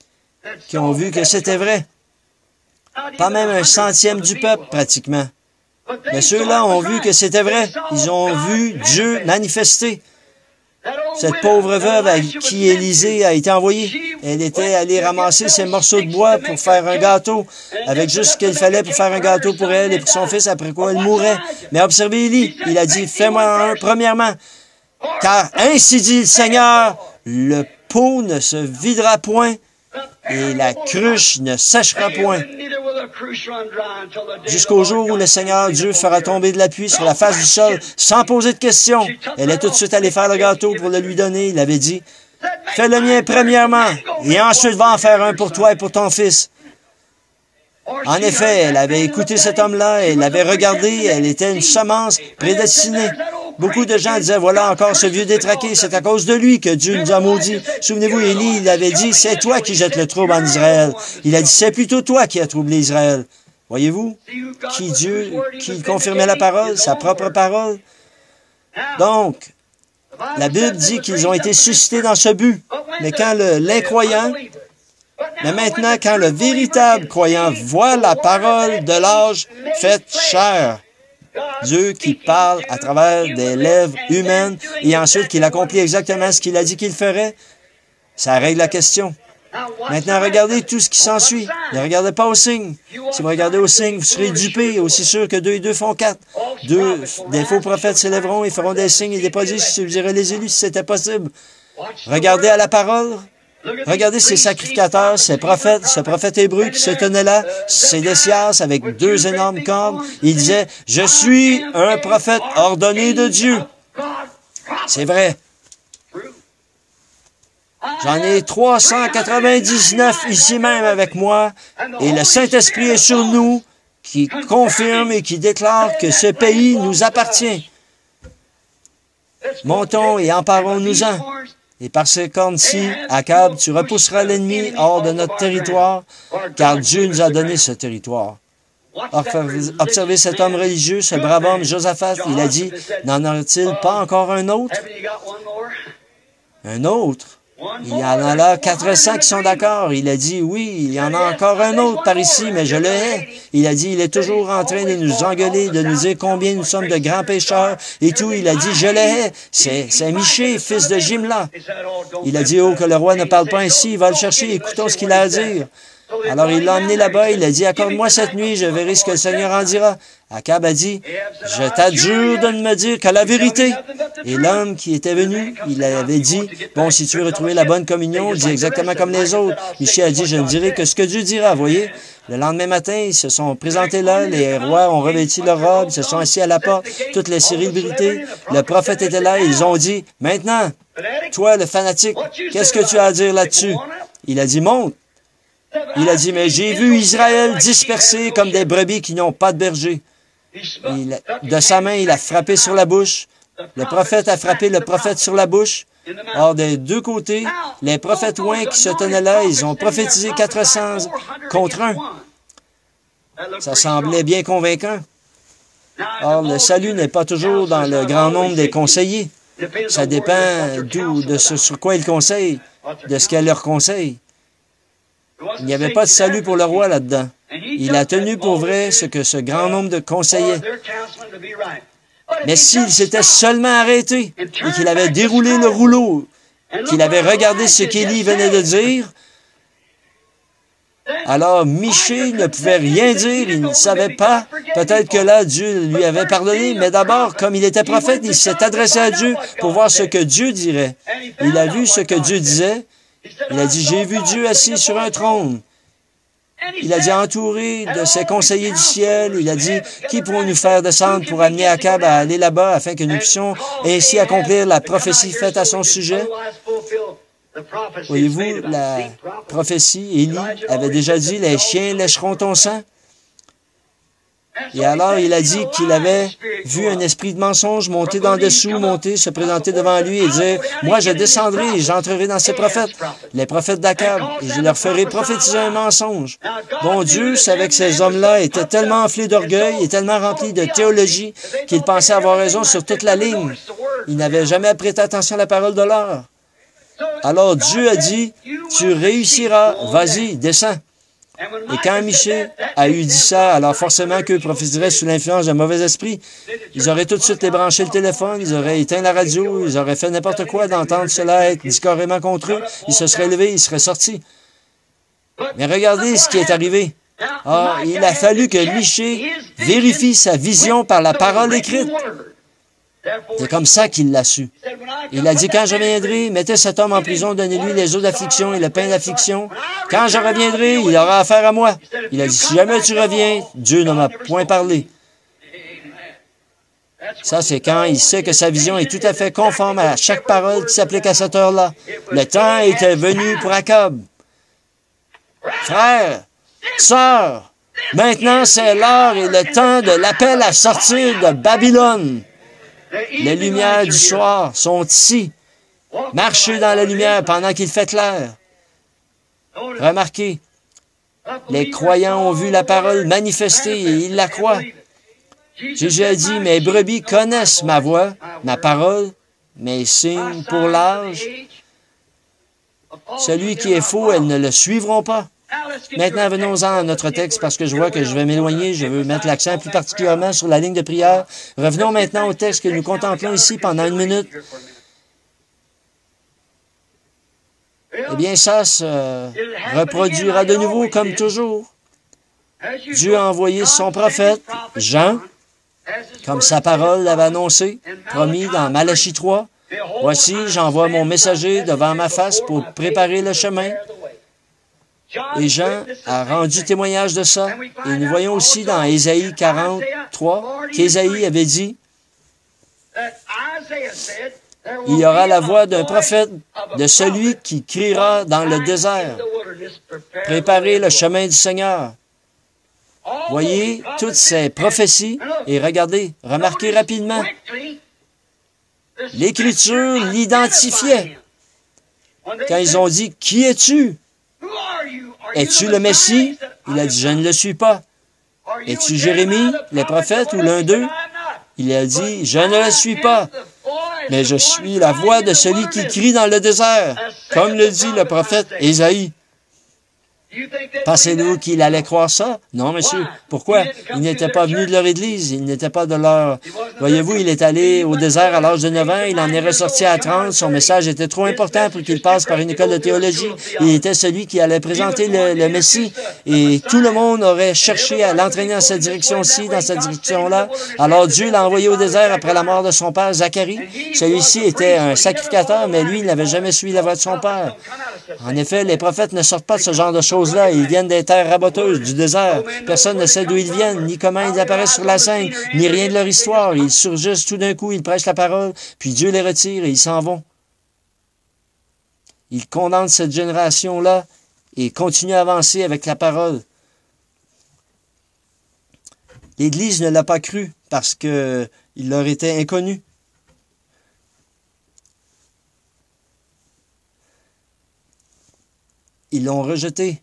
qui ont vu que c'était vrai. Pas même un centième du peuple, pratiquement. Mais ceux-là ont vu que c'était vrai. Ils ont vu Dieu manifester. Cette pauvre veuve à qui Élisée a été envoyé, elle était allée ramasser ses morceaux de bois pour faire un gâteau, avec juste ce qu'il fallait pour faire un gâteau pour elle et pour son fils, après quoi elle mourait. Mais observez Élie, il a dit, fais-moi un, premièrement, car ainsi dit le Seigneur, le pot ne se videra point et la cruche ne séchera point, jusqu'au jour où le Seigneur Dieu fera tomber de la pluie sur la face du sol sans poser de questions. Elle est tout de suite allée faire le gâteau pour le lui donner. Il avait dit, fais le mien premièrement et ensuite va en faire un pour toi et pour ton fils. En effet, elle avait écouté cet homme-là, elle l'avait regardé, elle était une semence prédestinée. Beaucoup de gens disaient, voilà encore ce vieux détraqué, c'est à cause de lui que Dieu nous a maudits. Souvenez-vous, Élie, il avait dit, c'est toi qui jettes le trouble en Israël. Il a dit, c'est plutôt toi qui as troublé Israël. Voyez-vous, qui Dieu, qui confirmait la parole, sa propre parole. Donc, la Bible dit qu'ils ont été suscités dans ce but. Mais quand l'incroyant, mais maintenant, quand le véritable croyant voit la parole de l'âge faite chair, Dieu qui parle à travers des lèvres humaines et ensuite qu'il accomplit exactement ce qu'il a dit qu'il ferait, ça règle la question. Maintenant, regardez tout ce qui s'ensuit. Ne regardez pas aux signes. Si vous regardez aux signes, vous serez dupés, aussi sûr que deux et deux font quatre. Deux, des faux prophètes s'élèveront et feront des signes et des prodiges, si vous direz les élus, si c'était possible. Regardez à la parole. Regardez ces sacrificateurs, ces prophètes, ce prophète hébreu qui se tenait là, Sédécias avec deux énormes cornes. Il disait, « Je suis un prophète ordonné de Dieu. » C'est vrai. J'en ai trois cent quatre-vingt-dix-neuf ici même avec moi, et le Saint-Esprit est sur nous, qui confirme et qui déclare que ce pays nous appartient. Montons et emparons-nous-en. Et par ces cornes-ci, Akab, tu repousseras l'ennemi hors de notre territoire, car Dieu nous a donné ce territoire. Observez cet homme religieux, ce brave homme, Josaphat, il a dit, n'en aurait-il pas encore un autre? Un autre? Il y en a là quatre cents qui sont d'accord. Il a dit, oui, il y en a encore un autre par ici, mais je le hais. Il a dit, il est toujours en train de nous engueuler, de nous dire combien nous sommes de grands pécheurs et tout. Il a dit, je le hais. C'est Miché, fils de Jimla. Il a dit, oh, que le roi ne parle pas ainsi, va le chercher, écoutons ce qu'il a à dire. Alors il l'a emmené là-bas, il a dit, accorde-moi cette nuit, je verrai ce que le Seigneur en dira. Akab a dit, je t'adjure de ne me dire que la vérité. Et l'homme qui était venu, il avait dit, bon, si tu veux retrouver la bonne communion, dis exactement comme les autres. Michée a dit, je ne dirai que ce que Dieu dira, voyez. Le lendemain matin, ils se sont présentés là, les rois ont revêtu leurs robes, ils se sont assis à la porte, toutes les célébrités. Le prophète était là, et ils ont dit, maintenant, toi, le fanatique, qu'est-ce que tu as à dire là-dessus? Il a dit, monte. Il a dit, mais j'ai vu Israël dispersé comme des brebis qui n'ont pas de berger. Il, de sa main, il a frappé sur la bouche. Le prophète a frappé le prophète sur la bouche. Or, des deux côtés, les prophètes loin qui se tenaient là, ils ont prophétisé quatre cents contre un. Ça semblait bien convaincant. Or, le salut n'est pas toujours dans le grand nombre des conseillers. Ça dépend d'où, de ce sur quoi ils conseillent, de ce qu'elle leur conseille. Il n'y avait pas de salut pour le roi là-dedans. Il a tenu pour vrai ce que ce grand nombre de conseillers. Mais s'il s'était seulement arrêté et qu'il avait déroulé le rouleau, qu'il avait regardé ce qu'Élie venait de dire, alors Michée ne pouvait rien dire, il ne savait pas. Peut-être que là, Dieu lui avait pardonné, mais d'abord, comme il était prophète, il s'est adressé à Dieu pour voir ce que Dieu dirait. Il a vu ce que Dieu disait. Il a dit, j'ai vu Dieu assis sur un trône. Il a dit, entouré de ses conseillers du ciel, il a dit, qui pourront nous faire descendre pour amener Akab à aller là-bas afin que nous puissions ainsi accomplir la prophétie faite à son sujet? Voyez-vous, la prophétie, Élie avait déjà dit, les chiens lécheront ton sang. Et alors, il a dit qu'il avait vu un esprit de mensonge monter d'en dessous, monter, se présenter devant lui et dire, moi, je descendrai et j'entrerai dans ces prophètes, les prophètes d'Akab, et je leur ferai prophétiser un mensonge. Bon Dieu savait que ces hommes-là étaient tellement enflés d'orgueil et tellement remplis de théologie qu'ils pensaient avoir raison sur toute la ligne. Ils n'avaient jamais prêté attention à la parole de l'heure. Alors Dieu a dit, tu réussiras, vas-y, descends. Et quand Miché a eu dit ça, alors forcément qu'eux prophétiseraient sous l'influence d'un mauvais esprit, ils auraient tout de suite débranché le téléphone, ils auraient éteint la radio, ils auraient fait n'importe quoi d'entendre cela être dit carrément contre eux. Ils se seraient levés, ils seraient sortis. Mais regardez ce qui est arrivé. Ah, il a fallu que Miché vérifie sa vision par la parole écrite. C'est comme ça qu'il l'a su. Il a dit, quand je reviendrai, mettez cet homme en prison, donnez-lui les eaux d'affliction et le pain d'affliction. Quand je reviendrai, il aura affaire à moi. Il a dit, si jamais tu reviens, Dieu ne m'a point parlé. Ça, c'est quand il sait que sa vision est tout à fait conforme à chaque parole qui s'applique à cette heure-là. Le temps était venu pour Jacob. Frères, sœurs, maintenant c'est l'heure et le temps de l'appel à sortir de Babylone. Les lumières du soir sont ici. Marchez dans la lumière pendant qu'il fait clair. Remarquez, les croyants ont vu la parole manifester et ils la croient. Jésus a dit, mes brebis connaissent ma voix, ma parole, mes signes pour l'âge. Celui qui est faux, elles ne le suivront pas. Maintenant, venons-en à notre texte parce que je vois que je vais m'éloigner. Je veux mettre l'accent plus particulièrement sur la ligne de prière. Revenons maintenant au texte que nous contemplons ici pendant une minute. Eh bien, ça se reproduira de nouveau comme toujours. Dieu a envoyé son prophète, Jean, comme sa parole l'avait annoncé, promis dans Malachie trois. Voici, j'envoie mon messager devant ma face pour préparer le chemin. Et Jean a rendu témoignage de ça. Et nous voyons aussi dans Ésaïe quarante-trois qu'Ésaïe avait dit, il y aura la voix d'un prophète, de celui qui criera dans le désert. Préparez le chemin du Seigneur. Voyez toutes ces prophéties et regardez, remarquez rapidement. L'Écriture l'identifiait. Quand ils ont dit, qui es-tu? Es-tu le Messie? Il a dit, je ne le suis pas. Es-tu Jérémie, le prophète, ou l'un d'eux? Il a dit, je ne le suis pas, mais je suis la voix de celui qui crie dans le désert, comme le dit le prophète Ésaïe. Pensez-vous qu'il allait croire ça? Non, monsieur. Pourquoi? Il n'était pas venu de leur église. Il n'était pas de leur... Voyez-vous, il est allé au désert à l'âge de neuf ans. Il en est ressorti à trente. Son message était trop important pour qu'il passe par une école de théologie. Il était celui qui allait présenter le, le Messie. Et tout le monde aurait cherché à l'entraîner dans cette direction-ci, dans cette direction-là. Alors Dieu l'a envoyé au désert après la mort de son père, Zacharie. Celui-ci était un sacrificateur, mais lui, il n'avait jamais suivi la voix de son père. En effet, les prophètes ne sortent pas de ce genre de choses-là. Ils viennent des terres raboteuses, du désert. Personne ne sait d'où ils viennent, ni comment ils apparaissent sur la scène, ni rien de leur histoire. Ils surgissent tout d'un coup, ils prêchent la parole, puis Dieu les retire et ils s'en vont. Ils condamnent cette génération-là et continuent à avancer avec la parole. L'Église ne l'a pas cru parce qu'il leur était inconnu. Ils l'ont rejeté.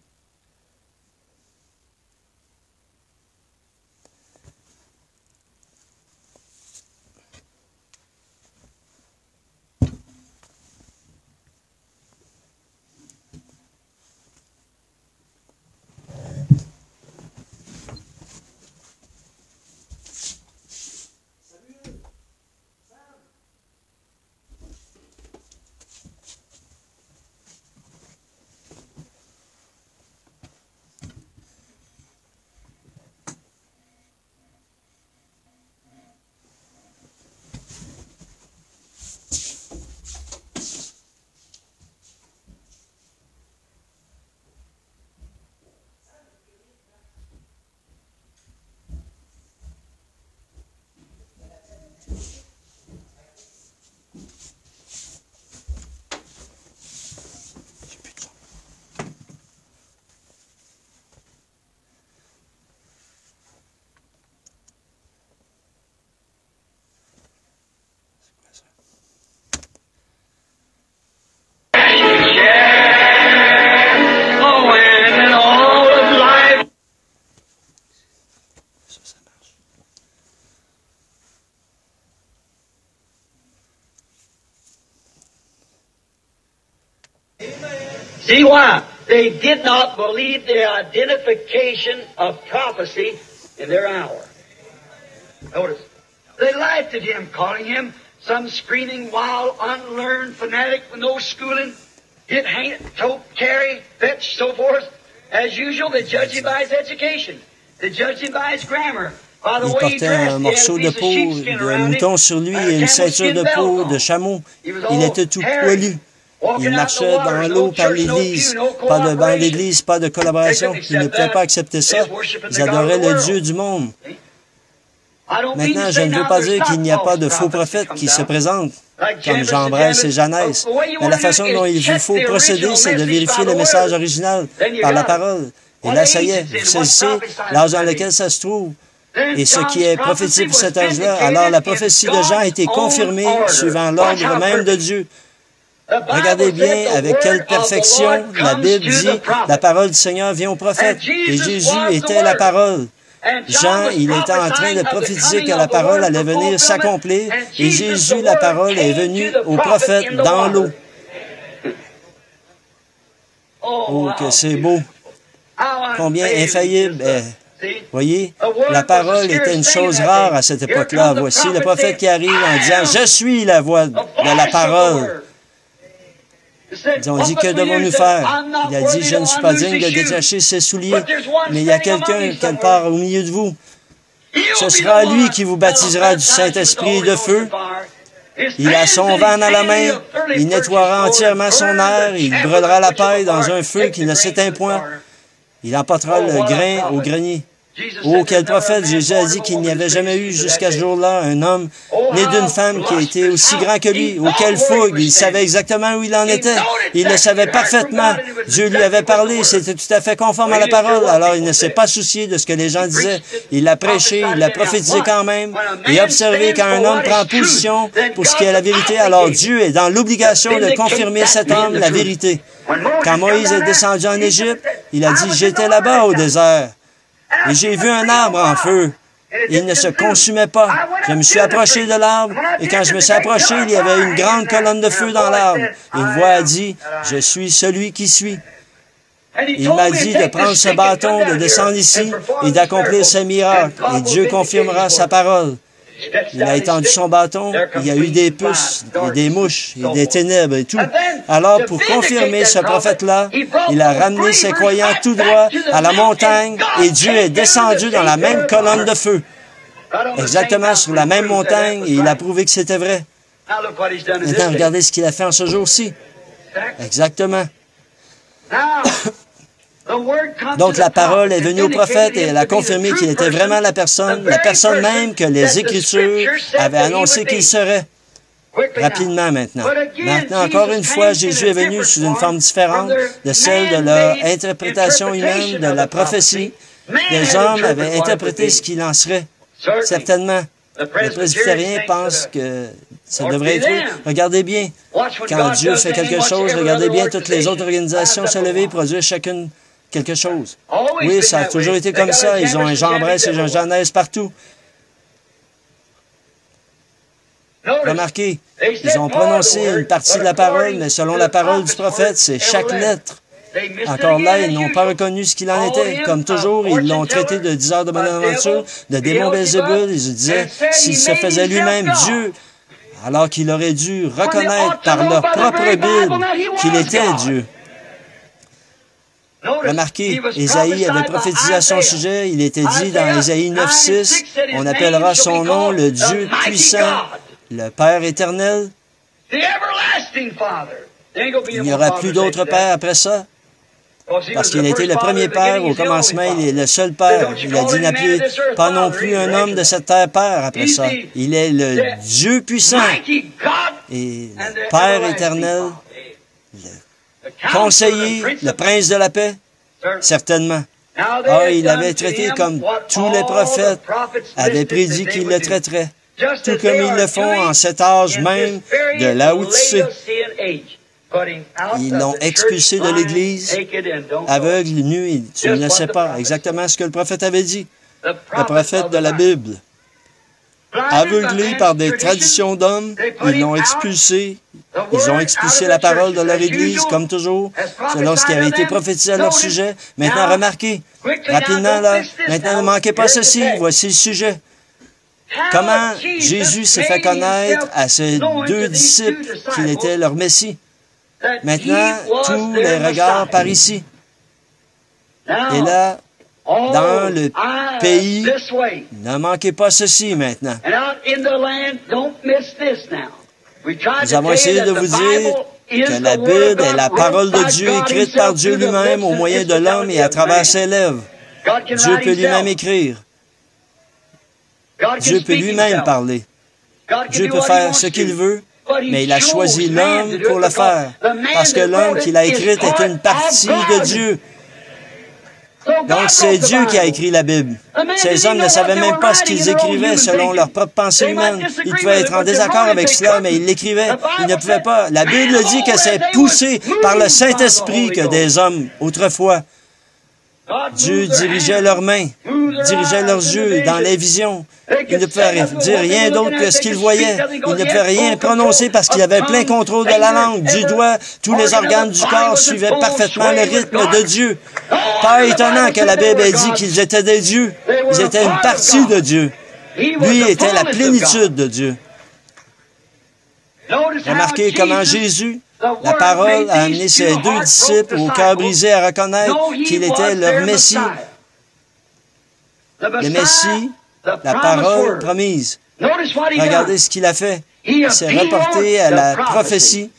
they did not believe the identification of prophecy in their hour. Notice, they laughed at him, calling him some screaming, wild, unlearned fanatic with no schooling, get, hang, tote, carry, fetch, so forth. As usual, they judged him by his education. They judged him by his grammar. Il portait un morceau de peau de mouton sur lui et une ceinture de peau de chameau. Il était tout poilu. Il marchait dans l'eau par l'Église. Pas de banc d'Église, pas de collaboration. Ils ne pouvaient pas accepter ça. Ils adoraient le Dieu du monde. Maintenant, je ne veux pas dire qu'il n'y a pas de faux prophètes qui se présentent, comme Jean Bresse et Jeannès. Mais la façon dont il vous faut procéder, c'est de vérifier le message original par la parole. Et là, ça y est, vous saisissez l'âge dans lequel ça se trouve. Et ce qui est prophétisé pour cet âge-là, alors la prophétie de Jean a été confirmée suivant l'ordre même de Dieu. Regardez bien avec quelle perfection la Bible dit « La parole du Seigneur vient au prophète » et Jésus était la parole. Jean, il était en train de prophétiser que la parole allait venir s'accomplir et Jésus, la parole, est venu au prophète dans l'eau. Oh, que c'est beau! Combien infaillible est... Voyez, la parole était une chose rare à cette époque-là. Voici le prophète qui arrive en disant « Je suis la voix de la parole ». Ils ont dit, que devons-nous faire? Il a dit, je ne suis pas digne de détacher ses souliers, mais il y a quelqu'un quelque part au milieu de vous. Ce sera lui qui vous baptisera du Saint-Esprit et de feu. Il a son vent dans la main, il nettoiera entièrement son air, il brûlera la paille dans un feu qui ne s'éteint point. Il emportera le grain au grenier. Oh, quel prophète! Jésus a dit qu'il n'y avait jamais eu jusqu'à ce jour-là un homme né d'une femme qui était aussi grand que lui. Oh, quelle fougue! Il savait exactement où il en était. Il le savait parfaitement. Dieu lui avait parlé. C'était tout à fait conforme à la parole. Alors, il ne s'est pas soucié de ce que les gens disaient. Il l'a prêché, il l'a prophétisé quand même. Et observé quand un homme prend position pour ce qui est la vérité, alors Dieu est dans l'obligation de confirmer cet homme la vérité. Quand Moïse est descendu en Égypte, il a dit, j'étais là-bas au désert. Et j'ai vu un arbre en feu. Il ne se consumait pas. Je me suis approché de l'arbre, et quand je me suis approché, il y avait une grande colonne de feu dans l'arbre. Une voix a dit, « Je suis celui qui suis. » Il m'a dit de prendre ce bâton, de descendre ici et d'accomplir ce miracle, et Dieu confirmera sa parole. Il a étendu son bâton, il y a eu des puces, et des mouches, et des ténèbres et tout. Alors, pour confirmer ce prophète-là, il a ramené ses croyants tout droit à la montagne, et Dieu est descendu dans la même colonne de feu. Exactement sur la même montagne, et il a prouvé que c'était vrai. Maintenant, regardez ce qu'il a fait en ce jour-ci. Exactement. Donc la parole est venue au prophète et elle a confirmé qu'il était vraiment la personne, la personne même que les Écritures avaient annoncé qu'il serait. Rapidement maintenant. Maintenant, encore une fois, Jésus est venu sous une forme différente de celle de leur interprétation humaine de la prophétie. Les hommes avaient interprété ce qu'il en serait. Certainement. Les presbytériens pensent que ça devrait être eux. Regardez bien, quand Dieu fait quelque chose, regardez bien toutes les autres organisations se lever et produire chacune quelque chose. Oui, ça a toujours été comme ça. Ils ont un Jean Bresse et un Jeannès partout. Remarquez, ils ont prononcé une partie de la parole, mais selon la parole du prophète, c'est chaque lettre. Encore là, ils n'ont pas reconnu ce qu'il en était. Comme toujours, ils l'ont traité de diseur de bonne aventure, de démon Belzébul. Ils disaient, s'il se faisait lui-même Dieu, alors qu'il aurait dû reconnaître par leur propre Bible qu'il était Dieu. Remarquez, Ésaïe avait prophétisé à son sujet, il était dit dans Ésaïe neuf six, on appellera son nom le Dieu puissant, le Père éternel. Il n'y aura plus d'autre Père après ça, parce qu'il était le premier Père au commencement, il est le seul Père. Il a dit n'appelez pas non plus un homme de cette terre Père après ça. Il est le Dieu puissant et le Père éternel, le conseiller, le prince de la paix, certainement. Ah, il avait traité comme tous les prophètes avaient prédit qu'il le traiterait, tout comme ils le font en cet âge même de Laodicée. Ils l'ont expulsé de l'Église, aveugle, nu, et tu ne sais pas exactement ce que le prophète avait dit, le prophète de la Bible. aveuglés par des traditions d'hommes, ils l'ont expulsé. Ils ont expulsé la parole de leur Église, comme toujours, selon ce qui avait été prophétisé à leur sujet. Maintenant, remarquez, rapidement, là, maintenant, ne manquez pas ceci, voici le sujet. Comment Jésus s'est fait connaître à ses deux disciples qu'il était leur Messie. Maintenant, tous les regards par ici. Et là, dans le pays, ne manquez pas ceci maintenant. Nous avons essayé de vous dire que la Bible est la parole de Dieu écrite par Dieu lui-même au moyen de l'homme et à travers ses lèvres. Dieu peut lui-même écrire. Dieu peut lui-même parler. Dieu peut faire ce qu'il veut, mais il a choisi l'homme pour le faire, parce que l'homme qu'il a écrit est une partie de Dieu. Donc, c'est Dieu qui a écrit la Bible. Ces hommes ne savaient même pas ce qu'ils écrivaient selon leur propre pensée humaine. Ils pouvaient être en désaccord avec cela, mais ils l'écrivaient. Ils ne pouvaient pas. La Bible dit que c'est poussé par le Saint-Esprit que des hommes, autrefois, Dieu dirigeait leurs mains, dirigeait leurs yeux dans les visions. Ils ne pouvaient dire rien d'autre que ce qu'ils voyaient. Ils ne pouvaient rien prononcer parce qu'ils avaient plein contrôle de la langue, du doigt. Tous les organes du corps suivaient parfaitement le rythme de Dieu. Pas étonnant que la Bible ait dit qu'ils étaient des dieux. Ils étaient une partie de Dieu. Lui était la plénitude de Dieu. Remarquez comment Jésus, la parole, a amené ses deux disciples au cœur brisé à reconnaître qu'il était leur Messie. Le Messie, la parole promise. Regardez ce qu'il a fait. Il s'est reporté à la prophétie.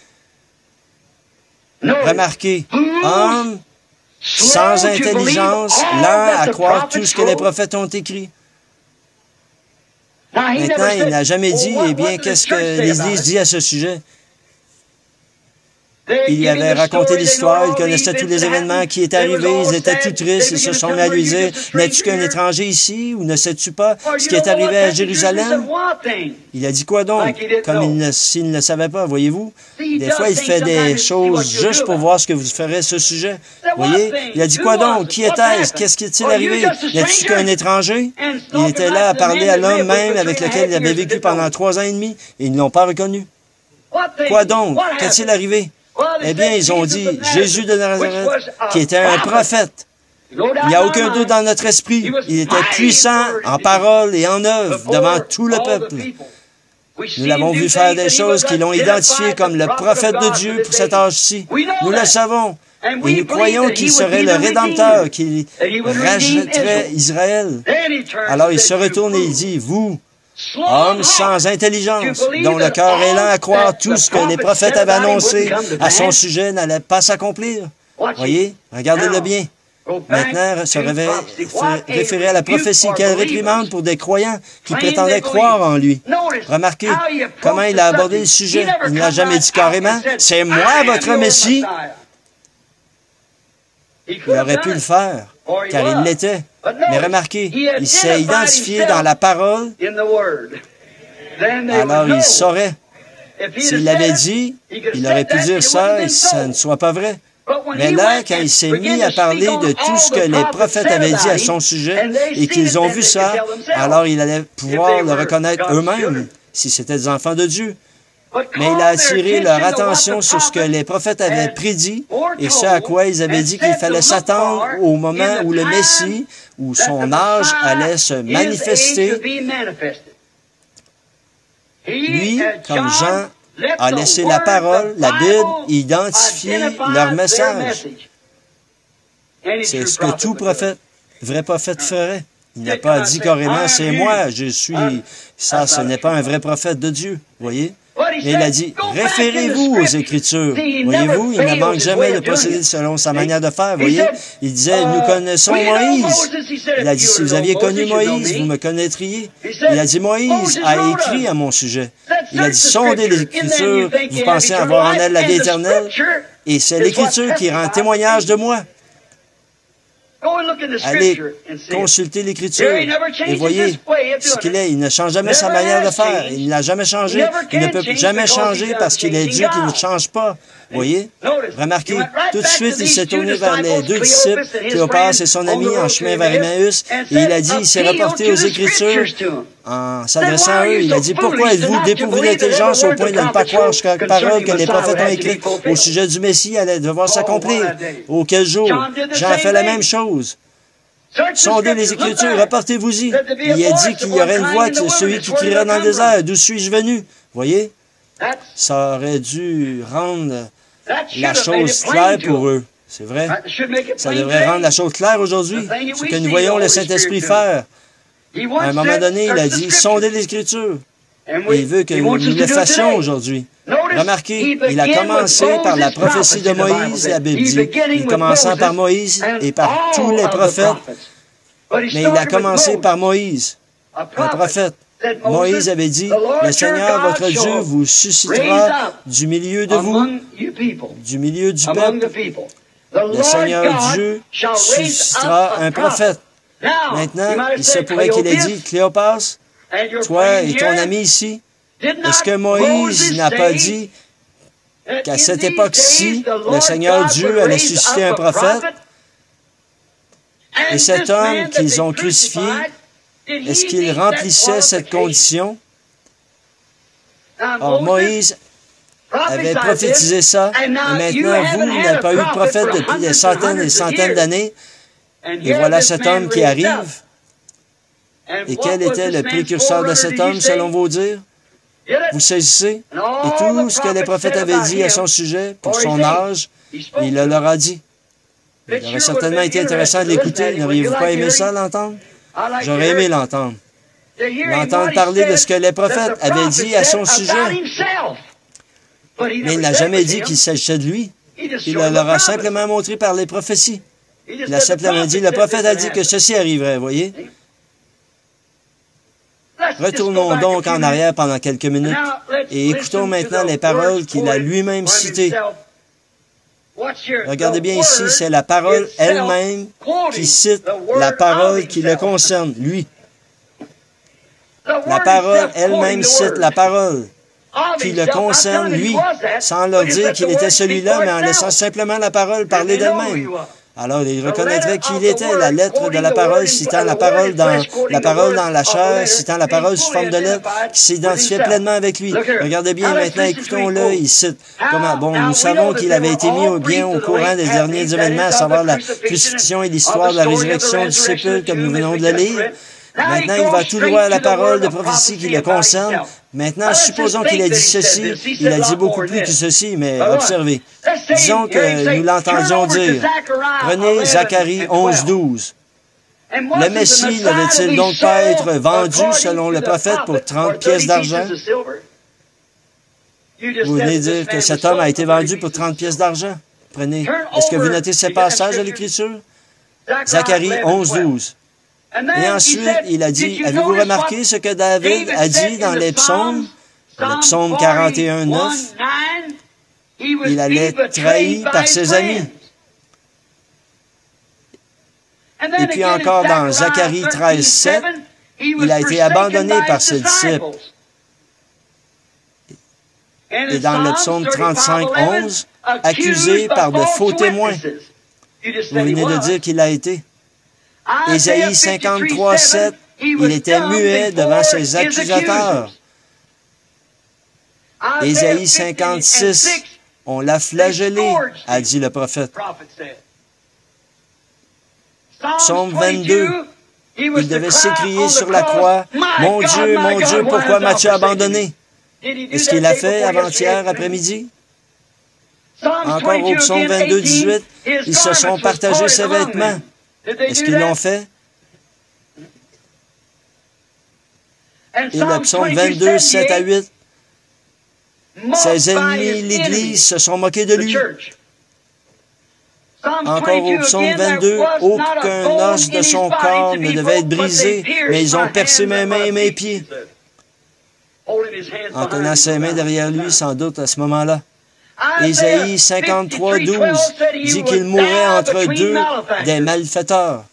Remarquez, homme sans intelligence, lent à croire tout ce que les prophètes ont écrit. Maintenant, il n'a jamais dit, eh bien, qu'est-ce que l'Église dit à ce sujet? Il y avait raconté l'histoire, il connaissait tous les événements qui étaient arrivés, ils étaient tout tristes, ils se sont mis à lui dire, n'es-tu qu'un étranger ici, ou ne sais-tu pas ce qui est arrivé à Jérusalem? Il a dit quoi donc? Comme il ne, s'il ne le savait pas, voyez-vous? Des fois, il fait des choses juste pour voir ce que vous ferez ce sujet. Voyez? Il a dit quoi donc? Qui était-ce? Qu'est-ce qui est-il arrivé? N'es-tu qu'un étranger? Il était là à parler à l'homme même avec lequel il avait vécu pendant trois ans et demi, et ils ne l'ont pas reconnu. Quoi donc? Qu'est-il arrivé? Eh bien, ils ont dit Jésus de Nazareth, qui était un prophète. Il n'y a aucun doute dans notre esprit. Il était puissant en parole et en œuvre devant tout le peuple. Nous l'avons vu faire des choses qui l'ont identifié comme le prophète de Dieu pour cet âge-ci. Nous le savons. Et nous croyons qu'il serait le Rédempteur, qu'il rachèterait Israël. Alors il se retourne et il dit, vous, homme sans intelligence, dont le cœur est lent à croire tout ce que les prophètes avaient annoncé à son sujet n'allait pas s'accomplir. Voyez, regardez-le bien. Maintenant, se référer à la prophétie, quelle réprimande pour des croyants qui prétendaient croire en lui. Remarquez comment il a abordé le sujet. Il n'a jamais dit carrément, « C'est moi votre Messie ». Il aurait pu le faire, car il l'était. Mais remarquez, il s'est identifié dans la parole, alors il saurait. S'il l'avait dit, il aurait pu dire ça et ça ne soit pas vrai. Mais là, quand il s'est mis à parler de tout ce que les prophètes avaient dit à son sujet et qu'ils ont vu ça, alors il allait pouvoir le reconnaître eux-mêmes, si c'était des enfants de Dieu. Mais il a attiré leur attention sur ce que les prophètes avaient prédit et ce à quoi ils avaient dit qu'il fallait s'attendre au moment où le Messie, où son âge allait se manifester. Lui, comme Jean, a laissé la parole, la Bible, identifier leur message. C'est ce que tout prophète, vrai prophète ferait. Il n'a pas dit carrément, c'est moi, je suis... Ça, ce n'est pas un vrai prophète de Dieu, voyez? Mais il a dit, référez-vous aux Écritures. Voyez-vous, il ne manque jamais de procéder selon sa manière de faire, voyez? Il disait, nous connaissons Moïse. Il a dit, si vous aviez connu Moïse, vous me connaîtriez. Il a dit, Moïse a écrit à mon sujet. Il a dit, sondez l'Écriture, vous pensez avoir en elle la vie éternelle, et c'est l'Écriture qui rend témoignage de moi. Allez consulter l'Écriture et voyez ce qu'il est. Il ne change jamais sa manière de faire. Il n'a jamais changé. Il ne peut jamais changer parce qu'il est Dieu qui ne change pas. Voyez? Remarquez, tout de suite, il s'est tourné vers les deux disciples, Cléopas et son ami, en chemin vers Emmaüs, et il a dit, il s'est reporté aux Écritures en s'adressant à eux, il a dit, « Pourquoi êtes-vous dépourvus d'intelligence au point de ne pas croire chaque parole que les prophètes ont écrite au sujet du Messie allait devoir s'accomplir? Auquel jour? Jean a fait la même chose. Sondez les Écritures, rapportez-vous-y. Il a dit qu'il y aurait une voix, celui qui criera dans le désert, d'où suis-je venu? » Voyez? Ça aurait dû rendre la chose claire pour eux. C'est vrai. Ça devrait rendre la chose claire aujourd'hui. Ce que nous voyons le Saint-Esprit faire. À un moment donné, il a dit, sondez les Écritures. Et il veut que nous le fassions aujourd'hui. Remarquez, il a commencé par la prophétie de Moïse, la Bible dit. Il commençant par Moïse et par tous les prophètes. Mais il a commencé par Moïse, un prophète. Moïse avait dit, le Seigneur, votre Dieu, vous suscitera du milieu de vous, du milieu du peuple. Le Seigneur Dieu suscitera un prophète. Maintenant, il se pourrait qu'il ait dit, Cléopas, toi et ton ami ici, est-ce que Moïse n'a pas dit qu'à cette époque-ci, le Seigneur Dieu allait susciter un prophète? Et cet homme qu'ils ont crucifié, est-ce qu'il remplissait cette condition? Or, Moïse avait prophétisé ça, et maintenant, vous n'avez pas eu de prophète depuis des centaines et des centaines d'années, et voilà cet homme qui arrive. Et quel était le précurseur de cet homme, selon vos dires? Vous saisissez? Et tout ce que les prophètes avaient dit à son sujet, pour son âge, il le leur a dit. Il aurait certainement été intéressant de l'écouter. N'auriez-vous pas aimé ça, l'entendre? J'aurais aimé l'entendre. L'entendre parler de ce que les prophètes avaient dit à son sujet. Mais il n'a jamais dit qu'il s'agissait de lui. Il leur a simplement montré par les prophéties. Il a simplement dit, le prophète a dit que ceci arriverait, voyez? Retournons donc en arrière pendant quelques minutes et écoutons maintenant les paroles qu'il a lui-même citées. Regardez bien ici, c'est la parole elle-même qui cite la parole qui le concerne, lui. La parole elle-même cite la parole qui le concerne, lui, sans leur dire qu'il était celui-là, mais en laissant simplement la parole parler d'elle-même. Alors, il reconnaîtrait qui il était, la lettre de la parole, citant la parole dans la parole dans la chair, citant la parole sous forme de lettre, qui s'identifiait pleinement avec lui. Regardez bien maintenant, écoutons-le, il cite comment, bon, nous savons qu'il avait été mis au bien au courant des derniers événements, à savoir la crucifixion et l'histoire de la résurrection du sépulcre, comme nous venons de le lire. Maintenant, il va tout droit à la parole de prophétie qui le concerne. Maintenant, supposons qu'il a dit ceci. Il a dit beaucoup plus que ceci, mais observez. Disons que nous l'entendions dire. Prenez Zacharie onze, douze. Le Messie ne devait-il donc pas être vendu, selon le prophète, pour trente pièces d'argent? Vous venez dire que cet homme a été vendu pour trente pièces d'argent. Prenez. Est-ce que vous notez ces passages de l'Écriture? Zacharie onze, douze. Et ensuite, il a dit, avez-vous remarqué ce que David a dit dans les psaumes? Le psaume quarante et un, neuf. Il allait être trahi par ses amis. Et puis encore dans Zacharie treize, sept, il a été abandonné par ses disciples. Et dans le psaume trente-cinq, onze, accusé par de faux témoins. Vous venez de dire qu'il a été. Ésaïe cinquante-trois, sept, il était muet devant ses accusateurs. Ésaïe cinquante-six, on l'a flagellé, a dit le prophète. Psaume vingt-deux, il devait s'écrier sur la croix, « Mon Dieu, mon Dieu, pourquoi m'as-tu abandonné? » Est-ce qu'il l'a fait avant-hier après-midi? Encore au psaume vingt-deux, dix-huit, ils se sont partagés ses vêtements. Est-ce qu'ils l'ont fait? Et le psaume vingt-deux, sept à huit, ses ennemis, l'Église, se sont moqués de lui. Encore au psaume vingt-deux, aucun os de son corps ne devait être brisé, mais ils ont percé mes mains et mes pieds. En tenant ses mains derrière lui, sans doute, à ce moment-là. Ésaïe cinquante-trois, douze dit qu'il mourrait entre deux des malfaiteurs.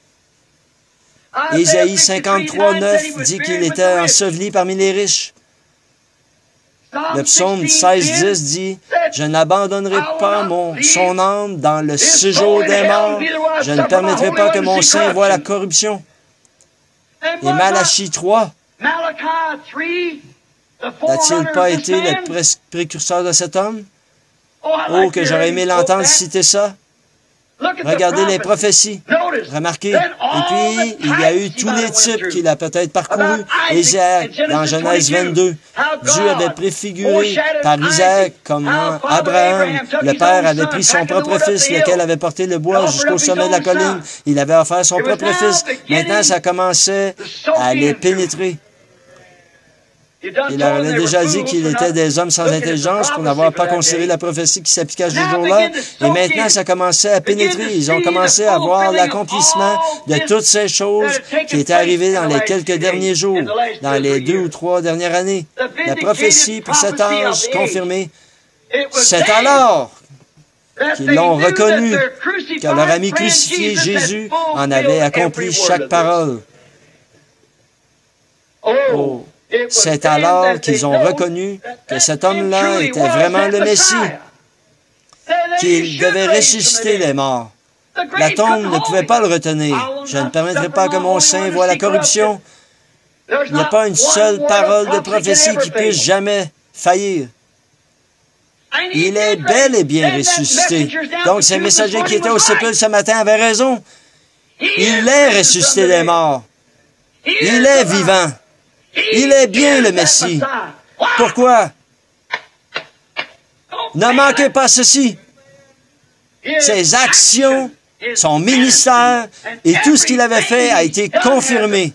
Ésaïe cinquante-trois, neuf dit qu'il était enseveli parmi les riches. Le psaume seize, dix dit « Je n'abandonnerai pas mon, son âme dans le séjour des morts. Je ne permettrai pas que mon sein voie la corruption. » Et Malachie trois n'a-t-il pas été le pré- précurseur de cet homme? Oh, que j'aurais aimé l'entendre citer ça. Regardez les prophéties. Remarquez. Et puis, il y a eu tous les types qu'il a peut-être parcourus. Isaac, dans Genèse vingt-deux. Dieu avait préfiguré par Isaac comment Abraham, le père, avait pris son propre fils, lequel avait porté le bois jusqu'au sommet de la colline. Il avait offert son propre fils. Maintenant, ça commençait à les pénétrer. Il avait déjà dit qu'il était des hommes sans intelligence pour n'avoir pas considéré la prophétie qui s'appliquait à ce jour-là. Et maintenant, ça commençait à pénétrer. Ils ont commencé à voir l'accomplissement de toutes ces choses qui étaient arrivées dans les quelques derniers jours, dans les deux ou trois dernières années. La prophétie pour cet âge confirmée. C'est alors qu'ils l'ont reconnu, que leur ami crucifié, Jésus, en avait accompli chaque parole. Oh! C'est alors qu'ils ont reconnu que cet homme-là était vraiment le Messie, qu'il devait ressusciter les morts. La tombe ne pouvait pas le retenir. Je ne permettrai pas que mon sein voie la corruption. Il n'y a pas une seule parole de prophétie qui puisse jamais faillir. Il est bel et bien ressuscité. Donc, ces messagers qui étaient au sépulcre ce matin avaient raison. Il est ressuscité des morts. Il est vivant. Il est bien le Messie. Pourquoi? Ne manquez pas ceci. Ses actions, son ministère et tout ce qu'il avait fait a été confirmé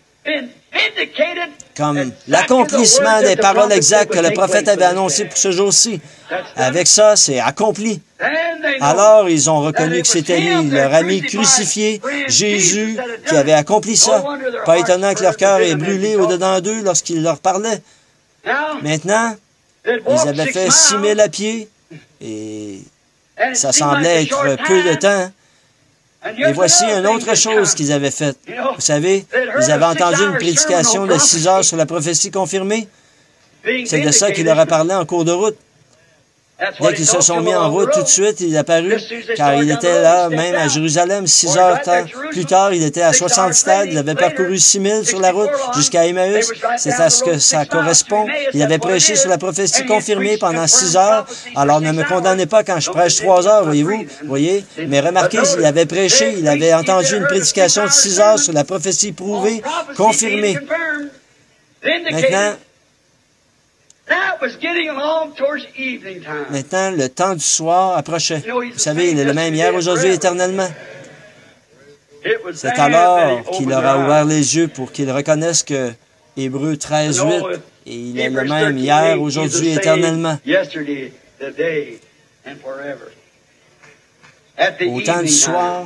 comme l'accomplissement des paroles exactes que le prophète avait annoncées pour ce jour-ci. Avec ça, c'est accompli. Alors, ils ont reconnu que c'était lui, leur ami crucifié, Jésus, qui avait accompli ça. Pas étonnant que leur cœur ait brûlé au-dedans d'eux lorsqu'il leur parlait. Maintenant, ils avaient fait six mille à pied, et ça semblait être peu de temps. Et voici une autre chose qu'ils avaient faite. Vous savez, ils avaient entendu une prédication de six heures sur la prophétie confirmée. C'est de ça qu'il leur a parlé en cours de route. Dès qu'ils se sont mis en route, tout de suite, il est apparu, car il était là, même à Jérusalem, six heures tard. Plus tard, il était à soixante stades, il avait parcouru six mille sur la route jusqu'à Emmaüs. C'est à ce que ça correspond. Il avait prêché sur la prophétie confirmée pendant six heures. Alors, ne me condamnez pas quand je prêche trois heures, voyez-vous, voyez. Mais remarquez, il avait prêché, il avait entendu une prédication de six heures sur la prophétie prouvée, confirmée. Maintenant, Maintenant, le temps du soir approchait. Vous savez, il est le même hier, aujourd'hui, éternellement. C'est alors qu'il leur a ouvert les yeux pour qu'ils reconnaissent que Hébreux treize, huit, et il est le même hier, aujourd'hui, éternellement. Au temps du soir,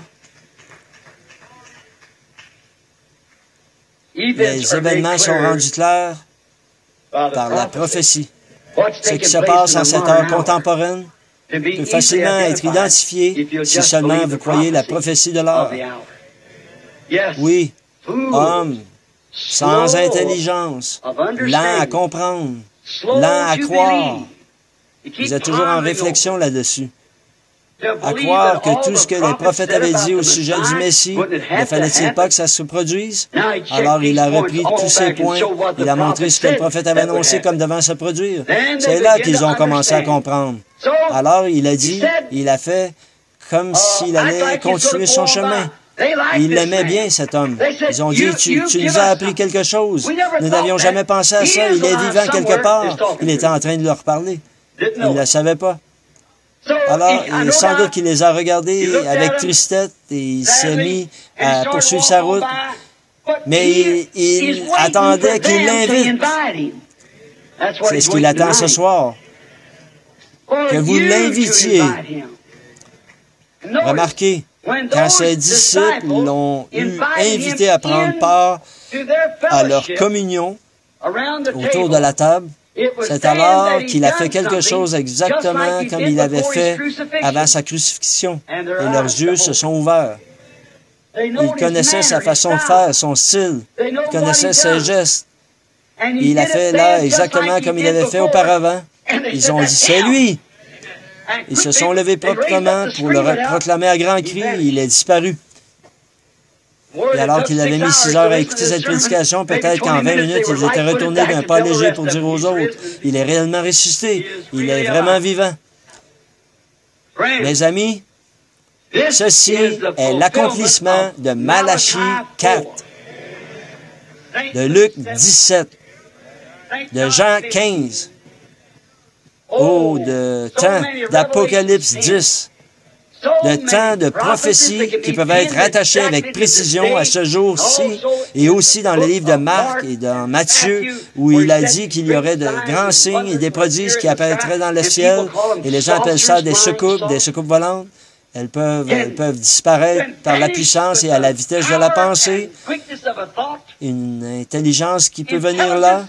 les événements sont rendus clairs par la prophétie. Ce qui se passe en cette heure contemporaine peut facilement être identifié si seulement vous croyez la prophétie de l'heure. Oui, homme sans intelligence, lent à comprendre, lent à croire. Vous êtes toujours en réflexion là-dessus. À croire que tout ce que les prophètes avaient dit au sujet du Messie, ne fallait-il pas que ça se produise? Alors il a repris tous ces points, il a montré ce que le prophète avait annoncé comme devant se produire. C'est là qu'ils ont commencé à comprendre. Alors il a dit, il a fait comme s'il allait continuer son chemin. Il l'aimait bien, cet homme. Ils ont dit, tu, tu nous as appris quelque chose. Nous n'avions jamais pensé à ça. Il est vivant quelque part. Il était en train de leur parler. Il ne le savait pas. Alors, il, sans doute qu'il les a regardés avec tristesse et il s'est mis à poursuivre sa route. Mais il, il attendait qu'il l'invite. C'est ce qu'il attend ce soir. Que vous l'invitiez. Remarquez, quand ses disciples l'ont eu invité à prendre part à leur communion autour de la table, c'est alors qu'il a fait quelque chose exactement comme il avait fait avant sa crucifixion. Et leurs yeux se sont ouverts. Ils connaissaient sa façon de faire, son style. Ils connaissaient ses gestes. Et il a fait là exactement comme il avait fait auparavant. Ils ont dit, c'est lui. Ils se sont levés proprement pour le proclamer à grands cris. Il est disparu. Et alors qu'il avait mis six heures à écouter cette prédication, peut-être qu'en vingt minutes, ils étaient retournés d'un pas léger pour dire aux autres, il est réellement ressuscité, il est vraiment vivant. Mes amis, ceci est l'accomplissement de Malachie quatre, de Luc dix-sept, de Jean quinze, oh, de temps d'Apocalypse dix, de temps de prophéties qui peuvent être rattachées avec précision à ce jour-ci, et aussi dans le livre de Marc et dans Matthieu, où il a dit qu'il y aurait de grands signes et des prodiges qui apparaîtraient dans le ciel, et les gens appellent ça des soucoupes, des soucoupes volantes. Elles peuvent, elles peuvent disparaître par la puissance et à la vitesse de la pensée. Une intelligence qui peut venir là.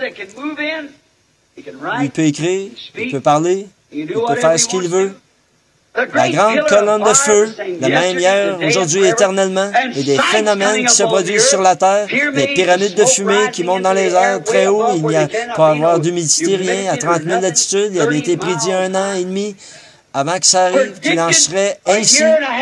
Il peut écrire, il peut parler, il peut faire ce qu'il veut. La grande colonne de feu, le même hier, aujourd'hui, éternellement, et des phénomènes qui se produisent sur la Terre, des pyramides de fumée qui montent dans les airs très haut, il n'y a pas à avoir d'humidité, rien, à trente mille latitudes, il avait été prédit un an et demi avant que ça arrive, qu'il en serait ainsi.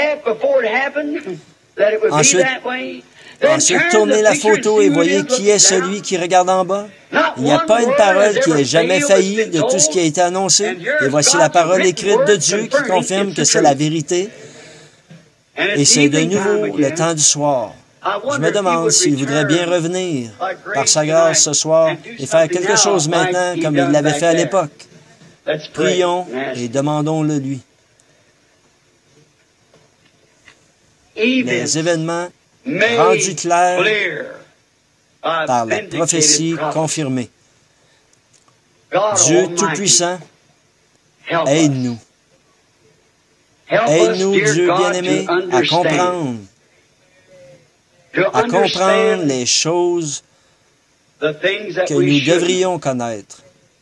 Ensuite, ensuite, tournez la photo et voyez qui est celui qui regarde en bas. Il n'y a pas une parole qui ait jamais failli de tout ce qui a été annoncé. Et voici la parole écrite de Dieu qui confirme que c'est la vérité. Et c'est de nouveau le temps du soir. Je me demande s'il voudrait bien revenir par sa grâce ce soir et faire quelque chose maintenant comme il l'avait fait à l'époque. Prions et demandons-le lui. Les événements rendus clairs par la prophétie confirmée. Dieu Tout-Puissant, aide-nous. Aide-nous, Dieu bien-aimé, à comprendre, à comprendre les choses que nous devrions connaître,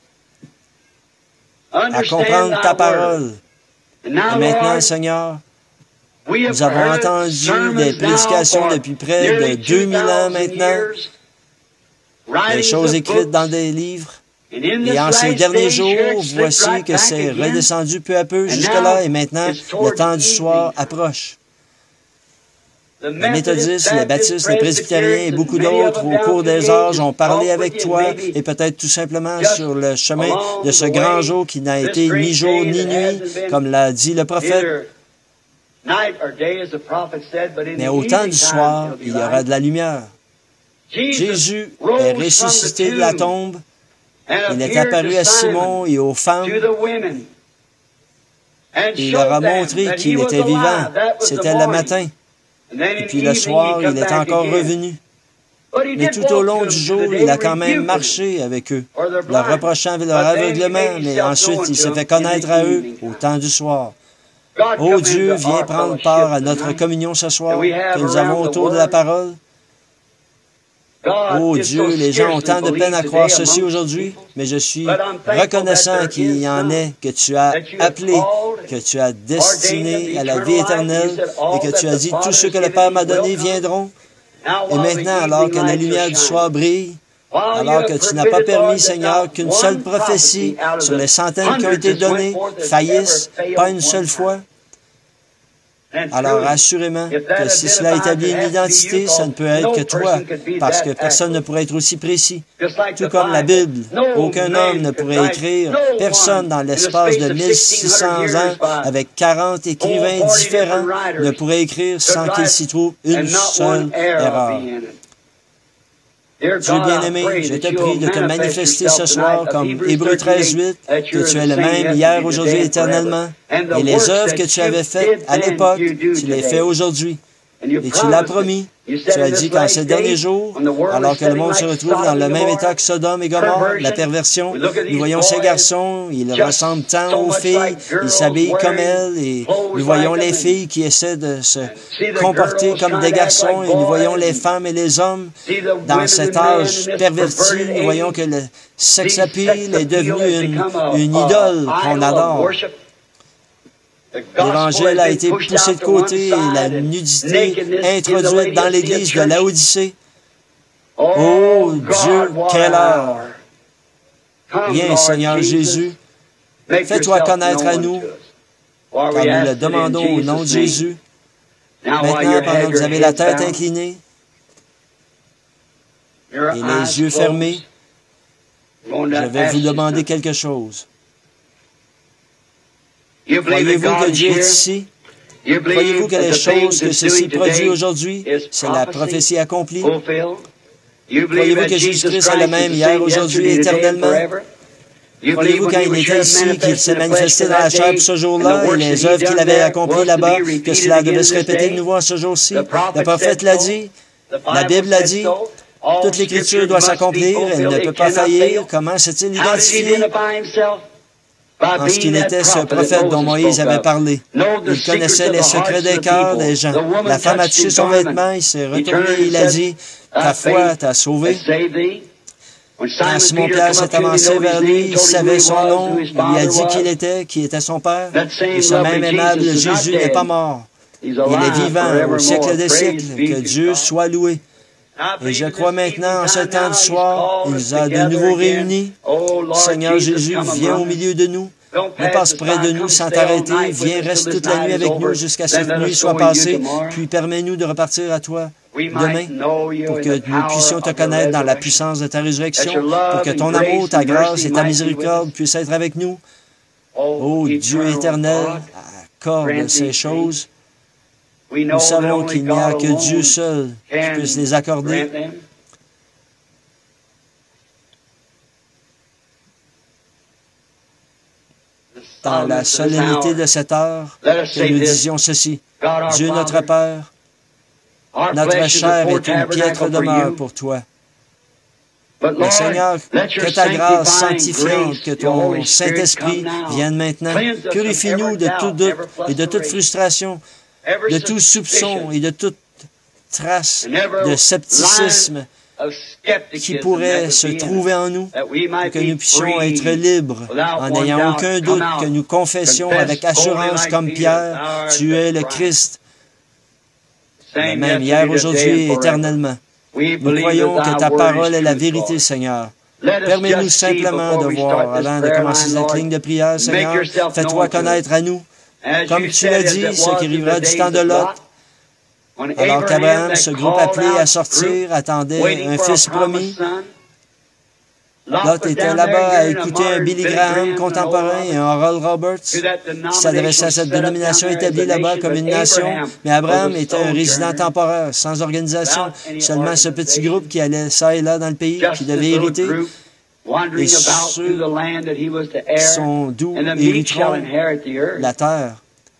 à comprendre ta parole. Et maintenant, Seigneur, nous avons entendu des prédications depuis près de deux mille ans maintenant, des choses écrites dans des livres. Et en ces derniers jours, voici que c'est redescendu peu à peu jusque-là, et maintenant, le temps du soir approche. Les méthodistes, les baptistes, les presbytériens et beaucoup d'autres, au cours des âges, ont parlé avec toi, et peut-être tout simplement sur le chemin de ce grand jour qui n'a été ni jour ni nuit, comme l'a dit le prophète. Mais au temps du soir, il y aura de la lumière. Jésus est ressuscité de la tombe. Il est apparu à Simon et aux femmes. Il leur a montré qu'il était vivant. C'était le matin. Et puis le soir, il est encore revenu. Mais tout au long du jour, il a quand même marché avec eux, leur reprochant leur aveuglement, mais ensuite il s'est fait connaître à eux au temps du soir. Ô Dieu, viens prendre part à notre communion ce soir que nous avons autour de la parole. Ô Dieu, les gens ont tant de peine à croire ceci aujourd'hui, mais je suis reconnaissant qu'il y en ait que tu as appelé, que tu as destiné à la vie éternelle et que tu as dit tous ceux que le Père m'a donné viendront. Et maintenant, alors que la lumière du soir brille, alors que tu n'as pas permis, Seigneur, qu'une seule prophétie sur les centaines qui ont été données faillisse, pas une seule fois, alors assurément que si cela établit une identité, ça ne peut être que toi, parce que personne ne pourrait être aussi précis. Tout comme la Bible, aucun homme ne pourrait écrire, personne dans l'espace de mille six cents ans, avec quarante écrivains différents, ne pourrait écrire sans qu'il s'y trouve une seule erreur. Dieu bien-aimé, je te prie de te manifester ce soir comme Hébreux treize huit, que tu es le même hier, aujourd'hui, éternellement, et les œuvres que tu avais faites à l'époque, tu les fais aujourd'hui. Et tu l'as promis. Tu as dit qu'en ces derniers jours, alors que le monde se retrouve dans le même état que Sodome et Gomorrhe, la perversion, nous voyons ces garçons, ils ressemblent tant aux filles, ils s'habillent comme elles, et nous voyons les filles qui essaient de se comporter comme des garçons, et nous voyons les femmes et les hommes dans cet âge perverti. Nous voyons que le sex appeal est devenu une, une idole qu'on adore. L'Évangile a été poussé de côté et la nudité introduite dans l'Église de Laodicée. Oh Dieu, quelle heure! Viens, Seigneur Jésus, fais-toi connaître à nous, car nous le demandons au nom de Jésus. Maintenant, pendant que vous avez la tête inclinée, et les yeux fermés, je vais vous demander quelque chose. Croyez-vous que Dieu est ici? Croyez-vous que les choses que ceci produit aujourd'hui, c'est la prophétie accomplie? Croyez-vous que Jésus-Christ est le même hier, aujourd'hui et éternellement? Croyez-vous quand il était ici, qu'il s'est manifesté dans la chair pour ce jour-là et les œuvres qu'il avait accomplies là-bas, que cela devait se répéter de nouveau en ce jour-ci? Le prophète l'a dit, la Bible l'a dit, toute l'Écriture doit s'accomplir, elle ne peut pas faillir. Comment s'est-il identifié? En ce qu'il était ce prophète dont Moïse avait parlé. Il connaissait les secrets des cœurs des gens. La femme a touché son vêtement, il s'est retourné et il a dit, « Ta foi t'a sauvé. » Quand Simon-Pierre s'est avancé vers lui, il savait son nom, il lui a dit qui il était, qui était son Père. Et ce même aimable Jésus n'est pas mort. Il est vivant au siècle des siècles. Que Dieu soit loué. Et je crois maintenant, en ce temps du soir, il nous a de nouveau réunis. Seigneur Jésus, viens au milieu de nous. Ne passe près de nous sans t'arrêter. Viens, reste toute la nuit avec nous jusqu'à ce que cette nuit soit passée. Puis permets-nous de repartir à toi demain pour que nous puissions te connaître dans la puissance de ta résurrection, pour que ton amour, ta grâce et ta miséricorde puissent être avec nous. Ô Dieu éternel, accorde ces choses. Nous savons qu'il n'y a que Dieu seul qui puisse les accorder. Dans la solennité de cette heure, que nous disions ceci. Dieu notre Père, notre chair est une piètre demeure pour toi. Mais Seigneur, que ta grâce sanctifiante, que ton Saint-Esprit vienne maintenant. Purifie-nous de tout doute et de toute frustration, de tout soupçon et de toute trace de scepticisme qui pourrait se trouver en nous, pour que nous puissions être libres en n'ayant aucun doute, que nous confessions avec assurance comme Pierre, tu es le Christ, le même hier, aujourd'hui et éternellement. Nous croyons que ta parole est la vérité, Seigneur. Permets-nous simplement de voir, avant de commencer cette ligne de prière, Seigneur, fais-toi connaître à nous. Comme tu l'as dit, ce qui arrivera du temps de Lot, alors qu'Abraham, ce groupe appelé à sortir, attendait un fils promis. Lot était là-bas à écouter un Billy Graham contemporain et un Oral Roberts qui s'adressait à cette dénomination établie là-bas comme une nation. Mais Abraham était un résident temporaire, sans organisation, seulement ce petit groupe qui allait ça et là dans le pays, qui devait hériter. Et ceux qui sont doux hériteront la terre.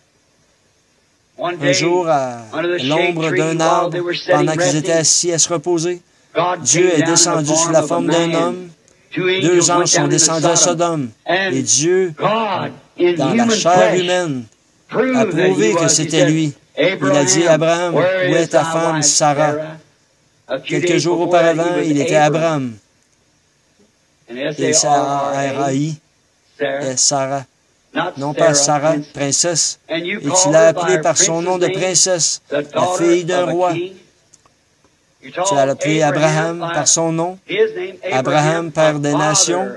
Un jour, à l'ombre d'un arbre, pendant qu'ils étaient assis à se reposer, Dieu est descendu sous la forme d'un homme. Deux anges sont descendus à Sodome. Et Dieu, dans la chair humaine, a prouvé que c'était lui. Il a dit à Abraham, « Où est ta femme Sarah? » Quelques jours auparavant, il était Abraham. Et Sarai est Sarah. Non pas Sarah, princesse. Et tu l'as appelée par son nom de princesse, la fille d'un roi. Tu l'as appelé Abraham par son nom, Abraham, père des nations.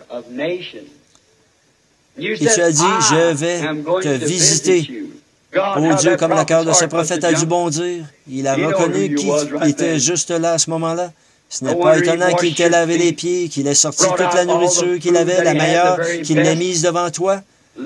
Et tu as dit, je vais te visiter. Oh Dieu, comme le cœur de ce prophète a dû bondir, il a reconnu qui était juste là à ce moment-là. Ce n'est pas étonnant qu'il t'ait lavé les pieds, qu'il ait sorti toute la nourriture qu'il avait, la meilleure, qu'il l'ait mise devant toi.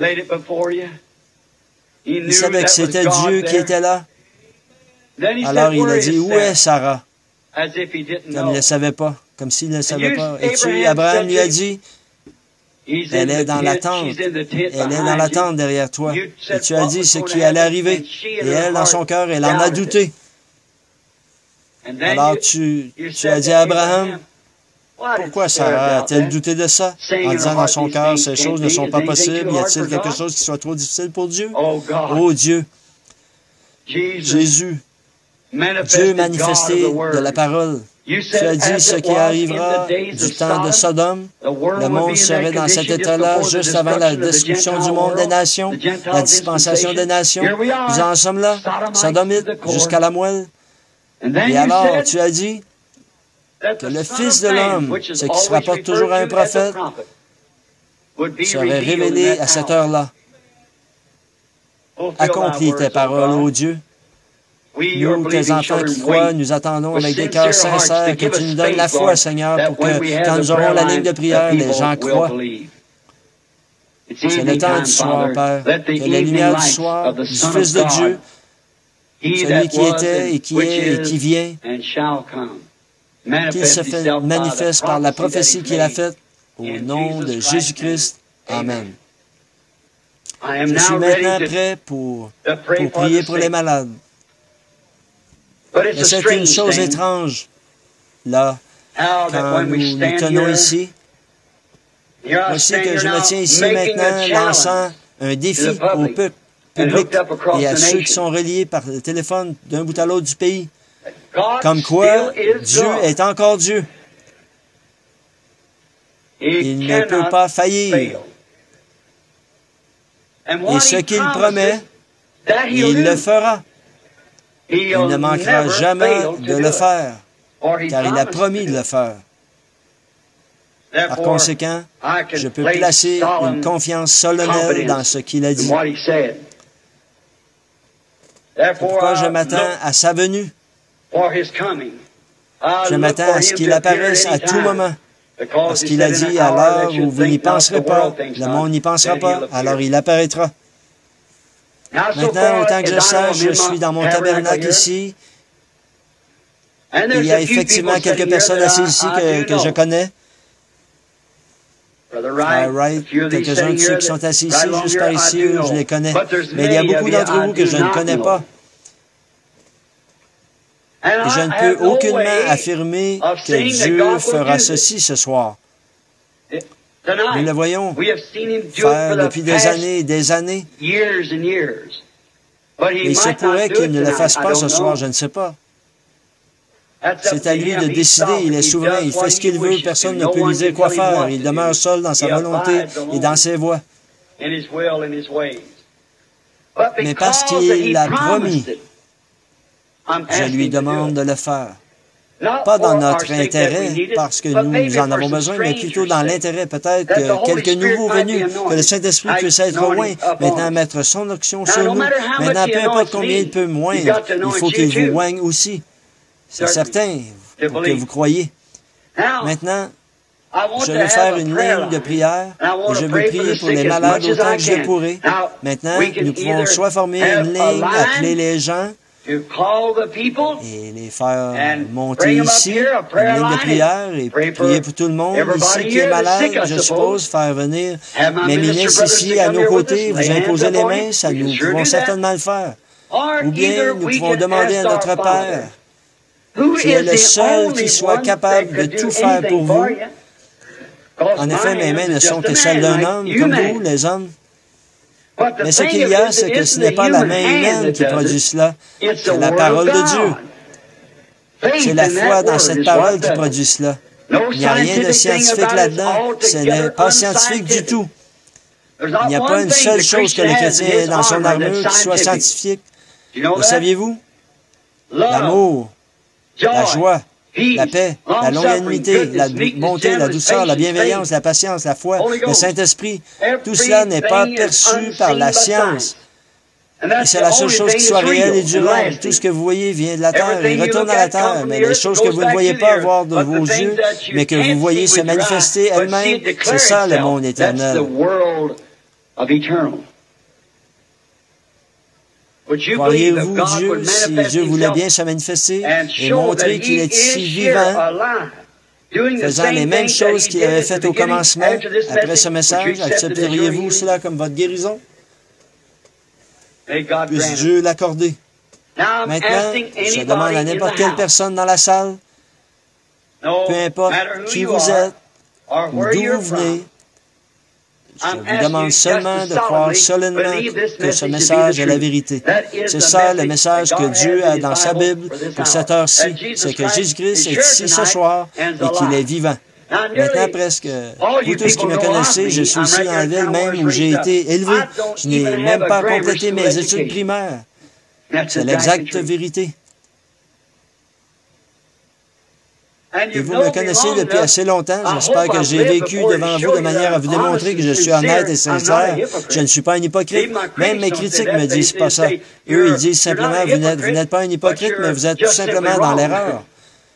Il savait que c'était Dieu qui était là. Alors il a dit, où est Sarah? Comme il ne le savait pas, comme s'il ne le savait pas. Et tu, Abraham lui a dit, elle est dans la tente, elle est dans la tente derrière toi. Et tu as dit ce qui allait arriver. Et elle, dans son cœur, elle en a douté. Alors tu, tu as dit à Abraham, pourquoi Sarah a-t-elle douté de ça? En disant dans son cœur, ces choses ne sont pas possibles. Y a-t-il quelque chose qui soit trop difficile pour Dieu? Oh Dieu, Jésus, Dieu manifesté de la parole. Tu as dit ce qui arrivera du temps de Sodome. Le monde serait dans cet état-là juste avant la destruction du monde des nations, la dispensation des nations. Nous en sommes là, sodomite, jusqu'à la moelle. Et alors, tu as dit que le Fils de l'homme, ce qui se rapporte toujours à un prophète, serait révélé à cette heure-là. Accomplis tes paroles, ô Dieu. Nous, tes enfants qui croient, nous attendons avec des cœurs sincères que tu nous donnes la foi, Seigneur, pour que quand nous aurons la ligne de prière, les gens croient. C'est le temps du soir, Père, que la lumière du soir, du Fils de Dieu, celui qui était et qui est et qui vient, qu'il se fait manifeste par la prophétie qu'il a faite au nom de Jésus-Christ. Amen. Je suis maintenant prêt pour, pour prier pour les malades. Mais c'est une chose étrange, là, quand nous nous tenons ici. Voici que je me tiens ici maintenant, lançant un défi au peuple public et à ceux qui sont reliés par le téléphone d'un bout à l'autre du pays. Comme quoi, Dieu est encore Dieu. Il ne peut pas faillir. Et ce qu'il promet, il le fera. Il ne manquera jamais de le faire, car il a promis de le faire. Par conséquent, je peux placer une confiance solennelle dans ce qu'il a dit. C'est pourquoi je m'attends à sa venue. Je m'attends à ce qu'il apparaisse à tout moment. Parce qu'il a dit, à l'heure où vous n'y penserez pas, le monde n'y pensera pas, alors il apparaîtra. Maintenant, autant que je sache, je suis dans mon tabernacle ici. Il y a effectivement quelques personnes assises ici que, que je connais. Frère Wright, quelques-uns de ceux qui sont assis ici, juste par ici, je les connais. Mais il y a beaucoup d'entre vous que je ne connais pas. Et je ne peux aucunement affirmer que Dieu fera ceci ce soir. Nous le voyons faire depuis des années et des années. Mais il se pourrait qu'il ne le fasse pas ce soir, je ne sais pas. C'est à lui de décider, il est souverain, il fait ce qu'il veut, personne ne peut lui dire quoi faire, il demeure seul dans sa volonté et dans ses voies. Mais parce qu'il l'a promis, je lui demande de le faire. Pas dans notre intérêt, parce que nous en avons besoin, mais plutôt dans l'intérêt peut-être que quelques nouveaux venus, que le Saint-Esprit puisse être loin, maintenant mettre son action sur nous. Maintenant, peu importe combien il peut moindre, il faut qu'il vous oigne aussi. C'est certain, pour que vous croyiez. Maintenant, je vais faire une ligne de prière et je veux prier pour les malades autant que je pourrai. Maintenant, nous pouvons soit former une ligne, appeler les gens, et les faire monter ici, une ligne de prière, et prier pour tout le monde ici qui est malade, je suppose, faire venir mes ministres ici à nos côtés, vous imposer les mains, ça nous pouvons certainement le faire. Ou bien nous pouvons demander à notre Père, qui est le seul qui soit capable de tout faire pour vous. En effet, mes mains ne sont que celles d'un homme, comme vous, les hommes. Mais ce qu'il y a, c'est que ce n'est pas la main humaine qui produit cela, c'est la parole de Dieu. C'est la foi dans cette parole qui produit cela. Il n'y a rien de scientifique là-dedans, ce n'est pas scientifique du tout. Il n'y a pas une seule chose que le chrétien ait dans son armure qui soit scientifique. Le saviez-vous? L'amour, la joie, la paix, la longanimité, la bonté, la douceur, la bienveillance, la patience, la foi, le Saint-Esprit, tout cela n'est pas perçu par la science. Et c'est la seule chose qui soit réelle et durable. Tout ce que vous voyez vient de la terre et retourne à la terre. Mais les choses que vous ne voyez pas voir de vos yeux, mais que vous voyez se manifester elles-mêmes, c'est ça le monde éternel. Croiriez-vous Dieu, si Dieu voulait bien se manifester et montrer qu'il est ici vivant, faisant les mêmes choses qu'il avait faites au commencement, après ce message, accepteriez-vous cela comme votre guérison? Puisse Dieu l'accorder. Maintenant, je demande à n'importe quelle personne dans la salle, peu importe qui vous êtes ou d'où vous venez, je vous demande seulement de croire solennellement que ce message est la vérité. C'est ça le message que Dieu a dans sa Bible pour cette heure-ci. C'est que Jésus-Christ est ici ce soir et qu'il est vivant. Maintenant, presque, vous tous qui me connaissez, je suis ici dans la ville même où j'ai été élevé. Je n'ai même pas complété mes études primaires. C'est l'exacte vérité. Et vous me connaissez depuis assez longtemps. J'espère que j'ai vécu devant vous de manière à vous démontrer que je suis honnête et sincère. Je ne suis pas un hypocrite. Même mes critiques me disent pas ça. Eux, ils disent simplement, vous n'êtes, vous n'êtes pas un hypocrite, mais vous êtes tout simplement dans l'erreur.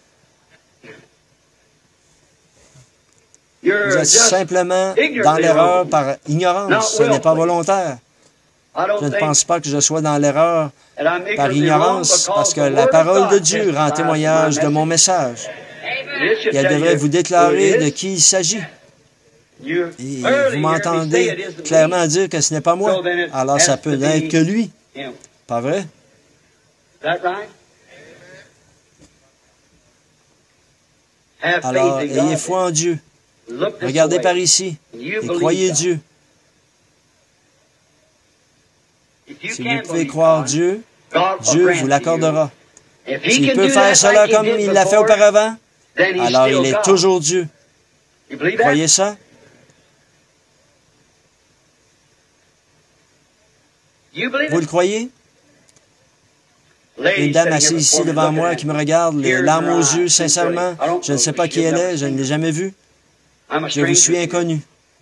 Vous êtes simplement dans l'erreur par ignorance. Ce n'est pas volontaire. Je ne pense pas que je sois dans l'erreur par ignorance, parce que la parole de Dieu rend témoignage de mon message. Et elle devrait vous déclarer de qui il s'agit. Et vous m'entendez clairement dire que ce n'est pas moi. Alors ça peut n'être que lui. Pas vrai? Alors, ayez foi en Dieu. Regardez par ici et croyez Dieu. Si vous pouvez croire Dieu, Dieu vous l'accordera. S'il peut faire cela comme il l'a fait auparavant, alors il est toujours Dieu. Vous croyez ça? Vous le croyez? Une dame assise ici devant moi qui me regarde, les larmes aux yeux, sincèrement, je ne sais pas qui elle est, je ne l'ai jamais vue. Je vous suis inconnu.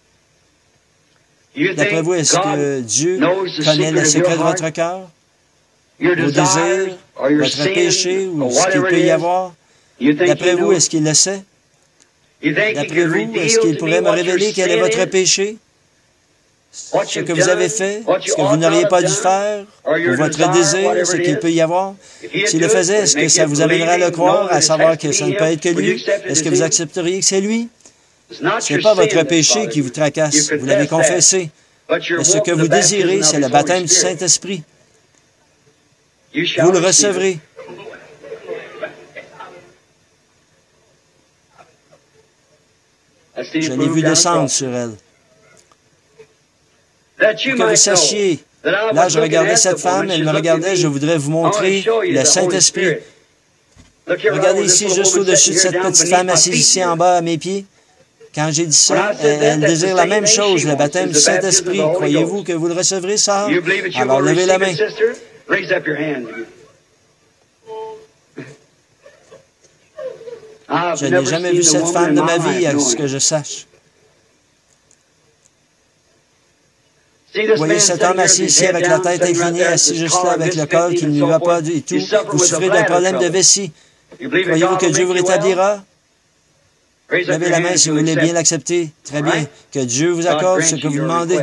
D'après vous, est-ce que Dieu connaît les secrets de votre cœur, vos désirs, votre péché ou ce qu'il peut y avoir? D'après vous, est-ce qu'il le sait? D'après vous, est-ce qu'il pourrait me révéler quel est votre péché? Ce que vous avez fait, ce que vous n'auriez pas dû faire, ou votre désir, ce qu'il peut y avoir? S'il le faisait, est-ce que ça vous amènerait à le croire, à savoir que ça ne peut être que lui? Est-ce que vous accepteriez que c'est lui? Ce n'est pas votre péché qui vous tracasse, vous l'avez confessé. Mais ce que vous désirez, c'est le baptême du Saint-Esprit. Vous le recevrez. Je l'ai vu descendre sur elle. Pour que vous sachiez, là, je regardais cette femme, elle me regardait, je voudrais vous montrer le Saint-Esprit. Regardez ici, juste au-dessus de cette petite femme assise ici en bas à mes pieds. Quand j'ai dit ça, elle, elle désire la même chose, le baptême du Saint-Esprit. Croyez-vous que vous le recevrez, ça? Alors, levez la main. Je n'ai jamais vu cette femme de ma vie, à ce que je sache. Vous voyez cet homme assis ici avec la tête inclinée, assis juste là avec le col qui ne lui va pas du tout. Vous souffrez d'un problème de vessie. Croyez-vous que Dieu vous rétablira? Levez la main si vous voulez bien l'accepter. Très bien. Que Dieu vous accorde ce que vous demandez.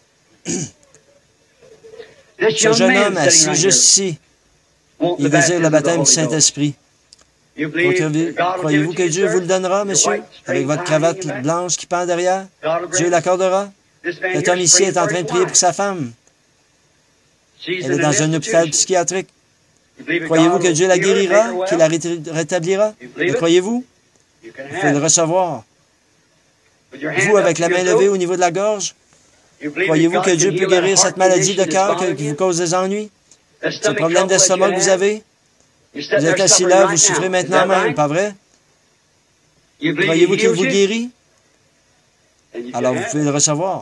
Ce jeune homme assis juste ici, il désire le baptême du Saint-Esprit. Croyez-vous que Dieu vous le donnera, monsieur, avec votre cravate blanche qui pend derrière? Dieu l'accordera? Cet homme ici est en train de prier pour sa femme. Elle est dans un hôpital psychiatrique. Croyez-vous que Dieu la guérira, qu'il la rétablira? Le croyez-vous? Vous pouvez le recevoir. Vous, avec la main levée au niveau de la gorge, croyez-vous que Dieu peut guérir cette maladie de cœur qui vous cause des ennuis? Ce problème d'estomac que vous avez? Vous êtes assis là, vous souffrez maintenant même, pas vrai? Croyez-vous qu'il vous guérit? Alors vous pouvez le recevoir.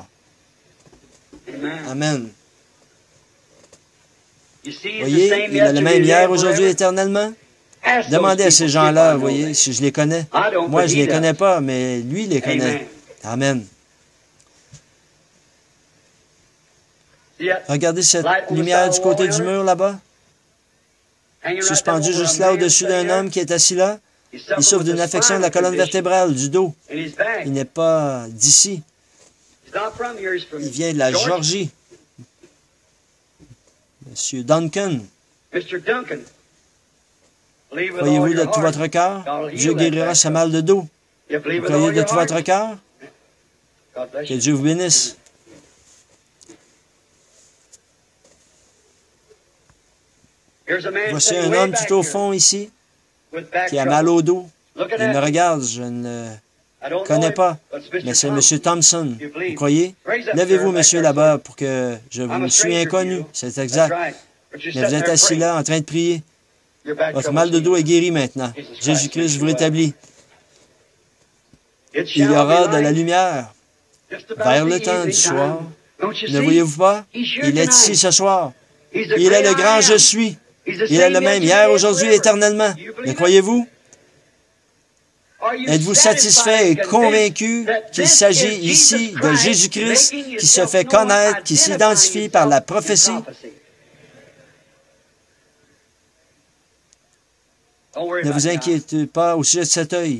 Amen. Voyez, il a le même hier, aujourd'hui, éternellement. Demandez à ces gens-là, vous voyez, si je les connais. Moi, je ne les connais pas, mais lui, il les connaît. Amen. Regardez cette lumière du côté du mur, là-bas. Suspendu juste là, au-dessus d'un homme qui est assis là. Il souffre d'une affection de la colonne vertébrale, du dos. Il n'est pas d'ici. Il vient de la Géorgie. Monsieur Duncan. Croyez-vous de tout votre cœur? Dieu guérira ce mal de dos. Vous croyez de tout votre cœur? Que Dieu vous bénisse. Voici un homme tout au fond ici qui a mal au dos. Il me regarde, je ne le connais pas, mais c'est M. Thompson. Vous croyez? Levez-vous, monsieur, là-bas, pour que je vous suis inconnu. C'est exact. Mais vous êtes assis là, en train de prier. Votre mal de dos est guéri maintenant. Jésus-Christ vous rétablit. Il y aura de la lumière vers le temps du soir. Ne voyez-vous pas? Il est ici ce soir. Il est le grand je suis. Il est le même hier, aujourd'hui, éternellement. Ne croyez-vous? Êtes-vous satisfait et convaincu qu'il s'agit ici de Jésus-Christ qui se fait connaître, qui s'identifie par la prophétie? Ne vous inquiétez pas au sujet de cet œil.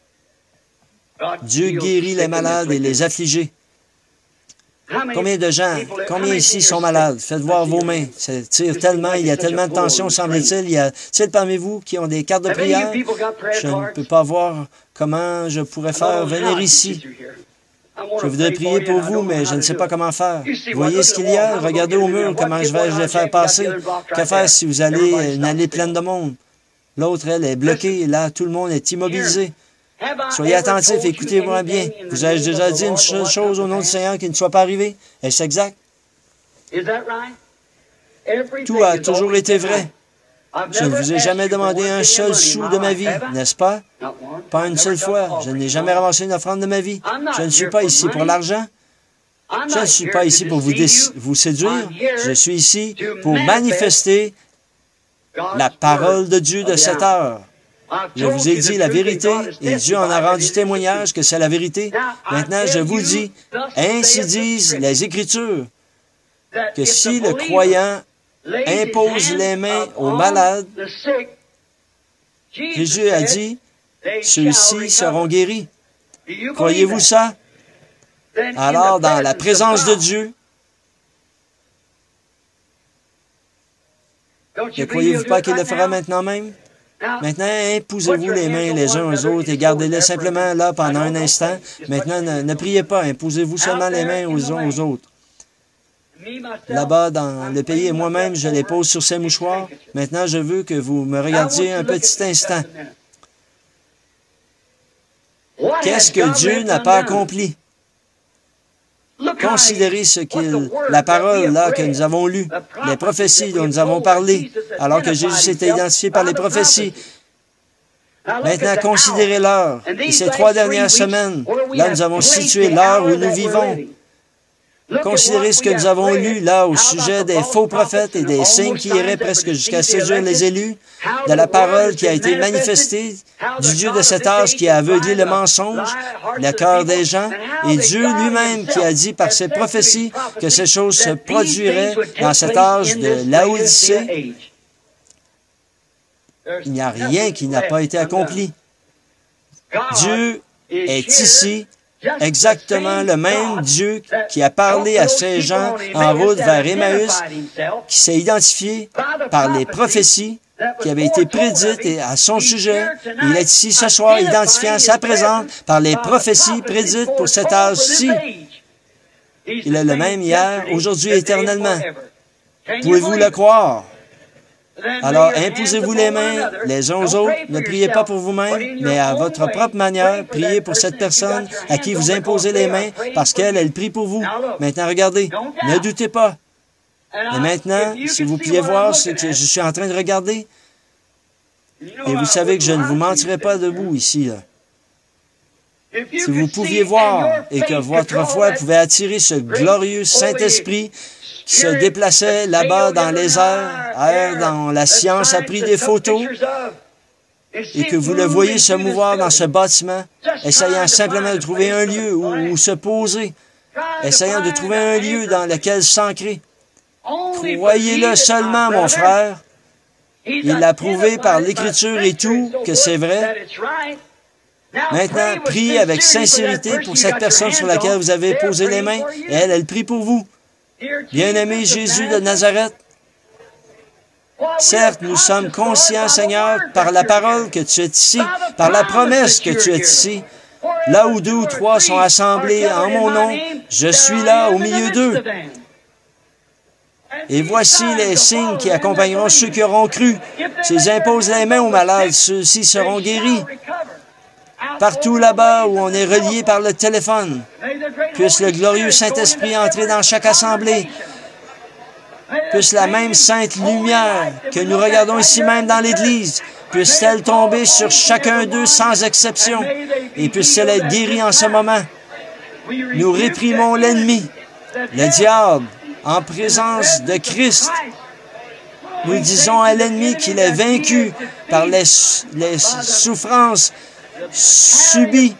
Dieu guérit les malades et les affligés. Combien de gens, combien ici sont malades? Faites voir vos mains. Ça tire tellement, il y a tellement de tension, semble-t-il. Y a-t-il parmi vous qui ont des cartes de prière? Je ne peux pas voir comment je pourrais faire venir ici. Je voudrais prier pour vous, mais je ne sais pas comment faire. Voyez ce qu'il y a? Regardez au mur, comment je vais les faire passer. Que faire si vous allez une allée pleine de monde? L'autre, elle, est bloquée. Là, tout le monde est immobilisé. Soyez attentifs, écoutez-moi bien. Vous ai-je déjà dit une seule chose au nom du Seigneur qui ne soit pas arrivée? Est-ce exact? Tout a toujours été vrai. Je ne vous ai jamais demandé un seul sou de ma vie, n'est-ce pas? Pas une seule fois. Je n'ai jamais ramassé une offrande de ma vie. Je ne suis pas ici pour l'argent. Je ne suis pas ici pour vous, vous séduire. Je suis ici pour manifester la parole de Dieu de cette heure. Je vous ai dit la vérité et Dieu en a rendu témoignage que c'est la vérité. Maintenant, je vous dis, ainsi disent les Écritures, que si le croyant impose les mains aux malades, Jésus a dit, ceux-ci seront guéris. Croyez-vous ça? Alors, dans la présence de Dieu, ne croyez-vous pas qu'il le fera maintenant même? Maintenant, imposez-vous les mains les uns aux autres et gardez-les simplement là pendant un instant. Maintenant, ne, ne priez pas, imposez-vous seulement les mains aux uns aux autres. Là-bas, dans le pays, et moi-même, je les pose sur ces mouchoirs. Maintenant, je veux que vous me regardiez un petit instant. Qu'est-ce que Dieu n'a pas accompli? Considérez ce qu'il, la parole là que nous avons lue, les prophéties dont nous avons parlé, alors que Jésus s'était identifié par les prophéties. Maintenant, considérez l'heure. Et ces trois dernières semaines, là, nous avons situé l'heure où nous vivons. Considérez ce que nous avons lu là au sujet des faux prophètes et des signes qui iraient presque jusqu'à séduire les élus, de la parole qui a été manifestée, du Dieu de cet âge qui a aveuglé le mensonge, le cœur des gens, et Dieu lui-même qui a dit par ses prophéties que ces choses se produiraient dans cet âge de Laodicée. Il n'y a rien qui n'a pas été accompli. Dieu est ici. Exactement le même Dieu qui a parlé à ces gens en route vers Emmaüs, qui s'est identifié par les prophéties qui avaient été prédites et à son sujet. Il est ici ce soir identifiant sa présence par les prophéties prédites pour cet âge-ci. Il est le même hier, aujourd'hui et éternellement. Pouvez-vous le croire? Alors, imposez-vous les mains les uns aux autres. Ne priez pas pour vous-même, mais à votre propre manière, priez pour cette personne à qui vous imposez les mains, parce qu'elle, elle prie pour vous. Maintenant, regardez. Ne doutez pas. Et maintenant, si vous pouviez voir ce que je suis en train de regarder, et vous savez que je ne vous mentirai pas debout ici, là. Si vous pouviez voir et que votre foi pouvait attirer ce glorieux Saint-Esprit qui se déplaçait là-bas dans les airs, airs dont la science a pris des photos, et que vous le voyez se mouvoir dans ce bâtiment, essayant simplement de trouver un lieu où, où se poser, essayant de trouver un lieu dans lequel s'ancrer. Croyez-le seulement, mon frère. Il l'a prouvé par l'Écriture et tout que c'est vrai. Maintenant, priez avec sincérité pour cette personne sur laquelle vous avez posé les mains, et elle, elle prie pour vous. Bien-aimé Jésus de Nazareth, certes, nous sommes conscients, Seigneur, par la parole que tu es ici, par la promesse que tu es ici. Là où deux ou trois sont assemblés en mon nom, je suis là au milieu d'eux. Et voici les signes qui accompagneront ceux qui auront cru. S'ils imposent les mains aux malades, ceux-ci seront guéris. Partout là-bas où on est relié par le téléphone, puisse le glorieux Saint-Esprit entrer dans chaque assemblée. Puisse la même sainte lumière que nous regardons ici même dans l'Église, puisse-t-elle tomber sur chacun d'eux sans exception, et puisse-t-elle être guérie en ce moment. Nous réprimons l'ennemi, le diable, en présence de Christ. Nous disons à l'ennemi qu'il est vaincu par les, les souffrances subi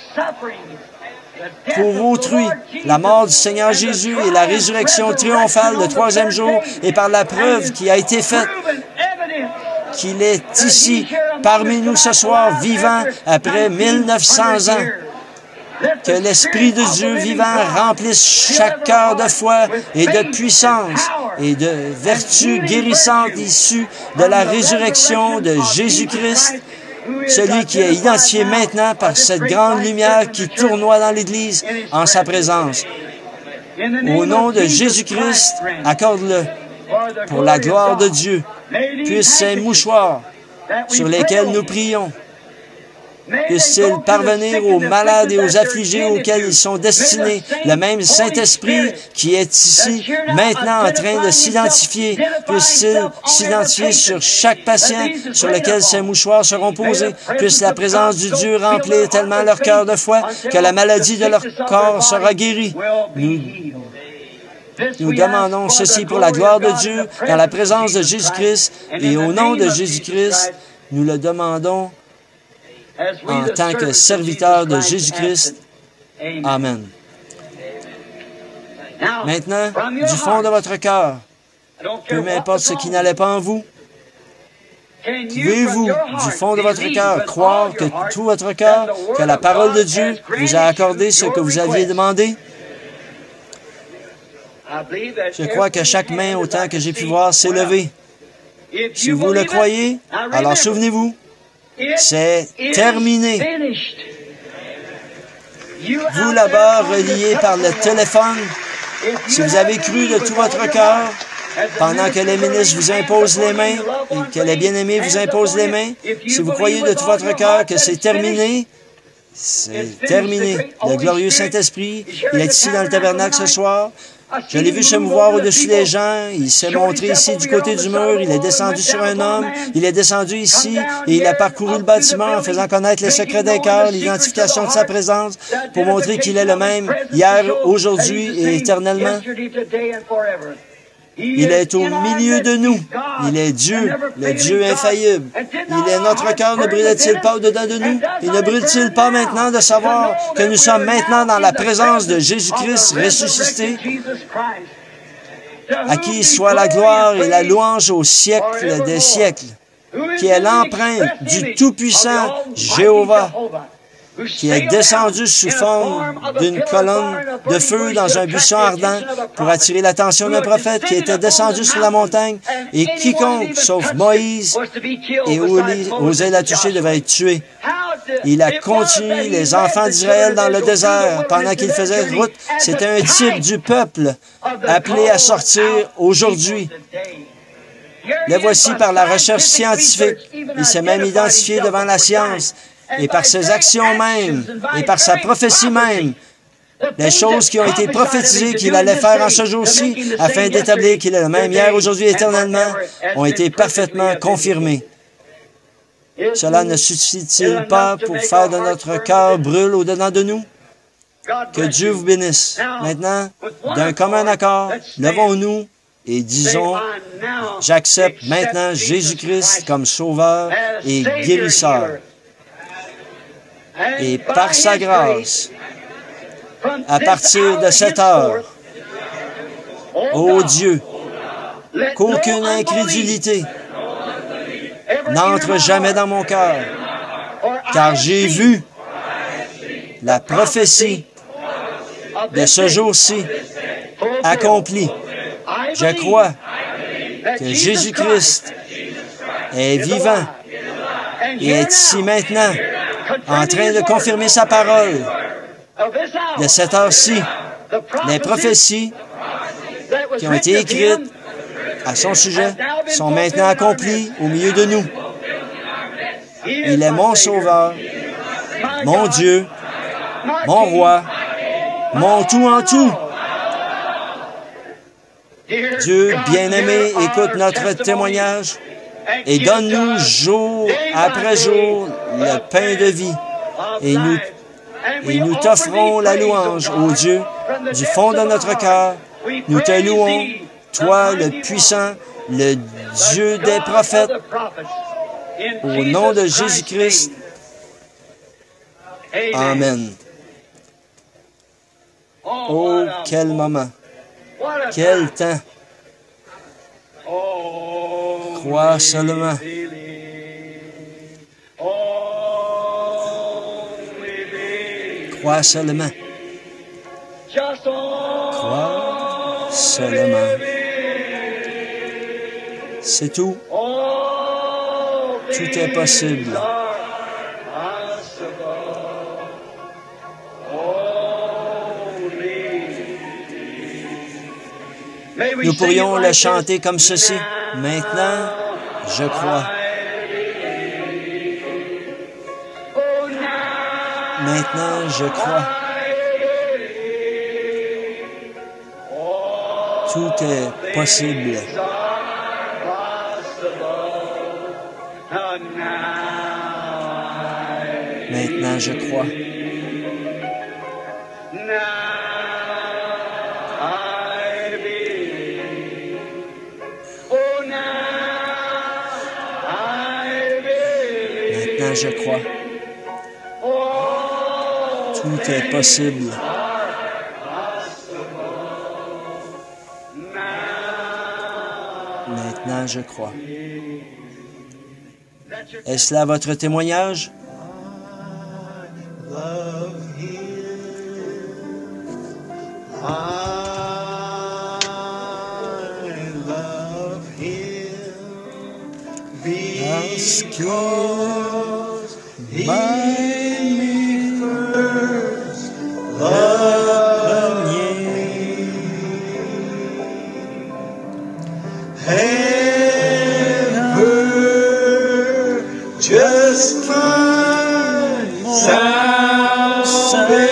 pour autrui la mort du Seigneur Jésus et la résurrection triomphale le troisième jour, et par la preuve qui a été faite qu'il est ici parmi nous ce soir, vivant après mille neuf cents ans. Que l'Esprit de Dieu vivant remplisse chaque cœur de foi et de puissance et de vertu guérissante issue de la résurrection de Jésus-Christ, celui qui est identifié maintenant par cette grande lumière qui tournoie dans l'Église en sa présence. Au nom de Jésus-Christ, accorde-le pour la gloire de Dieu. Puissent ces mouchoirs sur lesquels nous prions, puisse-t-il parvenir aux malades et aux affligés auxquels ils sont destinés, le même Saint-Esprit qui est ici, maintenant en train de s'identifier, puisse-t-il s'identifier sur chaque patient sur lequel ces mouchoirs seront posés, puisse la présence du Dieu remplir tellement leur cœur de foi que la maladie de leur corps sera guérie. Nous, nous demandons ceci pour la gloire de Dieu, dans la présence de Jésus-Christ, et au nom de Jésus-Christ, nous le demandons en tant que serviteur de Jésus-Christ. Amen. Maintenant, du fond de votre cœur, peu m'importe ce qui n'allait pas en vous, pouvez-vous, du fond de votre cœur, croire que tout votre cœur, que la parole de Dieu vous a accordé ce que vous aviez demandé? Je crois que chaque main, autant que j'ai pu voir, s'est levée. Si vous le croyez, alors souvenez-vous, c'est terminé. Vous là-bas, reliés par le téléphone, si vous avez cru de tout votre cœur, pendant que les ministres vous imposent les mains et que les bien-aimés vous imposent les mains, si vous croyez de tout votre cœur que c'est terminé, c'est terminé. Le glorieux Saint-Esprit, il est ici dans le tabernacle ce soir. Je l'ai vu se mouvoir au-dessus des gens. Il s'est montré ici du côté du mur. Il est descendu sur un homme. Il est descendu ici et il a parcouru le bâtiment en faisant connaître les secrets des cœurs, l'identification de sa présence pour montrer qu'il est le même hier, aujourd'hui et éternellement. Il est au milieu de nous. Il est Dieu, le Dieu infaillible. Il est notre cœur. Ne brûle-t-il pas au-dedans de nous? Et ne brûle-t-il pas maintenant de savoir que nous sommes maintenant dans la présence de Jésus-Christ ressuscité, à qui soit la gloire et la louange au siècle des siècles, qui est l'empreinte du Tout-Puissant Jéhovah, qui est descendu sous forme d'une colonne de feu dans un buisson ardent pour attirer l'attention d'un prophète qui était descendu sur la montagne, et quiconque, sauf Moïse et osait la toucher, devait être tué. Il a continué les enfants d'Israël dans le désert pendant qu'ils faisaient route. C'était un type du peuple appelé à sortir aujourd'hui. Le voici par la recherche scientifique. Il s'est même identifié devant la science. Et par ses actions mêmes, et par sa prophétie même, les choses qui ont été prophétisées qu'il allait faire en ce jour-ci, afin d'établir qu'il est le même hier, aujourd'hui, éternellement, ont été parfaitement confirmées. Cela ne suffit-il pas pour faire de notre cœur brûle au-dedans de nous? Que Dieu vous bénisse. Maintenant, d'un commun accord, levons-nous et disons, j'accepte maintenant Jésus-Christ comme Sauveur et Guérisseur. Et par sa grâce, à partir de cette heure, ô Dieu, qu'aucune incrédulité n'entre jamais dans mon cœur, car j'ai vu la prophétie de ce jour-ci accomplie. Je crois que Jésus-Christ est vivant et est ici maintenant, en train de confirmer sa parole. De cette heure-ci, les prophéties qui ont été écrites à son sujet sont maintenant accomplies au milieu de nous. Il est mon Sauveur, mon Dieu, mon Roi, mon tout en tout. Dieu bien-aimé, écoute notre témoignage et donne-nous jour après jour le pain de vie. Et nous, et nous t'offrons la louange, ô Dieu, du fond de notre cœur. Nous te louons, toi le puissant, le Dieu des prophètes, au nom de Jésus-Christ. Amen. Oh, quel moment. Quel temps. Crois seulement. Crois seulement. Crois seulement. C'est tout. Tout est possible. Nous pourrions le chanter comme ceci. Maintenant, je crois. Maintenant, je crois. Tout est possible. Maintenant, je crois. Maintenant, je crois. Tout est possible. Maintenant, je crois. Est-ce là votre témoignage? Parce qu'il m'a aimé first, le premier. Ever just find salvation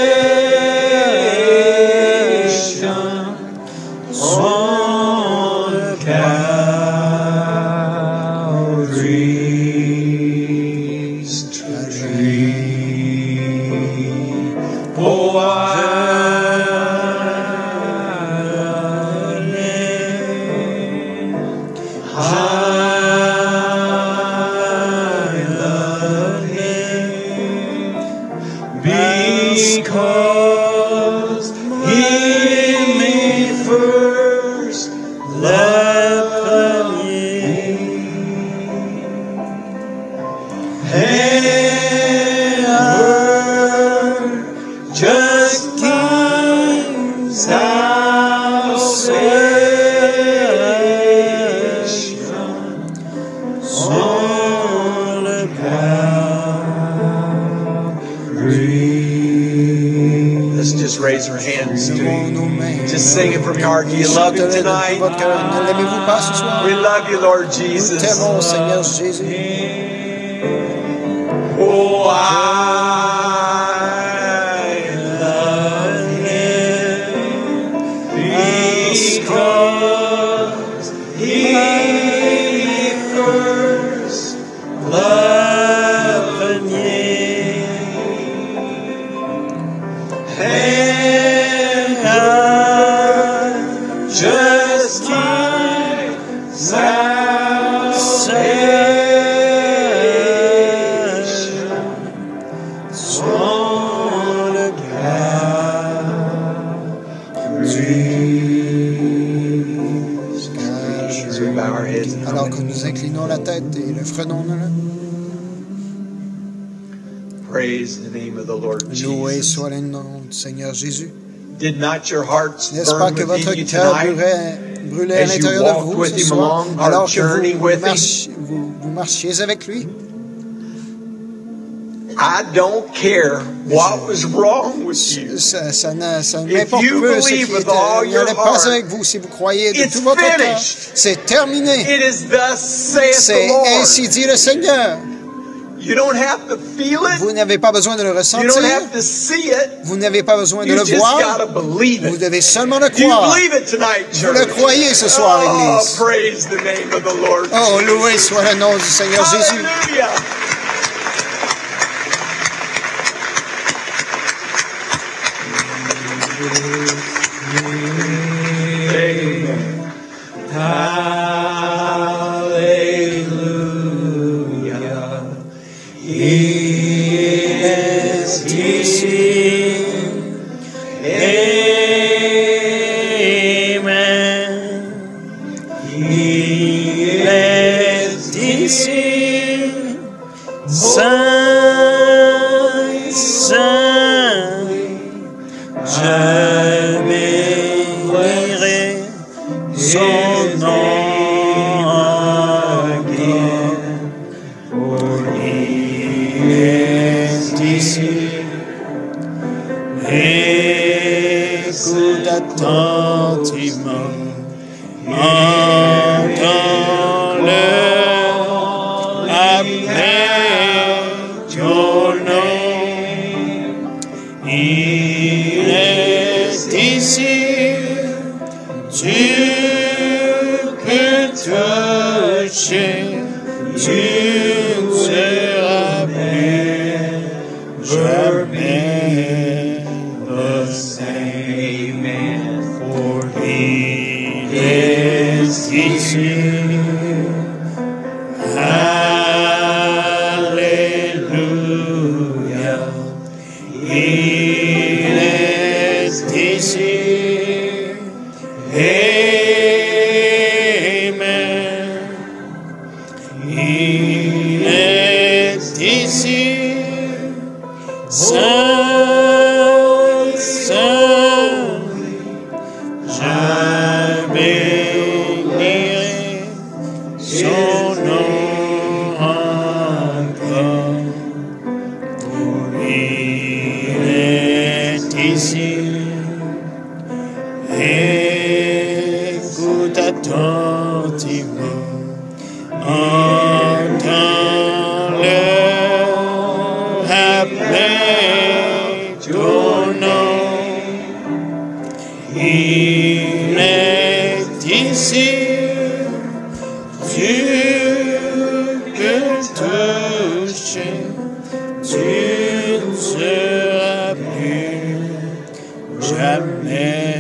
on Calvary's tree. Oh, I because he me first loved me. Ever just find salvation on the Calvary. Let's just raise our hands to Him. Just sing it from your heart. Do you love Him tonight? We love you, Lord Jesus. Oh, I love Him because He first loved me. And I just find salvation on the Calvary's tree. We bow our heads. Alors que nous inclinons la tête et le fredonnons là. Praise the name of the Lord Loué Jesus. soit le nom du Seigneur Jésus. Did not your hearts N'est-ce pas burn que votre within you cœur tonight brûlait, brûlait à as you l'intérieur de walked vous with ce Him soir, along our alors que journey vous, with Him? marchiez, vous, vous marchiez avec lui? I don't care what was wrong with you. Ça, ça, n'a- ça If n'importe you peu ce qui believe with all your n'allait pas heart, avec vous. Si vous croyez de it's tout votre cœur, finished. c'est terminé. It is thus saith the C'est Lord. ainsi dit le Seigneur. You don't have to feel it. Vous n'avez pas besoin de le You don't ressentir. have to see it. Vous n'avez pas besoin de You le just voir. gotta believe Vous it. devez seulement le Do you croire. believe it tonight, Vous le church? croyez ce soir, Oh, Église. praise the name of the Lord. Oh, loué soit le nom du Seigneur Jésus. Hallelujah. Hallelujah. He is here. Je bénirai son nom again, for he is ici. Écoute attentivement, entends-le appeler ton nom. Il est ici, tu peux toucher, tu ne seras plus jamais the same, for he is ici. Alléluia, il est ici. Amen. Il est ici. Saint, Saint, je bénirai son nom encore. Il est ici. Écoute attentivement, entends-le appeler ton nom. Il est ici, tu peux toucher, tu ne seras plus jamais.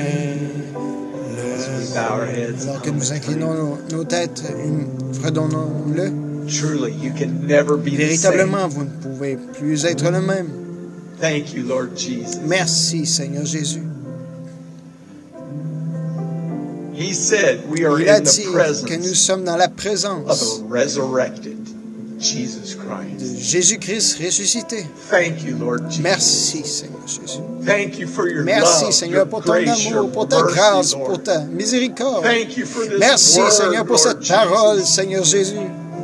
Alors que nous inclinons nos, nos têtes, fredonnons-le. Truly, you can never be the Véritablement, same. vous ne pouvez plus être le même. Thank you, Lord Jesus. Merci, Seigneur Jésus. He said we are Il a in dit the que nous presence sommes dans la of présence a resurrected Jesus de Christ. Jésus-Christ ressuscité. Thank you, Lord Jesus. Merci, Seigneur Jésus. Thank you for your Merci, love, Seigneur, your pour ton grace, your amour, pour ta mercy, grâce, Lord. pour ta miséricorde. Thank you for this Merci, word, Seigneur, pour Lord cette parole, Jesus. Seigneur Jésus.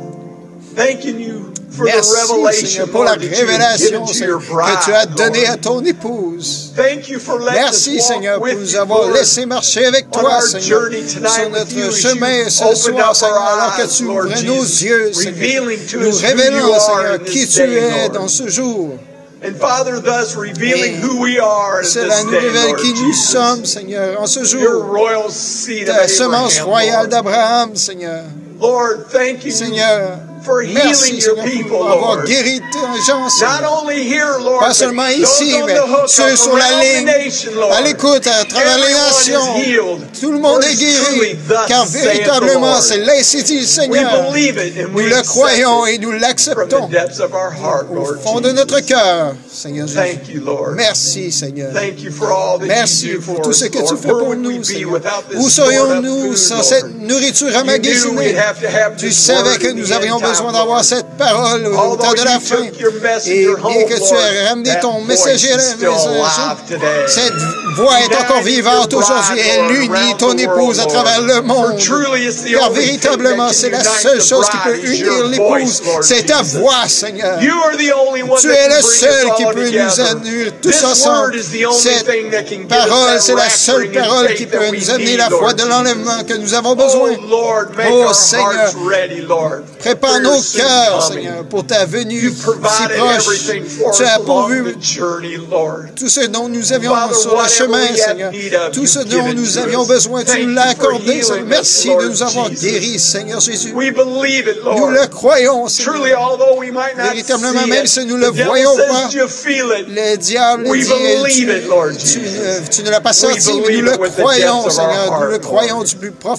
Thanking you for Merci, the revelation, Seigneur, pour la Lord, that you have révélation, given to Seigneur, your bride, que tu as donnée à Lord. ton épouse. Thank you for letting Merci, us Seigneur, walk pour with nous you, avoir Lord, laissé marcher avec on toi, our Seigneur, journey tonight sur with notre you as chemin you ce open soir, up Seigneur, our alors que eyes, tu Lord ouvrais nos Jesus, yeux, Seigneur, revealing to nous us who révélant, you are Seigneur, in qui this tu day, es Lord. dans ce jour. And Father, thus revealing Et who we are in cela this nous day, révèle Lord qui nous Jesus. sommes, Seigneur, en ce Your jour. royal seed of Ta semence Abraham, royale Lord. d'Abraham, Seigneur. Lord, thank you Seigneur, for healing merci, your Seigneur, people, pour avoir Lord. guéri tes gens, Not Seigneur. only here, Lord, Pas but seulement those ici, on mais the hook ceux up sur la around the ligne, nation, Lord. à l'écoute à travers les Everyone nations. is healed. Tout le monde For est it's guéri, truly thus car saith the véritablement, Lord. c'est l'ainsi dit le We Seigneur. believe it and Nous we le accept croyons it et nous from l'acceptons the depths of our heart, au Lord fond de notre Jesus. cœur, Seigneur Jésus. Thank you, Lord. Merci, Seigneur. Thank you for all that Merci you do pour for tout us, ce que tu Lord. fais Where pour would we nous, be Seigneur. without this Où stored up serions-nous food, sans Lord? cette nourriture You knew amagasinée? we'd have to have Tu this savais word que in nous the aurions end time, besoin d'avoir Lord. cette parole au Although temps de la you fin. took your Et messenger bien home, que tu Lord, aies ramené that ton voice messager à is la still maison, alive today. cette voix est encore Uniting vivante your aujourd'hui. bride, Elle Lord, unit around ton the épouse world, à travers Lord. le monde. For truly it's the Car only thing véritablement, that c'est can la unite seule the chose qui peut bride is unir your l'épouse. voice, Lord C'est ta Jesus. voix, Seigneur. You are the only one Tu that es can le bring seul us qui all peut nous together. unir tous This ensemble. word is the only Cette thing that can give us parole, that c'est la seule rapturing and parole qui faith that peut we nous amener need, la foi Lord de Jesus. l'enlèvement que nous avons besoin. Oh Lord, make Oh, our Seigneur, hearts ready, Lord. Prépare for nos your soon cœurs, coming. Seigneur, pour ta venue You si provided proche. everything for Tu us as along pourvu the journey, Lord. tout ce dont nous avions Father, sur le whatever chemin, we have Seigneur. need of, Tout you ce give dont it nous to avions us. besoin, tu Thank nous you l'as for accordé. healing Seigneur. us, Merci Lord de nous avoir Jesus. guéris, Seigneur Jésus. We believe it, Nous Lord. le croyons, Truly, Seigneur. although we might not Véritablement, see même it, si nous ne le the devil voyons says pas, you feel it. le diable We dit, eh, tu, believe it, Lord tu Jesus. ne, tu ne l'as pas We senti, mais nous believe le it with the croyons, depths of our Seigneur. Nous le heart, croyons Lord. du plus profond de notre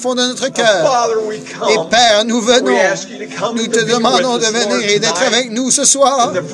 cœur. Et Père, nous venons, nous te demandons de venir et d'être avec nous ce soir dans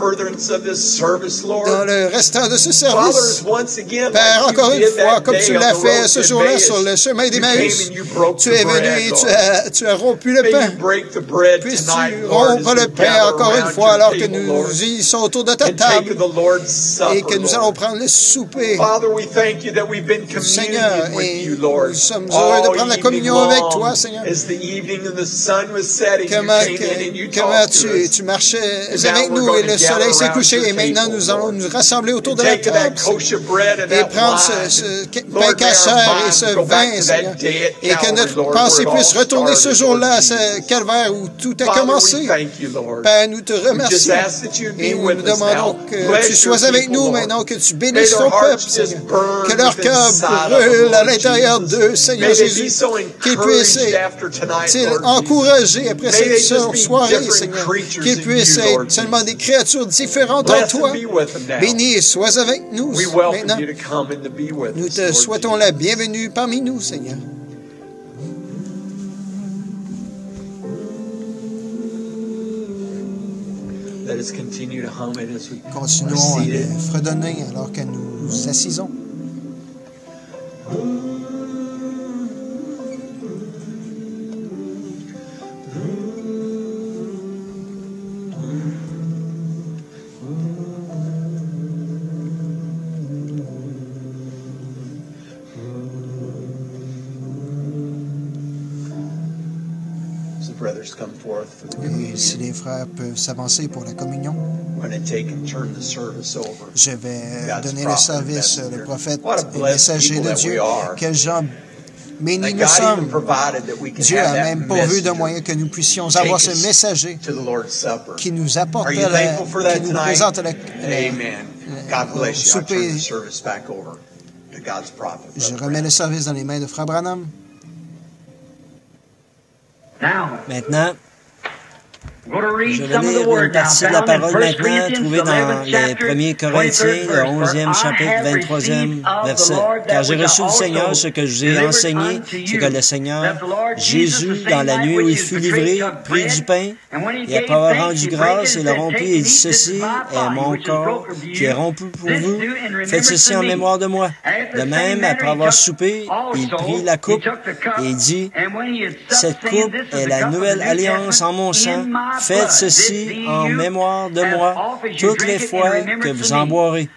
le restant de ce service. Père, encore une fois, comme tu l'as fait ce jour-là sur le chemin d'Emmaüs, tu es venu et tu as, tu as rompu le pain. Puisses-tu rompre le pain encore une fois alors que nous y sommes autour de ta table et que nous allons prendre le souper. Seigneur, et nous sommes heureux de prendre la communion avec toi, Seigneur. Comment, que, comment tu, tu marchais avec nous et le soleil s'est couché et maintenant nous allons nous rassembler autour de la table et prendre ce, ce pain cachère et ce vin, Seigneur, et que notre pensée puisse retourner ce jour-là à ce calvaire où tout a commencé. Père, nous te remercions et nous nous demandons que tu sois avec nous maintenant, que tu bénisses ton peuple, Seigneur, que leur cœur brûle à l'intérieur d'eux, Seigneur Jésus, qu'ils puissent être encouragés après cette soirée, Seigneur, qu'ils puissent être seulement des créatures différentes en toi. Bénis et sois avec nous maintenant. Nous te souhaitons la bienvenue parmi nous, Seigneur. Continuons à le fredonner alors que nous assisons. Et si les frères peuvent s'avancer pour la communion, je vais donner le service, le prophète et messager de Dieu. Quel genre bénis nous sommes. Dieu a même pourvu de moyens que nous puissions avoir ce messager qui nous apporte, la, qui nous présente le souper. Je remets le service dans les mains de Frère Branham. Maintenant, je vais lire une partie de la parole maintenant, trouvée dans les premiers Corinthiens, le onzième chapitre, vingt-troisième verset. Car j'ai reçu du Seigneur ce que je vous ai enseigné, ce que le Seigneur, Jésus, dans la nuit où il fut livré, prit du pain, et après avoir rendu grâce, il l'a rompu et dit, ceci est mon corps qui est rompu pour vous. Faites ceci en mémoire de moi. De même, après avoir soupé, il prit la coupe et il dit, cette coupe est la nouvelle alliance en mon sang. Faites ceci en mémoire de moi toutes les fois que vous en boirez.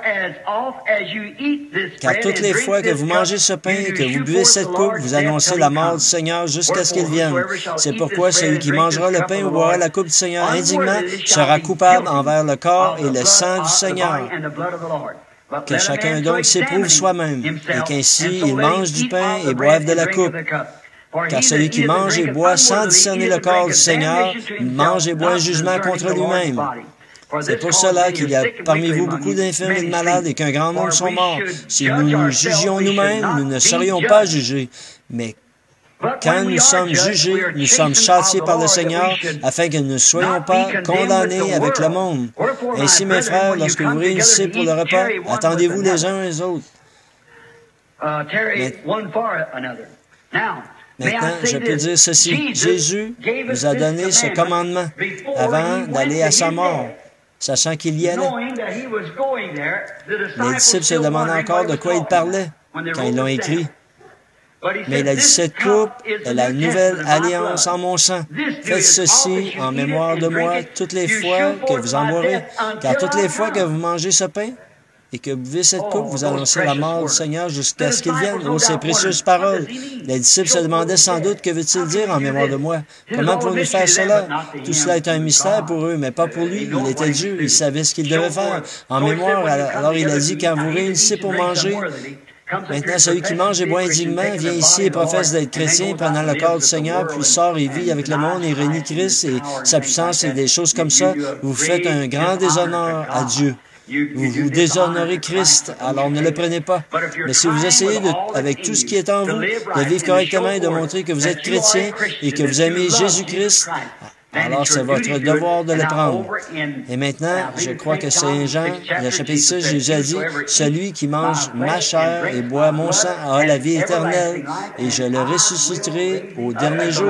Car toutes les fois que vous mangez ce pain et que vous buvez cette coupe, vous annoncez la mort du Seigneur jusqu'à ce qu'il vienne. C'est pourquoi celui qui mangera le pain ou boira la coupe du Seigneur indignement sera coupable envers le corps et le sang du Seigneur. Que chacun donc s'éprouve soi-même, et qu'ainsi il mange du pain et boive de la coupe. Car celui qui mange et boit sans discerner le corps du Seigneur, mange et boit un jugement contre lui-même. C'est pour cela qu'il y a parmi vous beaucoup d'infirmes et de malades et qu'un grand nombre sont morts. Si nous nous jugions nous-mêmes, nous ne serions pas jugés. Mais quand nous sommes jugés, nous sommes châtiés par le Seigneur afin que nous ne soyons pas condamnés avec le monde. Ainsi, mes frères, lorsque vous réunissez pour le repas, attendez-vous les uns les autres. Mais, Maintenant, je peux dire ceci. Jésus nous a donné ce commandement avant d'aller à sa mort, sachant qu'il y allait. Les disciples se demandaient encore de quoi il parlait quand ils l'ont écrit. Mais il a dit, cette coupe est la nouvelle alliance en mon sang. Faites ceci en mémoire de moi toutes les fois que vous en boirez. Car toutes les fois que vous mangez ce pain et que vous buvez cette coupe, vous annoncez la mort du Seigneur jusqu'à ce qu'il vienne. Oh, ces précieuses paroles. Les disciples se demandaient sans doute, que veut-il dire en mémoire de moi? Comment pouvons-nous faire cela? Tout cela est un mystère pour eux, mais pas pour lui. Il était Dieu, il savait ce qu'il devait faire. En mémoire, alors il a dit, quand vous réunissez pour manger, maintenant, celui qui mange et boit indignement vient ici et professe d'être chrétien pendant le corps du Seigneur, puis sort et vit avec le monde et renie Christ et sa puissance et des choses comme ça. Vous faites un grand déshonneur à Dieu. Vous vous déshonorez Christ, alors ne le prenez pas. Mais si vous essayez, de, avec tout ce qui est en vous, de vivre correctement et de montrer que vous êtes chrétien et que vous aimez Jésus-Christ, alors c'est votre devoir de le prendre. Et maintenant, je crois que Saint Jean, le chapitre six, Jésus a dit, « Celui qui mange ma chair et boit mon sang a la vie éternelle, et je le ressusciterai au dernier jour. »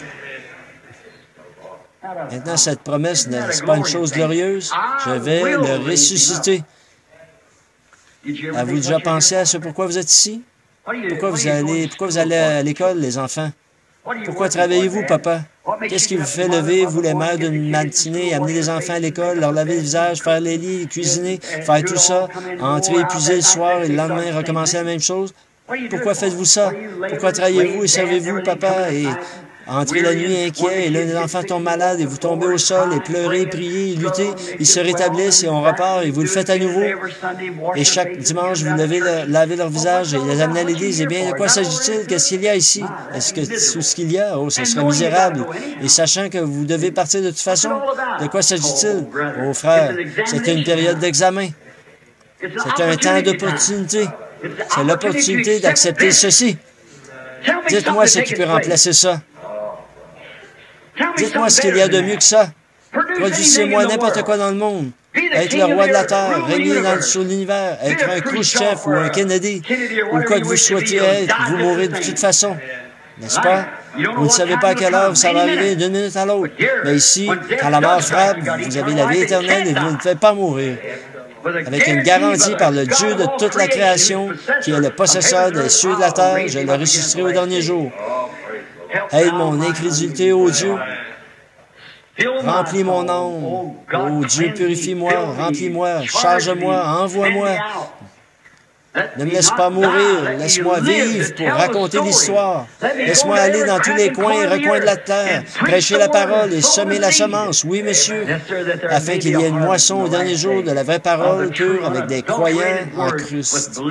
Maintenant, cette promesse n'est pas une chose glorieuse. Je vais le ressusciter. Avez-vous déjà pensé à ce pourquoi vous êtes ici? Pourquoi vous allez, pourquoi vous allez à l'école, les enfants? Pourquoi travaillez-vous, papa? Qu'est-ce qui vous fait lever, vous, les mères, d'une matinée, amener les enfants à l'école, leur laver le visage, faire les lits, cuisiner, faire tout ça, entrer épuisé le soir et le lendemain recommencer la même chose? Pourquoi faites-vous ça? Pourquoi travaillez-vous et servez-vous, papa, et entrez la nuit inquiet, et l'un des enfants tombe malade, et vous tombez au sol, et pleurez, priez, et luttez, ils se rétablissent, et on repart, et vous le faites à nouveau. Et chaque dimanche, vous lavez, le, lavez leur visage, et les amenez à l'église. Eh bien, de quoi s'agit-il? Qu'est-ce qu'il y a ici? Est-ce que tout ce qu'il y a? Oh, ce serait misérable. Et sachant que vous devez partir de toute façon, de quoi s'agit-il? Oh, frère, c'était une période d'examen. C'est un temps d'opportunité. C'est l'opportunité d'accepter ceci. Dites-moi ce qui peut remplacer ça. Dites-moi ce qu'il y a de mieux que ça. Produisez-moi n'importe quoi dans le monde. Être le roi de la terre, régner dans, sur l'univers, être un Khrushchev ou un Kennedy, ou quoi que vous souhaitiez être, vous mourrez de toute façon. N'est-ce pas? Vous ne savez pas à quelle heure ça va arriver d'une minute à l'autre. Mais ici, quand la mort frappe, vous avez la vie éternelle et vous ne faites pas mourir. Avec une garantie par le Dieu de toute la création, qui est le possesseur des cieux et de la terre, je le ressusciterai au dernier jour. Aide mon incrédulité, ô Dieu. Remplis mon âme. Ô Dieu, purifie-moi, remplis-moi, charge-moi, envoie-moi. Ne me laisse pas mourir, laisse-moi vivre pour raconter l'histoire. Laisse-moi aller dans tous les coins et recoins de la terre, prêcher la parole et semer la semence, oui, monsieur, afin qu'il y ait une moisson au dernier jour de la vraie parole pure avec des croyants en Christ.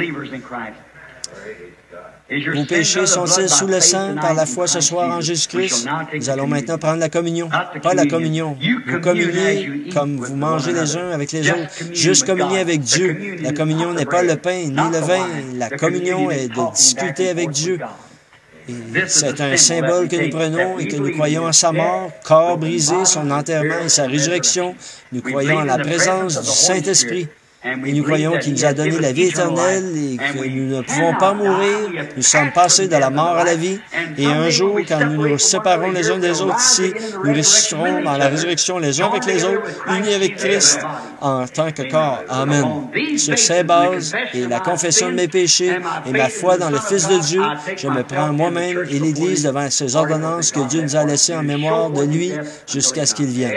Vos péchés sont-ils sous le sang par la foi ce soir en Jésus-Christ? Nous allons maintenant prendre la communion. Pas la communion. Vous communiez comme vous mangez les uns avec les autres. Juste communier avec Dieu. La communion n'est pas le pain ni le vin. La communion est de discuter avec Dieu. C'est un symbole que nous prenons et que nous croyons à sa mort, corps brisé, son enterrement et sa résurrection. Nous croyons en la présence du Saint-Esprit. Et nous croyons qu'il nous a donné la vie éternelle et que nous ne pouvons pas mourir. Nous sommes passés de la mort à la vie. Et un jour, quand nous nous séparons les uns des autres ici, nous ressusciterons dans la résurrection les uns avec les autres, unis avec Christ en tant que corps. Amen. Sur ces bases et la confession de mes péchés et ma foi dans le Fils de Dieu, je me prends moi-même et l'Église devant ces ordonnances que Dieu nous a laissées en mémoire de lui jusqu'à ce qu'il vienne.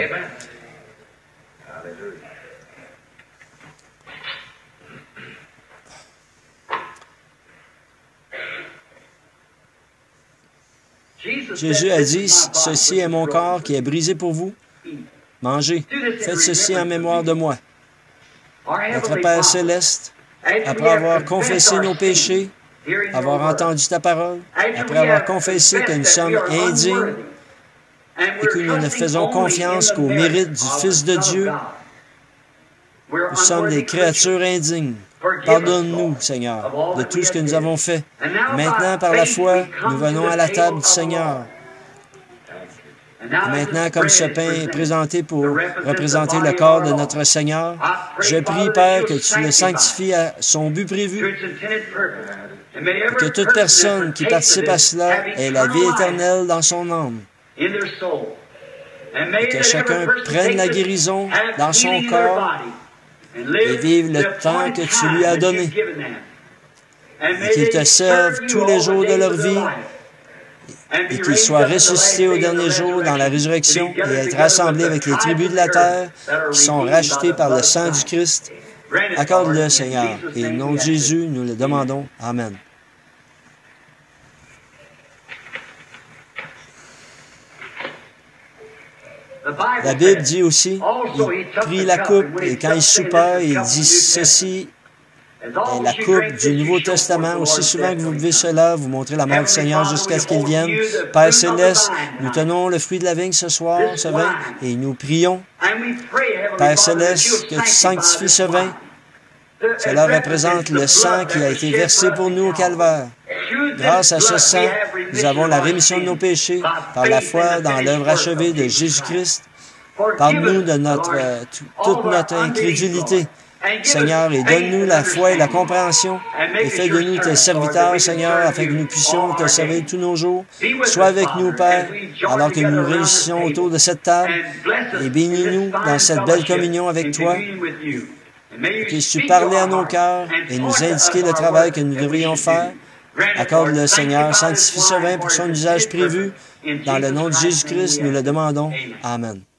Jésus a dit, « Ceci est mon corps qui est brisé pour vous. Mangez. Faites ceci en mémoire de moi. » Notre Père céleste, après avoir confessé nos péchés, avoir entendu ta parole, après avoir confessé que nous sommes indignes et que nous ne faisons confiance qu'au mérite du Fils de Dieu, nous sommes des créatures indignes. Pardonne-nous, Seigneur, de tout ce que nous avons fait. Maintenant, par la foi, nous venons à la table du Seigneur. Et maintenant, comme ce pain est présenté pour représenter le corps de notre Seigneur, je prie, Père, que tu le sanctifies à son but prévu, et que toute personne qui participe à cela ait la vie éternelle dans son âme, et que chacun prenne la guérison dans son corps et vive le temps que tu lui as donné, et qu'ils te servent tous les jours de leur vie, et qu'ils soient ressuscités au dernier jour dans la résurrection et être rassemblés avec les tribus de la terre qui sont rachetées par le sang du Christ. Accorde-le, Seigneur, et au nom de Jésus, nous le demandons. Amen. La Bible dit aussi, il prit la coupe et quand il soupa, il dit ceci est la coupe du Nouveau Testament. Aussi souvent que vous buvez cela, vous montrez la mort du Seigneur jusqu'à ce qu'il vienne. Père céleste, nous tenons le fruit de la vigne ce soir, ce vin, et nous prions. Père céleste, que tu sanctifies ce vin. Cela représente le sang qui a été versé pour nous au calvaire. Grâce à ce sang, Nous avons la rémission de nos péchés par la foi dans l'œuvre achevée de Jésus-Christ. Pardonne-nous de notre, euh, toute notre incrédulité, Seigneur, et donne-nous la foi et la compréhension, et fais de nous tes serviteurs, Seigneur, afin que nous puissions te servir tous nos jours. Sois avec nous, Père, alors que nous réussissons autour de cette table, et bénis-nous dans cette belle communion avec toi. Puisses-tu parler à nos cœurs et nous indiquer le travail que nous devrions faire. Accorde le Seigneur, sanctifie ce vin pour son usage prévu. Dans le nom de Jésus-Christ, nous le demandons. Amen.